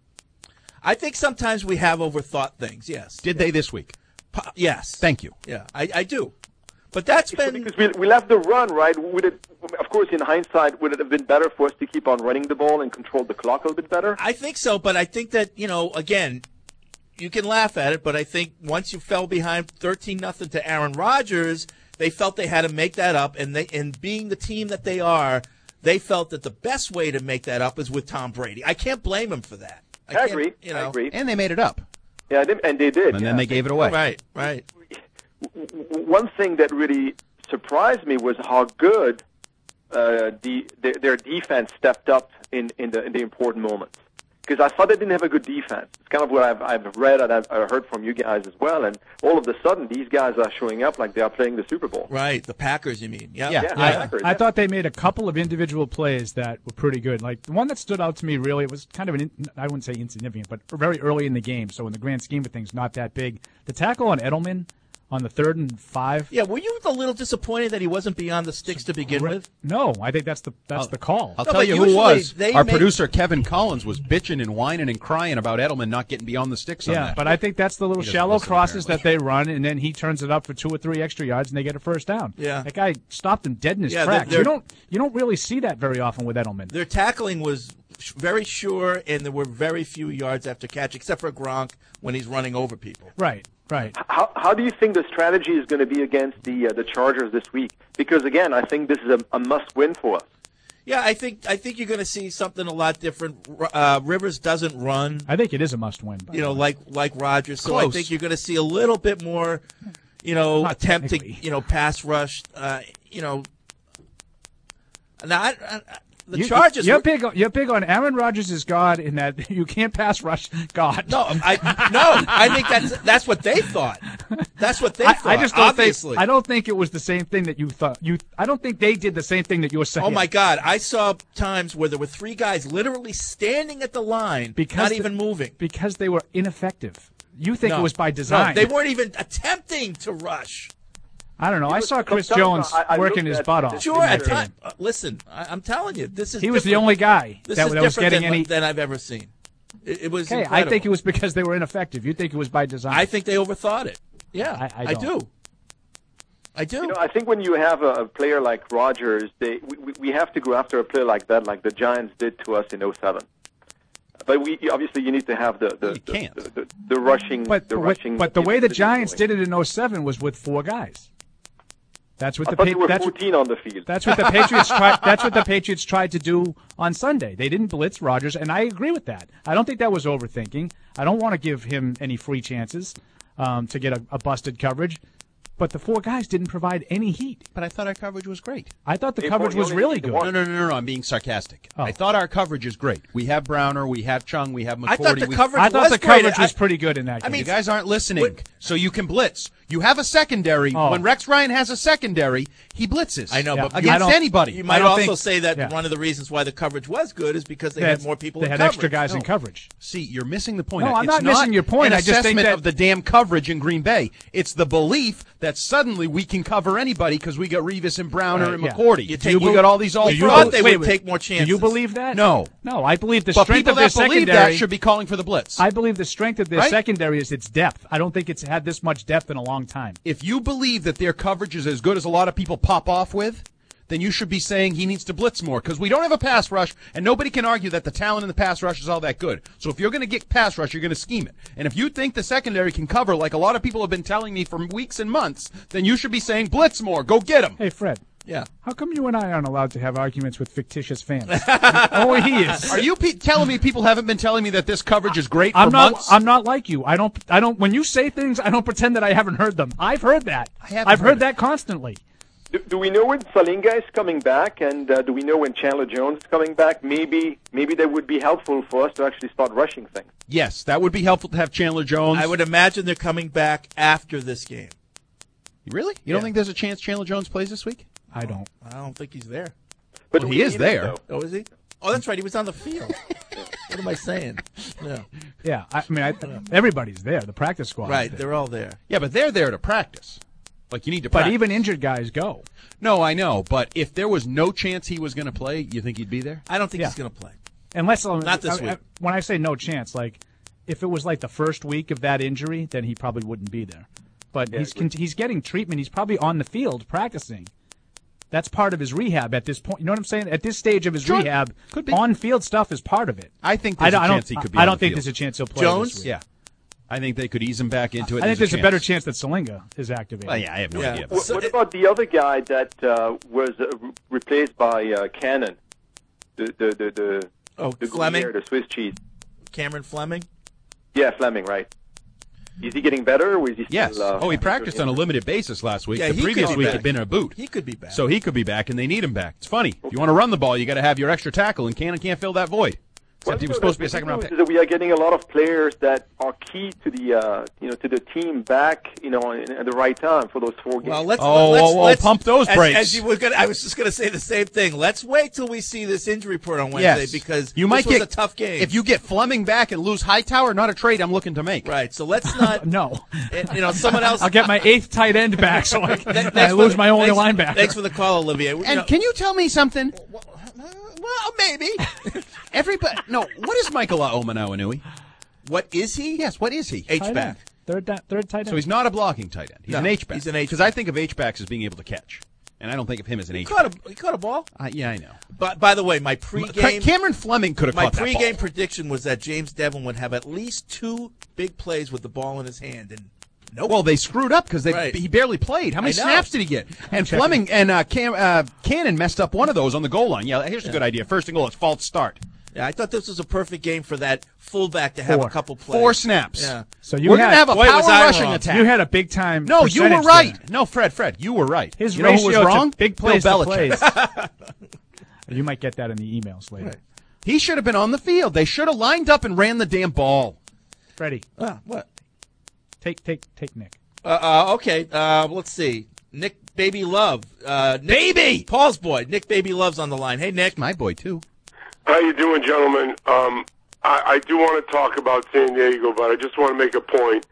I think sometimes we have overthought things, yes. Did they this week? Po- yes. Thank you. Yeah, I, I do. But that's been... Because we, we left the run, right? Would it, of course, in hindsight, would it have been better for us to keep on running the ball and control the clock a little bit better? I think so, but I think that, you know, again, you can laugh at it, but I think once you fell behind thirteen nothing to Aaron Rodgers, they felt they had to make that up, and they and being the team that they are, they felt that the best way to make that up is with Tom Brady. I can't blame him for that. I, can't- agree. You know. I agree. And they made it up. Yeah, they, and they did. And yeah. then they gave it away. Right, right. W- One thing that really surprised me was how good uh, the, their, their defense stepped up in, in, the, in the important moments. Because I thought they didn't have a good defense. It's kind of what I've, I've read and I've I heard from you guys as well. And all of a sudden, these guys are showing up like they are playing the Super Bowl. Right, the Packers, you mean. Yeah. Yeah. Yeah, I, Packers, I yeah. thought they made a couple of individual plays that were pretty good. Like the one that stood out to me really, it was kind of an, in- I wouldn't say insignificant, but very early in the game. So in the grand scheme of things, not that big. The tackle on Edelman on the third and five. Yeah, were you a little disappointed that he wasn't beyond the sticks to begin with? No, I think that's the that's I'll, the call. I'll No, tell but you who usually was. they Our make- producer, Kevin Collins, was bitching and whining and crying about Edelman not getting beyond the sticks on Yeah, that. but I think that's the little He doesn't shallow listen, crosses that they run, and then he turns it up for two or three extra yards, and they get a first down. Yeah. That guy stopped him dead in his Yeah, tracks. they're- You don't you don't really see that very often with Edelman. Their tackling was sh- very sure, and there were very few yards after catch, except for Gronk when he's running over people. Right, right. How, how do you think the strategy is going to be against the uh, the Chargers this week? Because again, I think this is a, a must win for us. Yeah, I think I think you're going to see something a lot different. Uh, Rivers doesn't run, I think it is a must-win. you know, like like Rodgers. So I Close. think you're going to see a little bit more, you know, Not attempt to, technically. you know, pass rush. Uh, you know, now I, I, the You- Chargers. You're were- big. On, you're big on Aaron Rodgers is God in that you can't pass rush God. No, I no, I think that's that's what they thought. That's what they I, thought. I just don't obviously. think. I don't think it was the same thing that you thought. You. I don't think they did the same thing that you're saying. Oh my God! I saw times where there were three guys literally standing at the line, Because not the- even moving. Because they were ineffective. You think No. it was by No, design? they weren't even attempting to rush. I don't know. I saw Chris some- Jones I- I working looked his at butt the- off. Sure, in at that time, game. uh, listen, I, I'm telling you, this is. He was the different. only guy This that, is that was different getting than, any. than I've ever seen. It, it was. Okay, I incredible. think it was because they were ineffective. You think it was by design? I think they overthought it. Yeah, I- I I don't. do. I do. You know, I think when you have a, a player like Rodgers, they, we, we have to go after a player like that, like the Giants did to us in oh seven. But we obviously you need to have the the, the, the, the, the rushing, But the but, rushing. but the way the Giants going. did it in oh seven was with four guys. That's what I the thought Pa- there were that's what, fourteen on the field. that's what the Patriots tried. That's what the Patriots tried to do on Sunday. They didn't blitz Rodgers, and I agree with that. I don't think that was overthinking. I don't want to give him any free chances um, to get a, a busted coverage. But the four guys didn't provide any heat. But I thought our coverage was great. I thought the Hey, coverage Paul, you was only really need to good. watch- No, no, no, no, no. I'm being sarcastic. Oh. I thought our coverage is great. We have Browner, we have Chung, we have McCourty. I thought the we- coverage I thought was the great. coverage I- was pretty good in that game. I mean, You guys aren't listening, What- so you can blitz. You have a secondary. Oh. When Rex Ryan has a secondary, he blitzes. I know, Yeah. but I against don't- anybody. You I might don't also think- say that yeah. one of the reasons why the coverage was good is because they, They had, had more people They in had coverage. extra guys in No. coverage. See, you're missing the point. No, I'm It's not missing your point. An I just think assessment that- of the damn coverage in Green Bay. It's the belief that suddenly we can cover anybody because we got Revis and Browner Right, and yeah. McCourty. You take- we got all these all You pros. thought they Wait, would wait. take more chances. Do you believe that? No. No, I believe the But strength people of their that believe secondary that should be calling for the blitz. I believe the strength of their Right? secondary is its depth. I don't think it's had this much depth in a long time. If you believe that their coverage is as good as a lot of people pop off with, then you should be saying he needs to blitz more because we don't have a pass rush, and nobody can argue that the talent in the pass rush is all that good. So if you're going to get pass rush, you're going to scheme it. And if you think the secondary can cover, like a lot of people have been telling me for weeks and months, then you should be saying blitz more. Go get him. Hey, Fred. Yeah. How come you and I aren't allowed to have arguments with fictitious fans? oh, he is. Are you pe- telling me people haven't been telling me that this coverage is great I'm for not. months? I'm not like you. I don't. I don't. When you say things, I don't pretend that I haven't heard them. I've heard that. I haven't I've heard heard it. that constantly. Do, do we know when Salinga is coming back, and uh, do we know when Chandler Jones is coming back? Maybe, maybe that would be helpful for us to actually start rushing things. Yes, that would be helpful to have Chandler Jones. I would imagine they're coming back after this game. Really? You Yeah. don't think there's a chance Chandler Jones plays this week? I don't. I don't think he's there. But Well, we he is need there. him, though. Oh, is he? Oh, that's right. He was on the field. What am I saying? Yeah. Yeah. I, I mean, I, everybody's there. The practice squad. is Right. there. They're all there. Yeah, but they're there to practice. Like you need to But practice. even injured guys go. No, I know, but if there was no chance he was going to play, you think he'd be there? I don't think Yeah. he's going to play. Unless um, Not this I- I- week. when I say no chance, like if it was like the first week of that injury, then he probably wouldn't be there. But Yeah, he's agreed. con- he's getting treatment. He's probably on the field practicing. That's part of his rehab at this point. You know what I'm saying? At this stage of his Sure. rehab, Could be. on-field stuff is part of it. I think there's I don't, a I don't- chance he could be I on don't the think field. there's a chance he'll play Jones? this week. Yeah. I think they could ease him back into it. I think there's a, chance. better chance that Salinga is activated. Well, yeah, I have no Yeah. idea. What, So what it- about the other guy that uh, was uh, re- replaced by uh, Cannon? The the the the, Oh, the Fleming? Gruyere, the Swiss cheese. Cameron Fleming? Yeah, Fleming, right? Is he getting better, or is he still? Yes. Uh, oh, he practiced on a limited basis last week. Yeah, the he could previous be week back. had been a boot. He could be back. So he could be back, and they need him back. It's funny. If you want to run the ball, you got to have your extra tackle, and Cannon can't fill that void Except he was supposed to be a second round pick. Is that we are getting a lot of players that are key to the uh, you know to the team back you know in, at the right time for those four games. Well, let's, Oh, let's, oh, oh, let's pump those as, brakes. As you were gonna, I was just going to say the same thing. Let's wait till we see this injury report on Wednesday Yes. because you this might was get a tough game. If you get Fleming back and lose Hightower, not a trade I'm looking to make. Right. So let's not. no. You know, someone else. I'll get my eighth tight end back, so I, Thanks I for lose the- my only thanks, linebacker. Thanks for the call, Olivier. You And know- can you tell me something? Well, maybe. Everybody, no. What is Michael Omanauanui? What is he? Yes, what is he? H Tight back. end. Third, da- third tight end. So he's not a blocking tight end. He's No, an H back. he's an H-back. Because I think of H backs as being able to catch, and I don't think of him as an He H caught back. a he caught a ball. Uh, yeah, I know. But by the way, my pregame Cameron Fleming could have my caught that pregame ball. prediction was that James Devlin would have at least two big plays with the ball in his hand, and nope. Well, they screwed up because Right. he barely played. How many I know. snaps did he get? And Fleming and uh, Cam, uh, Cannon messed up one of those on the goal line. Yeah, here's a good idea. First and goal, it's false start. Yeah, I thought this was a perfect game for that fullback to have Four. a couple plays. Four snaps. Yeah. So you We're had, going to have a Boy, power was I rushing wrong. attack. You had a big time. no, you were percentage right. there. No, Fred, Fred, you were right. His you know who ratio was wrong? to big plays Bill to Belichick. plays. You might get that in the emails later. Right. He should have been on the field. They should have lined up and ran the damn ball. Freddie, Ah, what? take take take Nick. Uh, uh, okay, uh, let's see. Nick Baby Love. Uh, Nick, Baby! Paul's boy. Nick Baby Love's on the line. Hey, Nick. My boy, too. How you doing, gentlemen? Um, I, I do want to talk about San Diego, but I just want to make a point.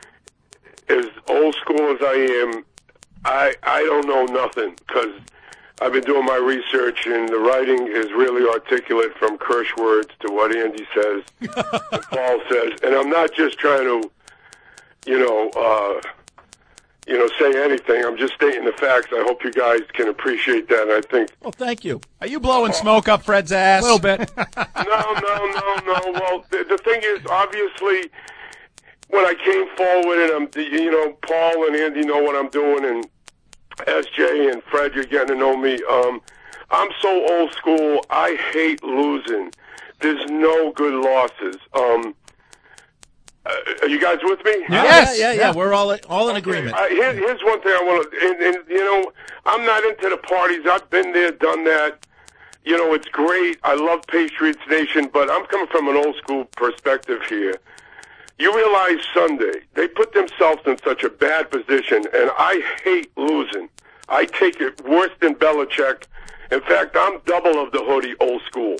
As old school as I am, I I don't know nothing because I've been doing my research, and the writing is really articulate from Kirsch words to what Andy says and Paul says. And I'm not just trying to, you know, uh, you know, say anything. I'm just stating the facts. I hope you guys can appreciate that. And I think Well, thank you. Are you blowing smoke up Fred's ass? A little bit. no, no, no, no. Well, the, the thing is, obviously, when I came forward, and I'm, you know, Paul and Andy know what I'm doing, and S J and Fred, you're getting to know me. Um, I'm so old school. I hate losing. There's no good losses. Um, uh, are you guys with me? Yes. Yeah, yeah, yeah. We're all all in agreement. Uh, here, here's one thing I want to, and, and you know, I'm not into the parties. I've been there, done that. You know, it's great. I love Patriots Nation, but I'm coming from an old school perspective here. You realize Sunday, they put themselves in such a bad position, and I hate losing. I take it worse than Belichick. In fact, I'm double of the hoodie old school.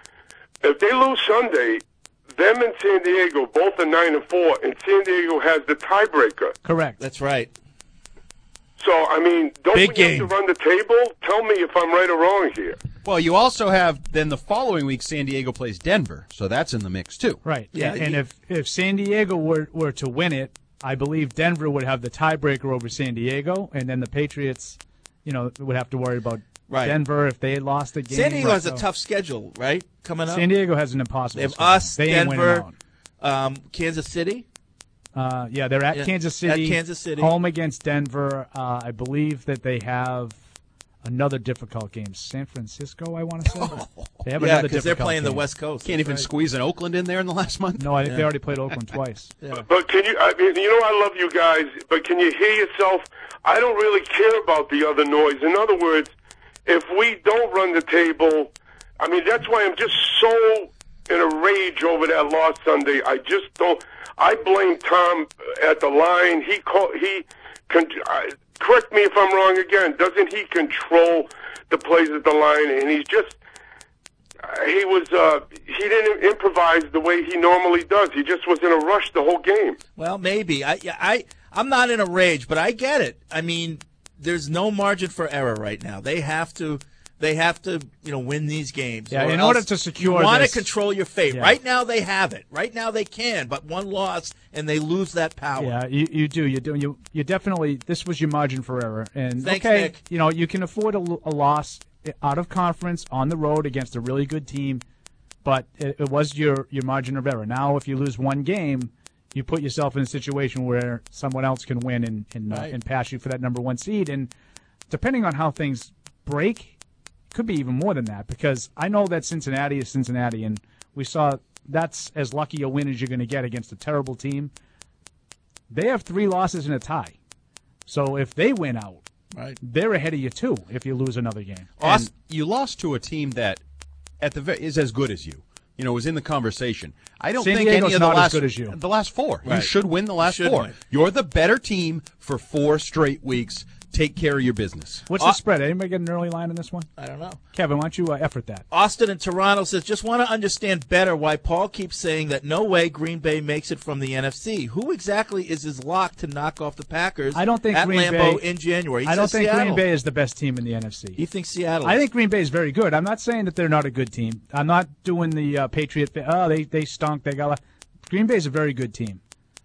If they lose Sunday, them and San Diego both are nine and four, and San Diego has the tiebreaker. Correct. That's right. So, I mean, don't Big we game. have to run the table? Tell me if I'm right or wrong here. Well, you also have, then the following week, San Diego plays Denver, so that's in the mix, too. Right. Yeah, And, and you- if, if San Diego were, were to win it, I believe Denver would have the tiebreaker over San Diego, and then the Patriots, you know, would have to worry about Right. Denver if they lost the game. San Diego Right, has a so- tough schedule, right? Coming up. San Diego has an impossible They have schedule. us, They ain't winning Denver, out. um, Kansas City. Uh, yeah, they're at Yeah, Kansas at City. Kansas City. Home against Denver. Uh, I believe that they have another difficult game. San Francisco, I want to say. They have Yeah, another because they're difficult playing the game. West Coast. Can't even Right. squeeze an Oakland in there in the last month? No, I think they Yeah. already played Oakland twice. Yeah. But can you, I mean, you know, I love you guys, but can you hear yourself? I don't really care about the other noise. In other words, if we don't run the table, I mean, that's why I'm just so in a rage over that loss Sunday. I just don't, I blame Tom at the line. He call, he, con, uh, correct me if I'm wrong again, doesn't he control the plays at the line? And he's just, uh, he was, uh, he didn't improvise the way he normally does. He just was in a rush the whole game. Well, maybe. I, yeah, I, I'm not in a rage, but I get it. I mean, there's no margin for error right now. They have to, they have to, you know, win these games. Yeah, or in else order to secure you want to this- control your fate. Yeah. Right now, they have it. Right now, they can. But one loss, and they lose that power. Yeah, you, you do. You do. You you definitely. This was your margin for error, and Thanks, okay, Nick. you know you can afford a, a loss out of conference on the road against a really good team, but it, it was your your margin of error. Now, if you lose one game, you put yourself in a situation where someone else can win and and, Right. uh, and pass you for that number one seed, and depending on how things break, it could be even more than that because I know that Cincinnati is Cincinnati, and we saw that's as lucky a win as you're going to get against a terrible team. They have three losses and a tie. So if they win out, right, they're ahead of you too if you lose another game. And you lost to a team that at the ve- is as good as you. you know, was in the conversation. I don't San think Diego's any of the not as last good as you. the last four. You Right. should win the last Should four. win. You're the better team for four straight weeks. Take care of your business. What's Uh, the spread? Anybody get an early line in this one? I don't know. Kevin, why don't you uh, effort that? Austin in Toronto says, just want to understand better why Paul keeps saying that no way Green Bay makes it from the N F C. Who exactly is his lock to knock off the Packers I don't think at Green Lambeau Bay, in January? He I don't says think Seattle. Green Bay is the best team in the N F C. He thinks Seattle. I think Green Bay is very good. I'm not saying that they're not a good team. I'm not doing the uh, Patriot thing. Oh, they, they stunk. They got a... Green Bay is a very good team.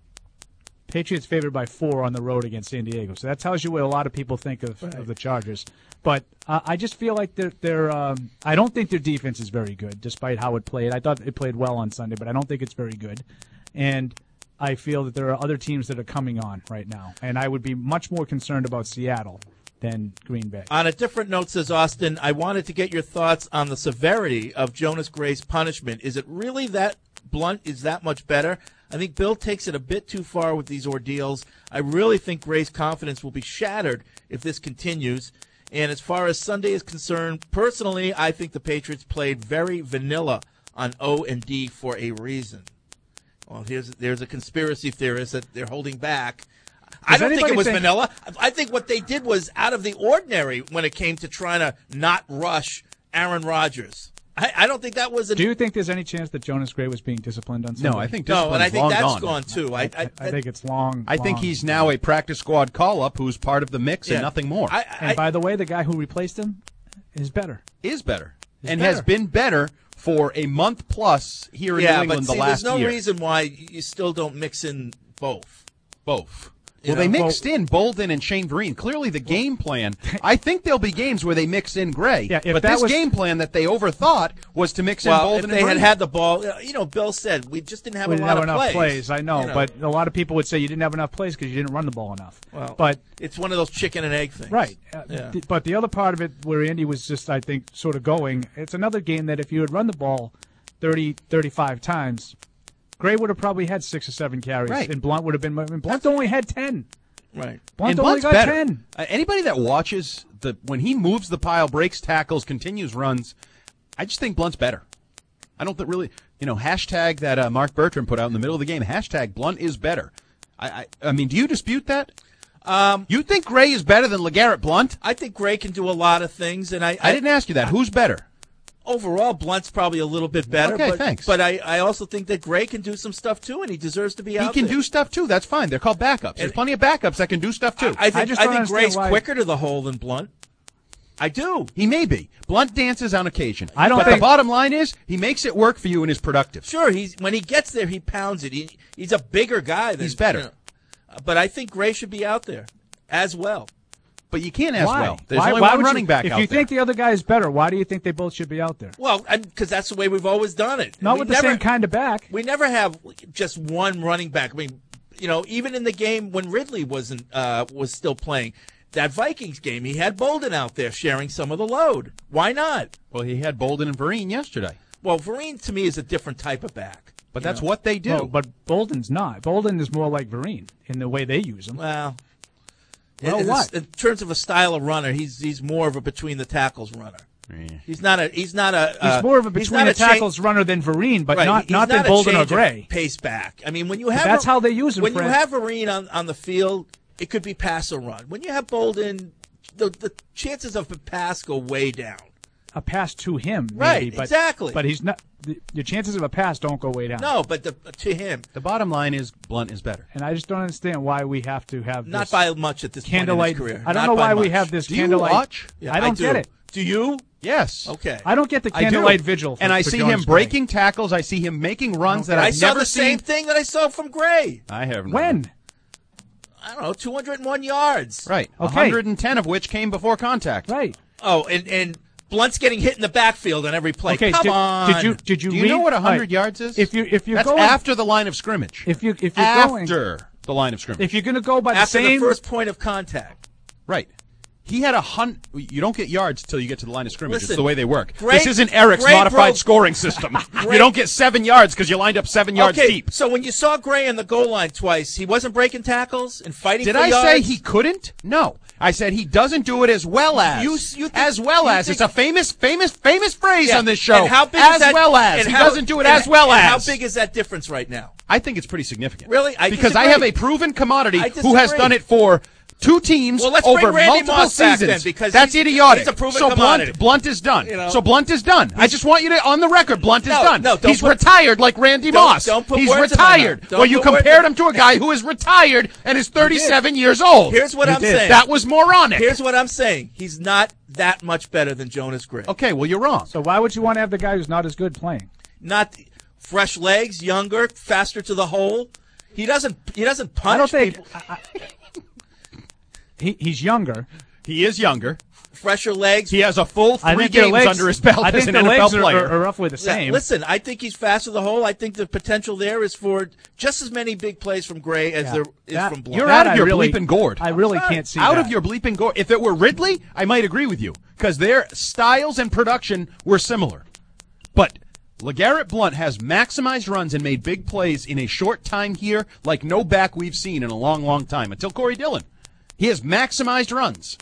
Patriots favored by four on the road against San Diego. So that tells you what a lot of people think of, Right. of the Chargers. But uh, I just feel like they're, they're um, I don't think their defense is very good, despite how it played. I thought it played well on Sunday, but I don't think it's very good. And I feel that there are other teams that are coming on right now. And I would be much more concerned about Seattle than Green Bay. On a different note, says Austin, I wanted to get your thoughts on the severity of Jonas Gray's punishment. Is it really that blunt? Is that much better? I think Bill takes it a bit too far with these ordeals. I really think Gray's confidence will be shattered if this continues. And as far as Sunday is concerned, personally, I think the Patriots played very vanilla on O and D for a reason. Well, here's there's a conspiracy theorist that they're holding back. I Does don't think it anybody was think- vanilla. I think what they did was out of the ordinary when it came to trying to not rush Aaron Rodgers. I, I don't think that was a. Do you think there's any chance that Jonas Gray was being disciplined on Sunday? No, I think No, and I discipline's think long that's gone. gone too. I, I, I think it's long. I think long. he's now a practice squad call-up who's part of the mix Yeah. and nothing more. I, And by the way, the guy who replaced him is better. is better. Is and better. has been better for a month plus here in yeah, New England but see, the last there's no year. reason why you still don't mix in both. Both. You Well, they know? mixed in Bolden and Shane Vereen. Clearly, the game plan. I think there'll be games where they mix in Gray. Yeah, if but that this was- game plan that they overthought was to mix Well, in if Bolden they and had Vereen. had the ball, you know, Bill said we just didn't have we a didn't lot have of enough plays. plays. I know, You know. but a lot of people would say you didn't have enough plays because you didn't run the ball enough. Well, but it's one of those chicken and egg things, right. Uh, Yeah. th- but the other part of it, where Andy was just, I think, sort of going, it's another game that if you had run the ball thirty, thirty-five times, Gray would have probably had six or seven carries, Right. and Blunt would have been. I mean, Blunt only had ten. Right. Blunt and only Blunt's got better. ten. Uh, anybody that watches the when he moves the pile, breaks tackles, continues runs, I just think Blunt's better. I don't think really, you know, hashtag that uh, Mark Bertram put out in the middle of the game. Hashtag Blunt is better. I, I, I mean, do you dispute that? Um, you think Gray is better than LeGarrette Blunt? I think Gray can do a lot of things, and I, I didn't ask you that. Who's better? Overall, Blunt's probably a little bit better. Okay, but, thanks. But I, I also think that Gray can do some stuff too, and he deserves to be He out can there. do stuff too. That's fine. They're called backups. There's plenty of backups that can do stuff too. I think just I, don't think understand Gray's why- quicker to the hole than Blunt. I do. He may be. Blunt dances on occasion. I don't but think- the bottom line is he makes it work for you and is productive. Sure, he's when he gets there, he pounds it. He, he's a bigger guy. Than, He's better. you know. Uh, but I think Gray should be out there as well. But you can't as Why? well. There's why, only why one would running you, back If out you there. think the other guy is better, why do you think they both should be out there? Well, because that's the way we've always done it. Not We with the never- same kind of back. We never have just one running back. I mean, you know, even in the game when Ridley wasn't uh, was still playing, that Vikings game, he had Bolden out there sharing some of the load. Why not? Well, he had Bolden and Vereen yesterday. Well, Vereen to me is a different type of back. But you that's know? what they do. No, but Bolden's not. Bolden is more like Vereen in the way they use him. Well, Well, in, what? in terms of a style of runner, he's he's more of a between the tackles runner. He's not a he's not a He's uh, more of a he's between not the a cha- tackles runner than Vereen, but Right, not he's not than a Bolden or change of Gray. Pace back. I mean, when you But have that's how they use him, When Fred. you have Vereen on on the field, it could be pass or run. When you have Bolden, the the chances of a pass go way down. A pass to him, maybe, Right, but, exactly. But he's not. The, your chances of a pass don't go way down. No, but the, to him, the bottom line is Blunt is better. And I just don't understand why we have to have not this by much at this candlelight. point in his career. I don't Not know by why we much. have this Do you candlelight. watch? Yeah, I don't do. get it. Do you? Yes. Okay. I don't get the I do. candlelight vigil. For, and I for see Jonas him Gray. breaking tackles. I see him making runs that I I've saw never the same seen. thing that I saw from Gray. I haven't. When? I don't know, two hundred one yards. Right. Okay. one hundred ten of which came before contact. Right. Oh, and and Blunt's getting hit in the backfield on every play. Okay. Come did, on. Did you did you Do you read, know what one hundred right, yards is? If you if you're That's going after the line of scrimmage. if you if you're after going the line of scrimmage. if you're going to go by the After same the first point of contact. Right. He had a hun. You don't get yards until you get to the line of scrimmage. Listen, it's the way they work. Gray, this isn't Eric's Gray modified broke, scoring system. Gray, you don't get seven yards because you lined up seven yards okay, deep. So when you saw Gray on the goal line twice, he wasn't breaking tackles and fighting Did for I yards? say he couldn't? No. I said he doesn't do it as well as. You, you think, as well as. Think, it's a famous, famous, famous phrase yeah, on this show. And how big as is that, well as. and He how, doesn't do it and, as well and as. How big is that difference right now? I think it's pretty significant. Really? I Because disagree. I have a proven commodity I who has disagree. done it for two teams well, let's over bring Randy multiple Moss back seasons. then, because that's he's, idiotic. He's a proven so commodity. Blunt, Blunt is done. You know? So Blunt is done. I just want you to, on the record, Blunt is no, done. No, don't He's put, retired like Randy don't, Moss. Don't put He's words retired. In my mouth. Well, you put compared words. him to a guy who is retired and is thirty-seven years old. Here's what you I'm did. saying. That was moronic. Here's what I'm saying. He's not that much better than Jonas Gray. Okay, well, you're wrong. So why would you want to have the guy who's not as good playing? Not fresh legs, younger, faster to the hole. He doesn't. He doesn't punish I don't think, people. I, I, he, he's younger. He is younger. Fresher legs. He has a full I three think their games legs- under his belt I as think an the N F L legs are, player. are, are roughly the same. Yeah, listen, I think he's faster to the hole. I think the potential there is for just as many big plays from Gray as Yeah. there is That- from Blunt. You're That out of I your really- bleeping gourd. I really can't see out that. of your bleeping gourd. If it were Ridley, I might agree with you because their styles and production were similar. But LeGarrette Blunt has maximized runs and made big plays in a short time here like no back we've seen in a long, long time, until Corey Dillon. He has maximized runs.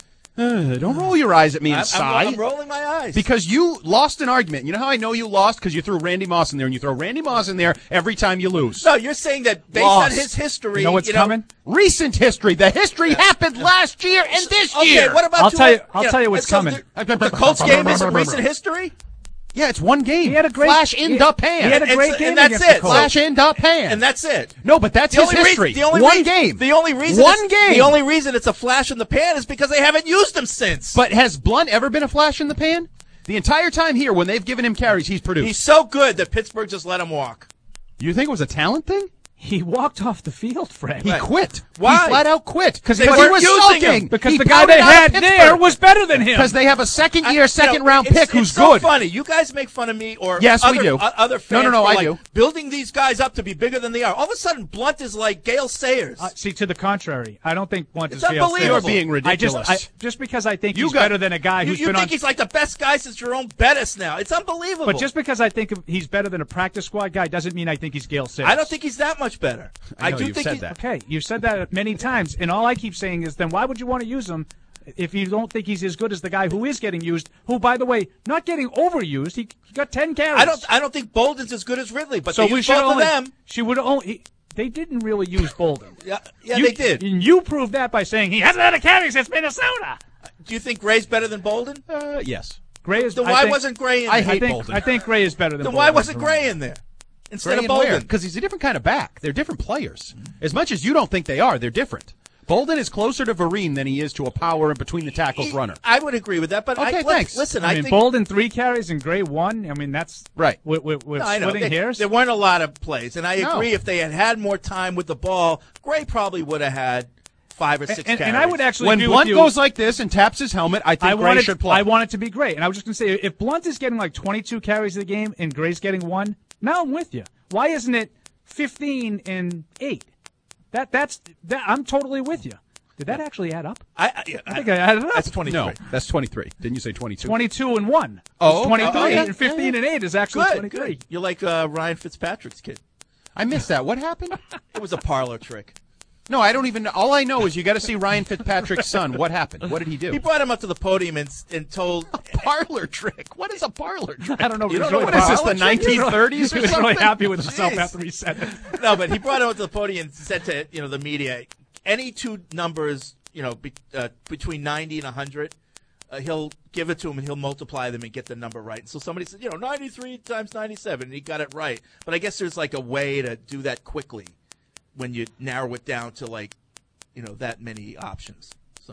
Uh, don't roll your eyes at me and I'm, sigh. I'm, I'm rolling my eyes. Because you lost an argument. You know how I know you lost? Because you threw Randy Moss in there, and you throw Randy Moss in there every time you lose. No, you're saying that based Lost. on his history. You know what's you know, coming? Recent history. The history happened last year and this okay, year. what about I'll two, tell you- I'll know, tell you what's so coming. The, the Colts game isn't recent history? Yeah, it's one game. He had a great flash in he- the pan. He had a And- great and game that's against it. the Colts. Flash in the pan. And that's it. No, but that's The his only reason- history. the only one rea- game. The only reason One it's- game. The only reason it's a flash in the pan is because they haven't used him since. But has Blunt ever been a flash in the pan? The entire time here, when they've given him carries, he's produced. he's so good that Pittsburgh just let him walk. You think it was a talent thing? He walked off the field, Fred. He quit. Why? He flat out quit. Because they he weren't was using sulking. him. Because He the guy pouted they out of had Pittsburgh. there was better than him. Because they have a second year, I- second you know, round it's- pick who's it's so good. funny. You guys make fun of me or Yes, we other, do. o- other fans No, no, no, for, I like, do. building these guys up to be bigger than they are. All of a sudden, Blunt is like Gale Sayers. Uh, see, to the contrary, I don't think Blunt It's is Gale unbelievable. Sayers. You're being ridiculous. I just, I, just because I think You he's got- better than a guy you who's you been think on. he's like the best guy since Jerome Bettis now. It's unbelievable. But just because I think he's better than a practice squad guy doesn't mean I think he's Gale Sayers. I don't think he's that much better. I know do you've think said he, that. Okay, you've said that many times, and all I keep saying is, then why would you want to use him if you don't think he's as good as the guy who is getting used? Who, by the way, not getting overused. He got ten carries. I don't. I don't think Bolden's as good as Ridley, but so they we use should both only. of them. She would only. He, they didn't really use Bolden. Yeah, yeah, You- they did. And you proved that by saying he hasn't had a carry since Minnesota. Do you think Gray's better than Bolden? Uh, yes. Gray is. Then I why think- wasn't Gray in I there? hate think, Bolden. I think Gray is better than. Then Bolden why wasn't for Gray me. in there instead Gray of and Ware, Bolden? because he's a different kind of back. They're different players. As much as you don't think they are, they're different. Bolden is closer to Vereen than he is to a power and between the tackles runner. I would agree with that, but Okay, I, thanks. Listen, I I, mean, think Bolden three carries and Gray one. I mean, that's right. We're, we're, we're No, I know. splitting They- hairs. There weren't a lot of plays, and I No. agree. If they had had more time with the ball, Gray probably would have had five or six and, carries. and I would actually When agree Blunt with you. goes like this and taps his helmet, I think I Gray wanted, should play. I want it to be Gray. And I was just going to say, if Blunt is getting like twenty-two carries of the game and Gray's getting one, now I'm with you. Why isn't it fifteen and eight? That that's that. I'm totally with you. Did that actually add up? I, I, yeah, I think I added it up. That's twenty-three. No, that's twenty-three. Didn't you say twenty-two? twenty-two and one. Oh, It's twenty-three oh, yeah, and fifteen yeah, and eight is actually Good, twenty-three. good. You're like uh, Ryan Fitzpatrick's kid. I missed that. What happened? It was a parlor trick. No, I don't even know. All I know is you got to see Ryan Fitzpatrick's son. What happened? What did he do? He brought him up to the podium and, and told a parlor trick. What is a parlor trick? I don't know. You don't Really know What is this, parlor the trick. nineteen thirties He or was something? really happy with himself Jeez. after he said it. No, but he brought him up to the podium and said to you know the media, any two numbers, you know, be, uh, between ninety and one hundred, uh, he'll give it to him and he'll multiply them and get the number right. And so somebody said, you know, ninety-three times ninety-seven, and he got it right. But I guess there's like a way to do that quickly when you narrow it down to like, you know, that many options. So.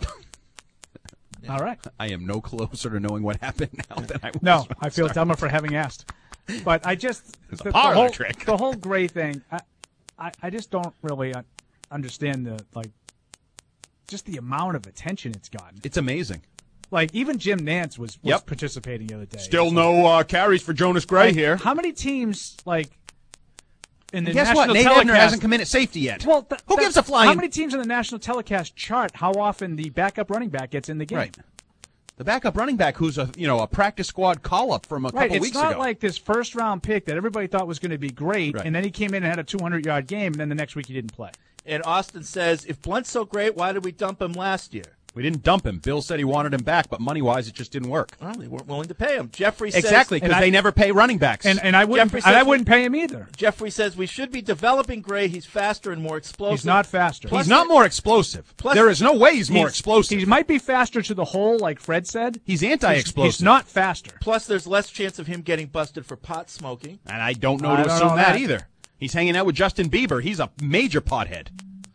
Yeah. All right. I am no closer to knowing what happened now than I was. No, I feel dumber for having asked. But I just It's a the, the parlor whole, trick. The whole Gray thing, I, I, I just don't really un- understand the like, just the amount of attention it's gotten. It's amazing. Like even Jim Nantz was, was Yep. participating the other day. Still It's no uh, carries for Jonas Gray like, here. How many teams like? in the And guess national what? Nate telecast, Ebner hasn't committed safety yet. Well, th- who that- gives a flying? How many teams in the national telecast chart how often the backup running back gets in the game? Right. The backup running back, who's a you know a practice squad call up from a Right, couple it's weeks not ago. like this first round pick that everybody thought was going to be great, Right. and then he came in and had a two hundred yard game, and then the next week he didn't play. And Austin says, if Blunt's so great, why did we dump him last year? We didn't dump him. Bill said he wanted him back, but money wise, it just didn't work. Well, they weren't willing to pay him. Jeffrey says Exactly, because they never pay running backs. And and I wouldn't Jeffrey and I says wouldn't pay him either. Jeffrey says we should be developing Gray. He's faster and more explosive. He's not faster. He's not more explosive. Plus- there is no way he's more He's- explosive. He might be faster to the hole, like Fred said. He's anti-explosive. He's, he's not faster. Plus, there's less chance of him getting busted for pot smoking. And I don't know I to don't assume know that. that. either. He's hanging out with Justin Bieber. He's a major pothead.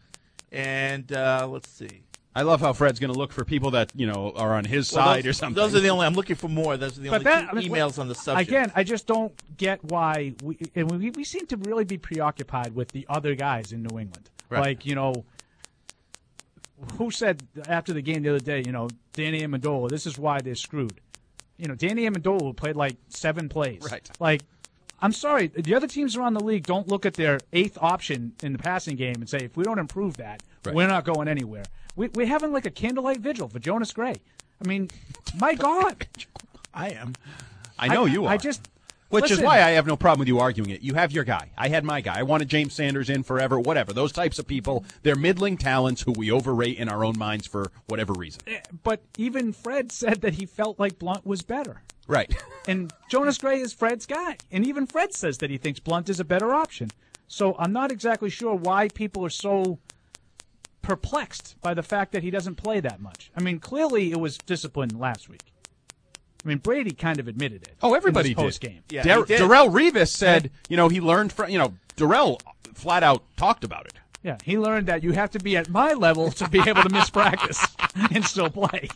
And uh, let's see. I love how Fred's going to look for people that you know are on his Well, side those, or something. Those are the only. I'm looking for more. Those are the But only that- two I mean, emails on the subject. Again, I just don't get why we and we, we seem to really be preoccupied with the other guys in New England. Right. Like, you know, who said after the game the other day, you know, Danny Amendola, this is why they're screwed. You know, Danny Amendola played like seven plays. Right. Like, I'm sorry, the other teams around the league don't look at their eighth option in the passing game and say, if we don't improve that, Right. we're not going anywhere. We, we're having like a candlelight vigil for Jonas Gray. I mean, my God. I am. I know you are. I just. Which listen, is why I have no problem with you arguing it. You have your guy. I had my guy. I wanted James Sanders in forever, whatever. Those types of people, they're middling talents who we overrate in our own minds for whatever reason. But even Fred said that he felt like Blunt was better. Right. And Jonas Gray is Fred's guy. And even Fred says that he thinks Blunt is a better option. So I'm not exactly sure why people are so perplexed by the fact that he doesn't play that much. I mean, clearly it was discipline last week. I mean, Brady kind of admitted it. Oh, everybody in did. post game. Yeah, Dar- he did. Darrell Revis said, you know, he learned from, you know, Darrell flat out talked about it. Yeah, he learned that you have to be at my level to be able to miss practice and still play.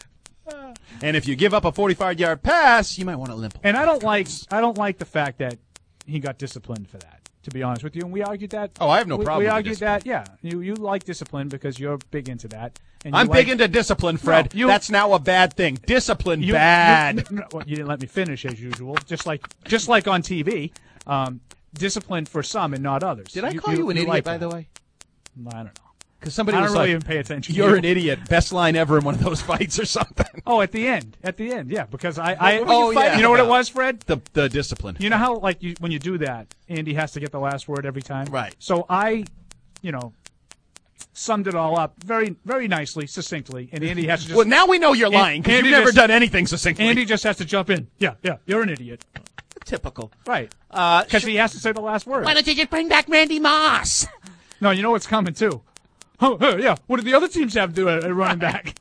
And if you give up a forty-five yard pass, you might want to limp. And I don't like I don't like the fact that he got disciplined for that, to be honest with you. And we argued that. Oh, I have no we, problem We with argued discipline. that, yeah. You you like discipline because you're big into that. And you I'm like, big into discipline, Fred. No, you- That's now a bad thing. Discipline, you, bad. You, no, well, you didn't let me finish as usual, just like just like on T V. Um, discipline for some and not others. Did I call you, an idiot, like by that. the way? I don't know. Because somebody I was don't really like, even pay attention. to "You're you. an idiot." Best line ever in one of those fights or something. Oh, at the end, at the end, yeah. Because I, I What were you oh fighting yeah. You know what it about? was, Fred? The the discipline. You know how like you, when you do that, Andy has to get the last word every time. Right. So I, you know, summed it all up very very nicely, succinctly, and Andy has to just. Well, now we know you're An- lying because you've Andy never just- done anything succinctly. Andy just has to jump in. Yeah, yeah. You're an idiot. Typical. Right. Uh, Because he has to say the last word. Why don't you just bring back Randy Moss? No, you know what's coming too. Oh, oh, yeah. What do the other teams have to do at, at running back?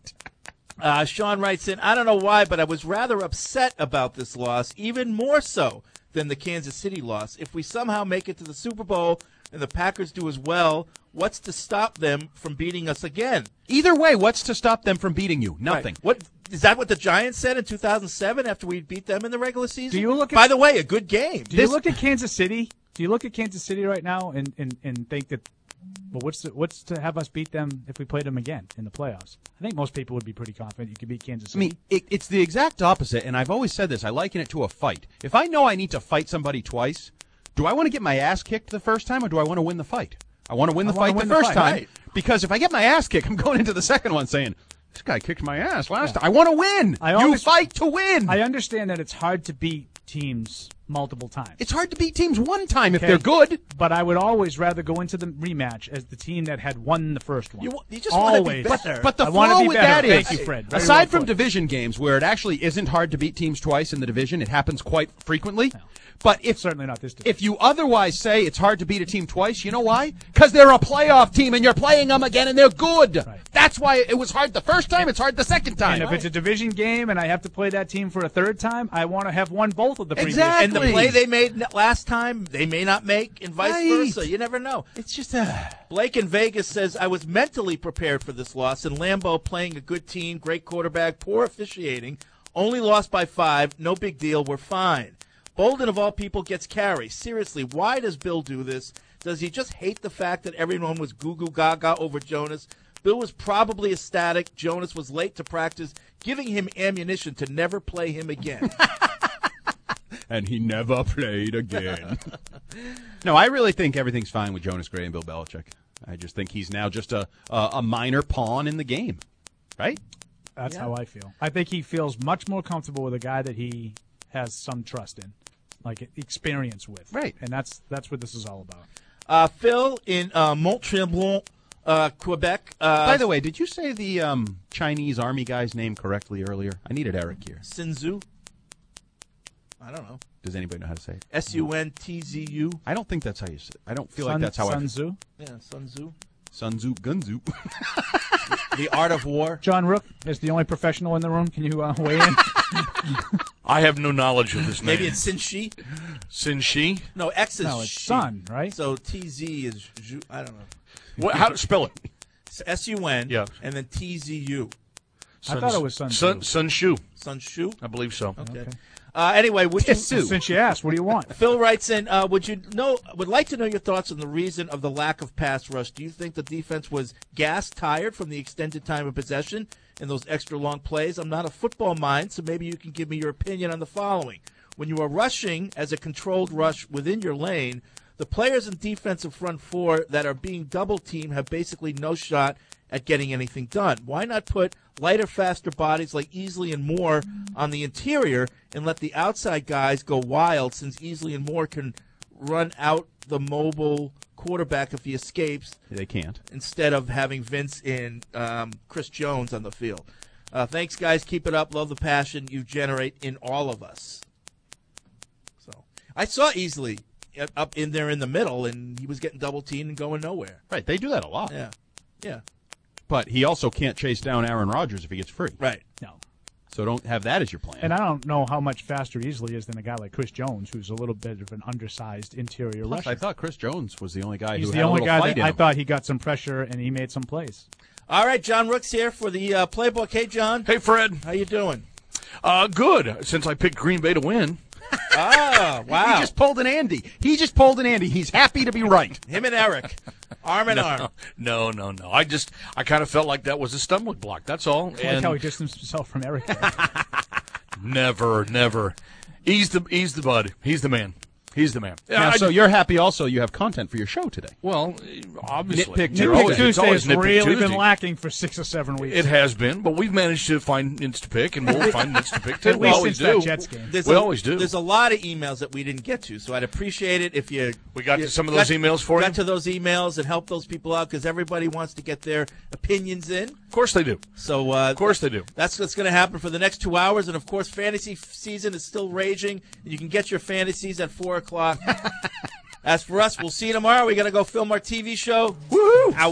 Uh, Sean writes in, I don't know why, but I was rather upset about this loss, even more so than the Kansas City loss. If we somehow make it to the Super Bowl and the Packers do as well, what's to stop them from beating us again? Either way, what's to stop them from beating you? Nothing. Right. What is that? What the Giants said in two thousand seven after we beat them in the regular season? Do you look at- By the way, a good game. Do you look at Kansas City? Do you look at Kansas City right now and, and, and think that, well, what's to, what's to have us beat them if we played them again in the playoffs? I think most people would be pretty confident you could beat Kansas I City. mean, it, it's the exact opposite, and I've always said this. I liken it to a fight. If I know I need to fight somebody twice, do I want to get my ass kicked the first time, or do I want to win the fight? I want to win the I wanna fight win the the first fight, time, right. because if I get my ass kicked, I'm going into the second one saying, this guy kicked my ass last time. I want to win. I you underst- fight to win. I understand that it's hard to beat teams multiple times. It's hard to beat teams one time if Okay. they're good. But I would always rather go into the rematch as the team that had won the first one. You, you just want to be always. better. But the I wanna flaw be with better. that is, Thank you, Fred. Very aside well from put. division games where it actually isn't hard to beat teams twice in the division, it happens quite frequently. But if certainly not this division. if you otherwise say it's hard to beat a team twice, you know why? Because they're a playoff team and you're playing them again and they're good. Right. That's why it was hard the first time. It's hard the second time. And if it's a division game and I have to play that team for a third time, I want to have won both of the previous. Exactly. And the play they made n- last time, they may not make, and vice Right. versa. You never know. It's just a. Blake in Vegas says, I was mentally prepared for this loss, and Lambeau playing a good team, great quarterback, poor officiating, only lost by five, no big deal, we're fine. Bolden, of all people, gets carry. Seriously, why does Bill do this? Does he just hate the fact that everyone was goo-goo gaga over Jonas? Bill was probably ecstatic. Jonas was late to practice, giving him ammunition to never play him again. And he never played again. No, I really think everything's fine with Jonas Gray and Bill Belichick. I just think he's now just a a, a minor pawn in the game, right? That's Yeah. how I feel. I think he feels much more comfortable with a guy that he has some trust in, like experience with. Right. And that's that's what this is all about. Uh, Phil in uh, Mont-Tremblant, uh, Quebec. Uh, By the way, did you say the um, Chinese army guy's name correctly earlier? I needed Eric here. Sun Tzu? I don't know. Does anybody know how to say it? S U N T Z U? I don't think that's how you say it. I don't feel Sun- like that's how Sun I... Tzu? Yeah, Sun Tzu. Sun Tzu, Gunzu. The Art of War. John Rook is the only professional in the room. Can you uh, weigh in? I have no knowledge of this name. Maybe it's Sin Shi? Sin Shi? No, X is No, it's Shi. Sun, right? So T Z is, Zhu- I don't know. What, how to spell it? S U N Yeah. and then T Z U. I thought it was Sun Sun, Tzu. Sun Shu. Sun Shu? I believe so. Okay. Uh, anyway, would you, Since you asked, what do you want? Phil writes in, uh, would you know, would like to know your thoughts on the reason of the lack of pass rush. Do you think the defense was gas tired from the extended time of possession and those extra long plays? I'm not a football mind, so maybe you can give me your opinion on the following. When you are rushing as a controlled rush within your lane, the players in defensive front four that are being double teamed have basically no shot at getting anything done. Why not put lighter, faster bodies like Easley and Moore on the interior and let the outside guys go wild, since Easley and Moore can run out the mobile quarterback if he escapes? They can't. Instead of having Vince and um, Chris Jones on the field. Uh, thanks, guys. Keep it up. Love the passion you generate in all of us. So I saw Easley up in there in the middle, and he was getting double teamed and going nowhere. Right, they do that a lot. Yeah, yeah. But he also can't chase down Aaron Rodgers if he gets free. Right. No. So don't have that as your plan. And I don't know how much faster Easley is than a guy like Chris Jones, who's a little bit of an undersized interior Plus, rusher. I thought Chris Jones was the only guy He's who the had only a little guy fight that in I him. thought he got some pressure and he made some plays. All right, John Rooks here for the uh, Playbook. Hey, John. Hey, Fred. How you doing? Uh, good, since I picked Green Bay to win. Ah, wow. He just pulled an Andy. He just pulled an Andy. He's happy to be right. Him and Eric, arm in no, arm. No, no, no. I just, I kind of felt like that was a stumbling block. That's all. I like And how he distanced himself from Eric. never, never. He's the, he's the bud. He's the man. He's the man. Now, I so just- you're happy also you have content for your show today. Well, obviously. Nitpick You're Nitpick always- it's Tuesday always has Nitpick really Tuesday. been lacking for six or seven weeks. It has been, but we've managed to find nits to pick, and we'll find nits to pick too. At We least always since that do. Jets game. There's We a, always do. There's a lot of emails that we didn't get to, so I'd appreciate it if you We got you to some of those got- emails for got you? to those emails and help those people out, because everybody wants to get their opinions in. Of course they do. So uh, Of course they do. That's what's going to happen for the next two hours, and of course, fantasy f- season is still raging. You can get your fantasies at four o'clock. As for us, we'll see you tomorrow. We got to go film our T V show. Woohoo! Out.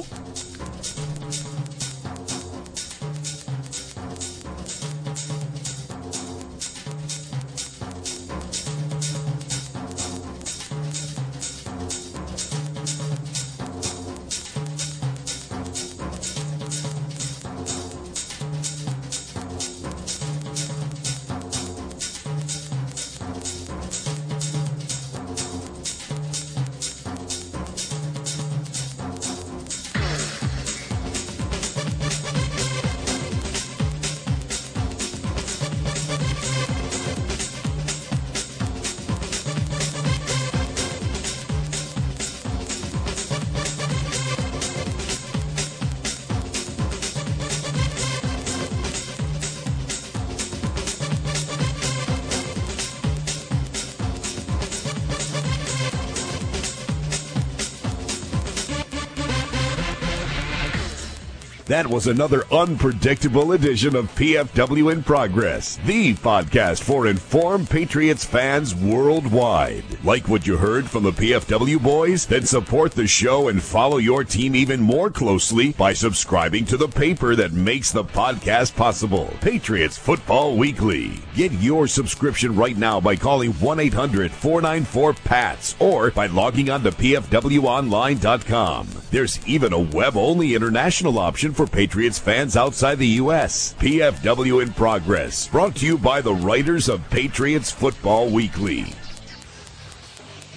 That was another unpredictable edition of P F W in Progress, the podcast for informed Patriots fans worldwide. Like what you heard from the P F W boys? Then support the show and follow your team even more closely by subscribing to the paper that makes the podcast possible, Patriots Football Weekly. Get your subscription right now by calling one eight hundred four nine four P A T S or by logging on to P F W online dot com. There's even a web-only international option for Patriots fans outside the U S. P F W in Progress, brought to you by the writers of Patriots Football Weekly.